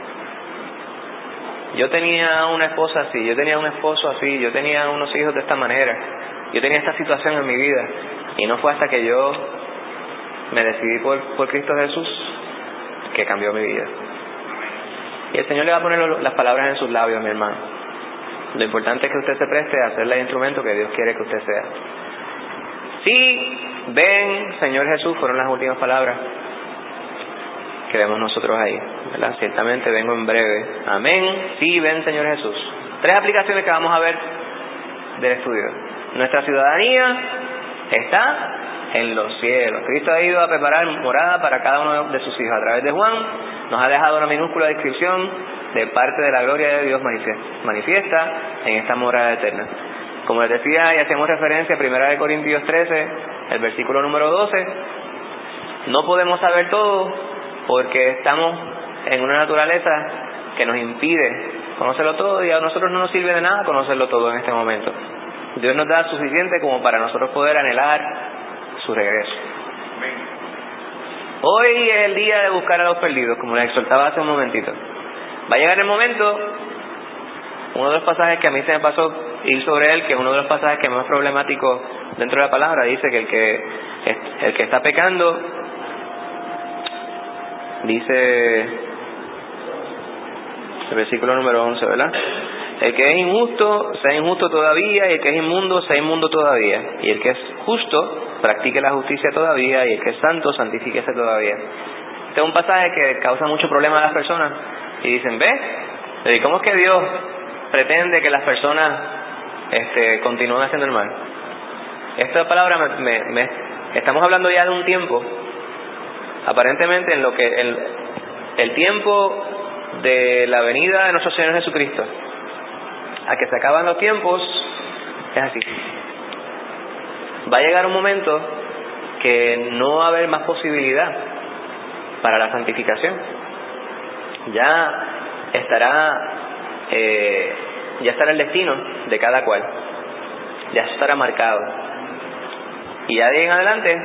Yo tenía una esposa así, yo tenía un esposo así, yo tenía unos hijos de esta manera, yo tenía esta situación en mi vida, y no fue hasta que yo me decidí por Cristo Jesús que cambió mi vida. Y el Señor le va a poner las palabras en sus labios, mi hermano. Lo importante es que usted se preste a hacerle el instrumento que Dios quiere que usted sea. Sí, ven, Señor Jesús, fueron las últimas palabras que vemos nosotros ahí, ¿verdad? Ciertamente vengo en breve. Amén. Sí, ven, Señor Jesús. 3 aplicaciones que vamos a ver del estudio. Nuestra ciudadanía está en los cielos. Cristo ha ido a preparar morada para cada uno de sus hijos. A través de Juan nos ha dejado una minúscula descripción de parte de la gloria de Dios manifiesta en esta morada eterna. Como les decía y hacemos referencia a 1 Corintios 13, el versículo número 12, no podemos saber todo porque estamos en una naturaleza que nos impide conocerlo todo, y a nosotros no nos sirve de nada conocerlo todo en este momento. Dios nos da suficiente como para nosotros poder anhelar su regreso. Hoy es el día de buscar a los perdidos, como les exhortaba hace un momentito. Va a llegar el momento, uno de los pasajes que a mí se me pasó ir sobre él, que es uno de los pasajes que es más problemático dentro de la palabra, dice que el que está pecando, dice el versículo número 11, ¿verdad? El que es injusto, sea injusto todavía, y el que es inmundo, sea inmundo todavía. Y el que es justo, practique la justicia todavía, y el que es santo, santifíquese todavía. Este es un pasaje que causa mucho problema a las personas, y dicen, ¿ves? ¿Cómo es que Dios pretende que las personas continúen haciendo el mal? Esta palabra estamos hablando ya de un tiempo, aparentemente en lo que el tiempo de la venida de nuestro Señor Jesucristo, a que se acaban los tiempos, es así. Va a llegar un momento que no va a haber más posibilidad para la santificación. Ya estará el destino de cada cual, ya estará marcado, y ya de ahí en adelante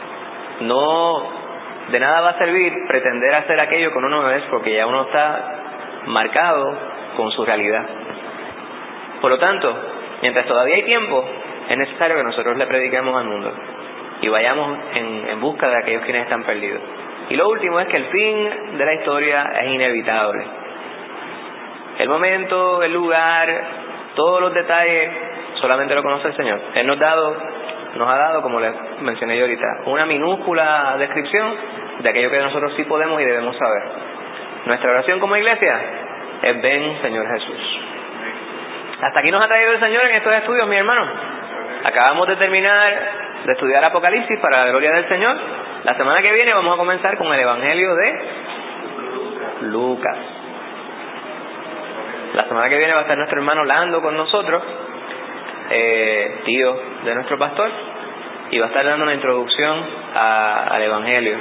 de nada va a servir pretender hacer aquello que uno no es, porque ya uno está marcado con su realidad. Por lo tanto, mientras todavía hay tiempo, es necesario que nosotros le prediquemos al mundo y vayamos en busca de aquellos quienes están perdidos. Y lo último es que el fin de la historia es inevitable. El momento, el lugar, todos los detalles solamente lo conoce el Señor. Él nos ha dado, como les mencioné yo ahorita, una minúscula descripción de aquello que nosotros sí podemos y debemos saber. Nuestra oración como iglesia es: ven, Señor Jesús. Hasta aquí nos ha traído el Señor en estos estudios, mi hermano. Acabamos de terminar de estudiar Apocalipsis para la gloria del Señor. La semana que viene vamos a comenzar con el Evangelio de Lucas. La semana que viene va a estar nuestro hermano Lando con nosotros, tío de nuestro pastor, y va a estar dando una introducción al Evangelio.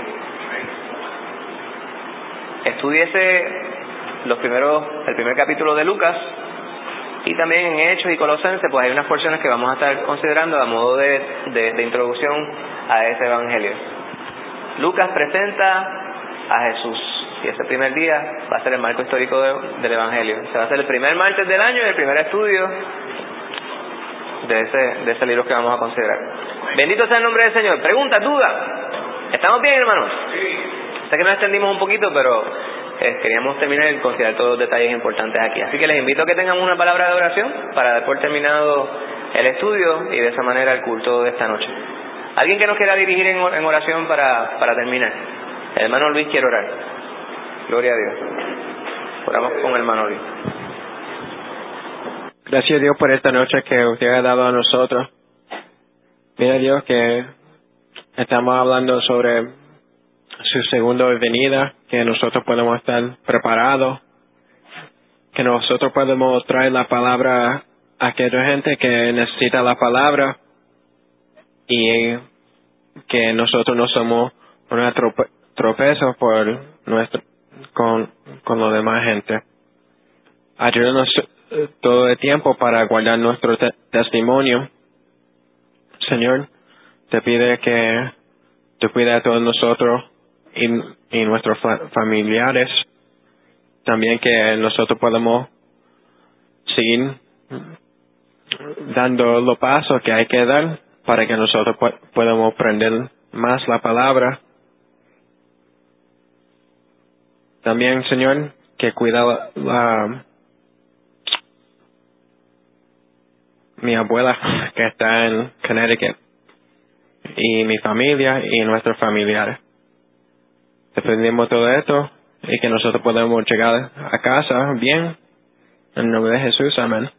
Estudiese el primer capítulo de Lucas, y también en Hechos y Colosenses, pues hay unas porciones que vamos a estar considerando a modo de introducción a ese Evangelio. Lucas presenta a Jesús, y ese primer día va a ser el marco histórico del Evangelio. Se va a hacer el primer martes del año y el primer estudio de ese libro que vamos a considerar. Bendito sea el nombre del Señor. Pregunta, duda. ¿Estamos bien, hermanos? Sí. Sé que nos extendimos un poquito, pero queríamos terminar y considerar todos los detalles importantes aquí. Así que les invito a que tengan una palabra de oración para dar por terminado el estudio y de esa manera el culto de esta noche. ¿Alguien que nos quiera dirigir en oración para terminar? El hermano Luis quiere orar. Gloria a Dios. Oramos con el hermano Luis. Gracias a Dios por esta noche que usted ha dado a nosotros. Mira, Dios, que estamos hablando sobre su segunda venida, que nosotros podemos estar preparados, que nosotros podemos traer la palabra a aquella gente que necesita la palabra, y que nosotros no somos una tropezo con la demás gente. Ayúdanos todo el tiempo para guardar nuestro testimonio. Señor, te pide que tú cuidas a todos nosotros y nuestros familiares. También que nosotros podemos seguir dando los pasos que hay que dar para que nosotros podamos aprender más la palabra. También, Señor, que cuida mi abuela que está en Connecticut y mi familia y nuestros familiares. Te pedimos todo esto y que nosotros podamos llegar a casa bien. En el nombre de Jesús, amén.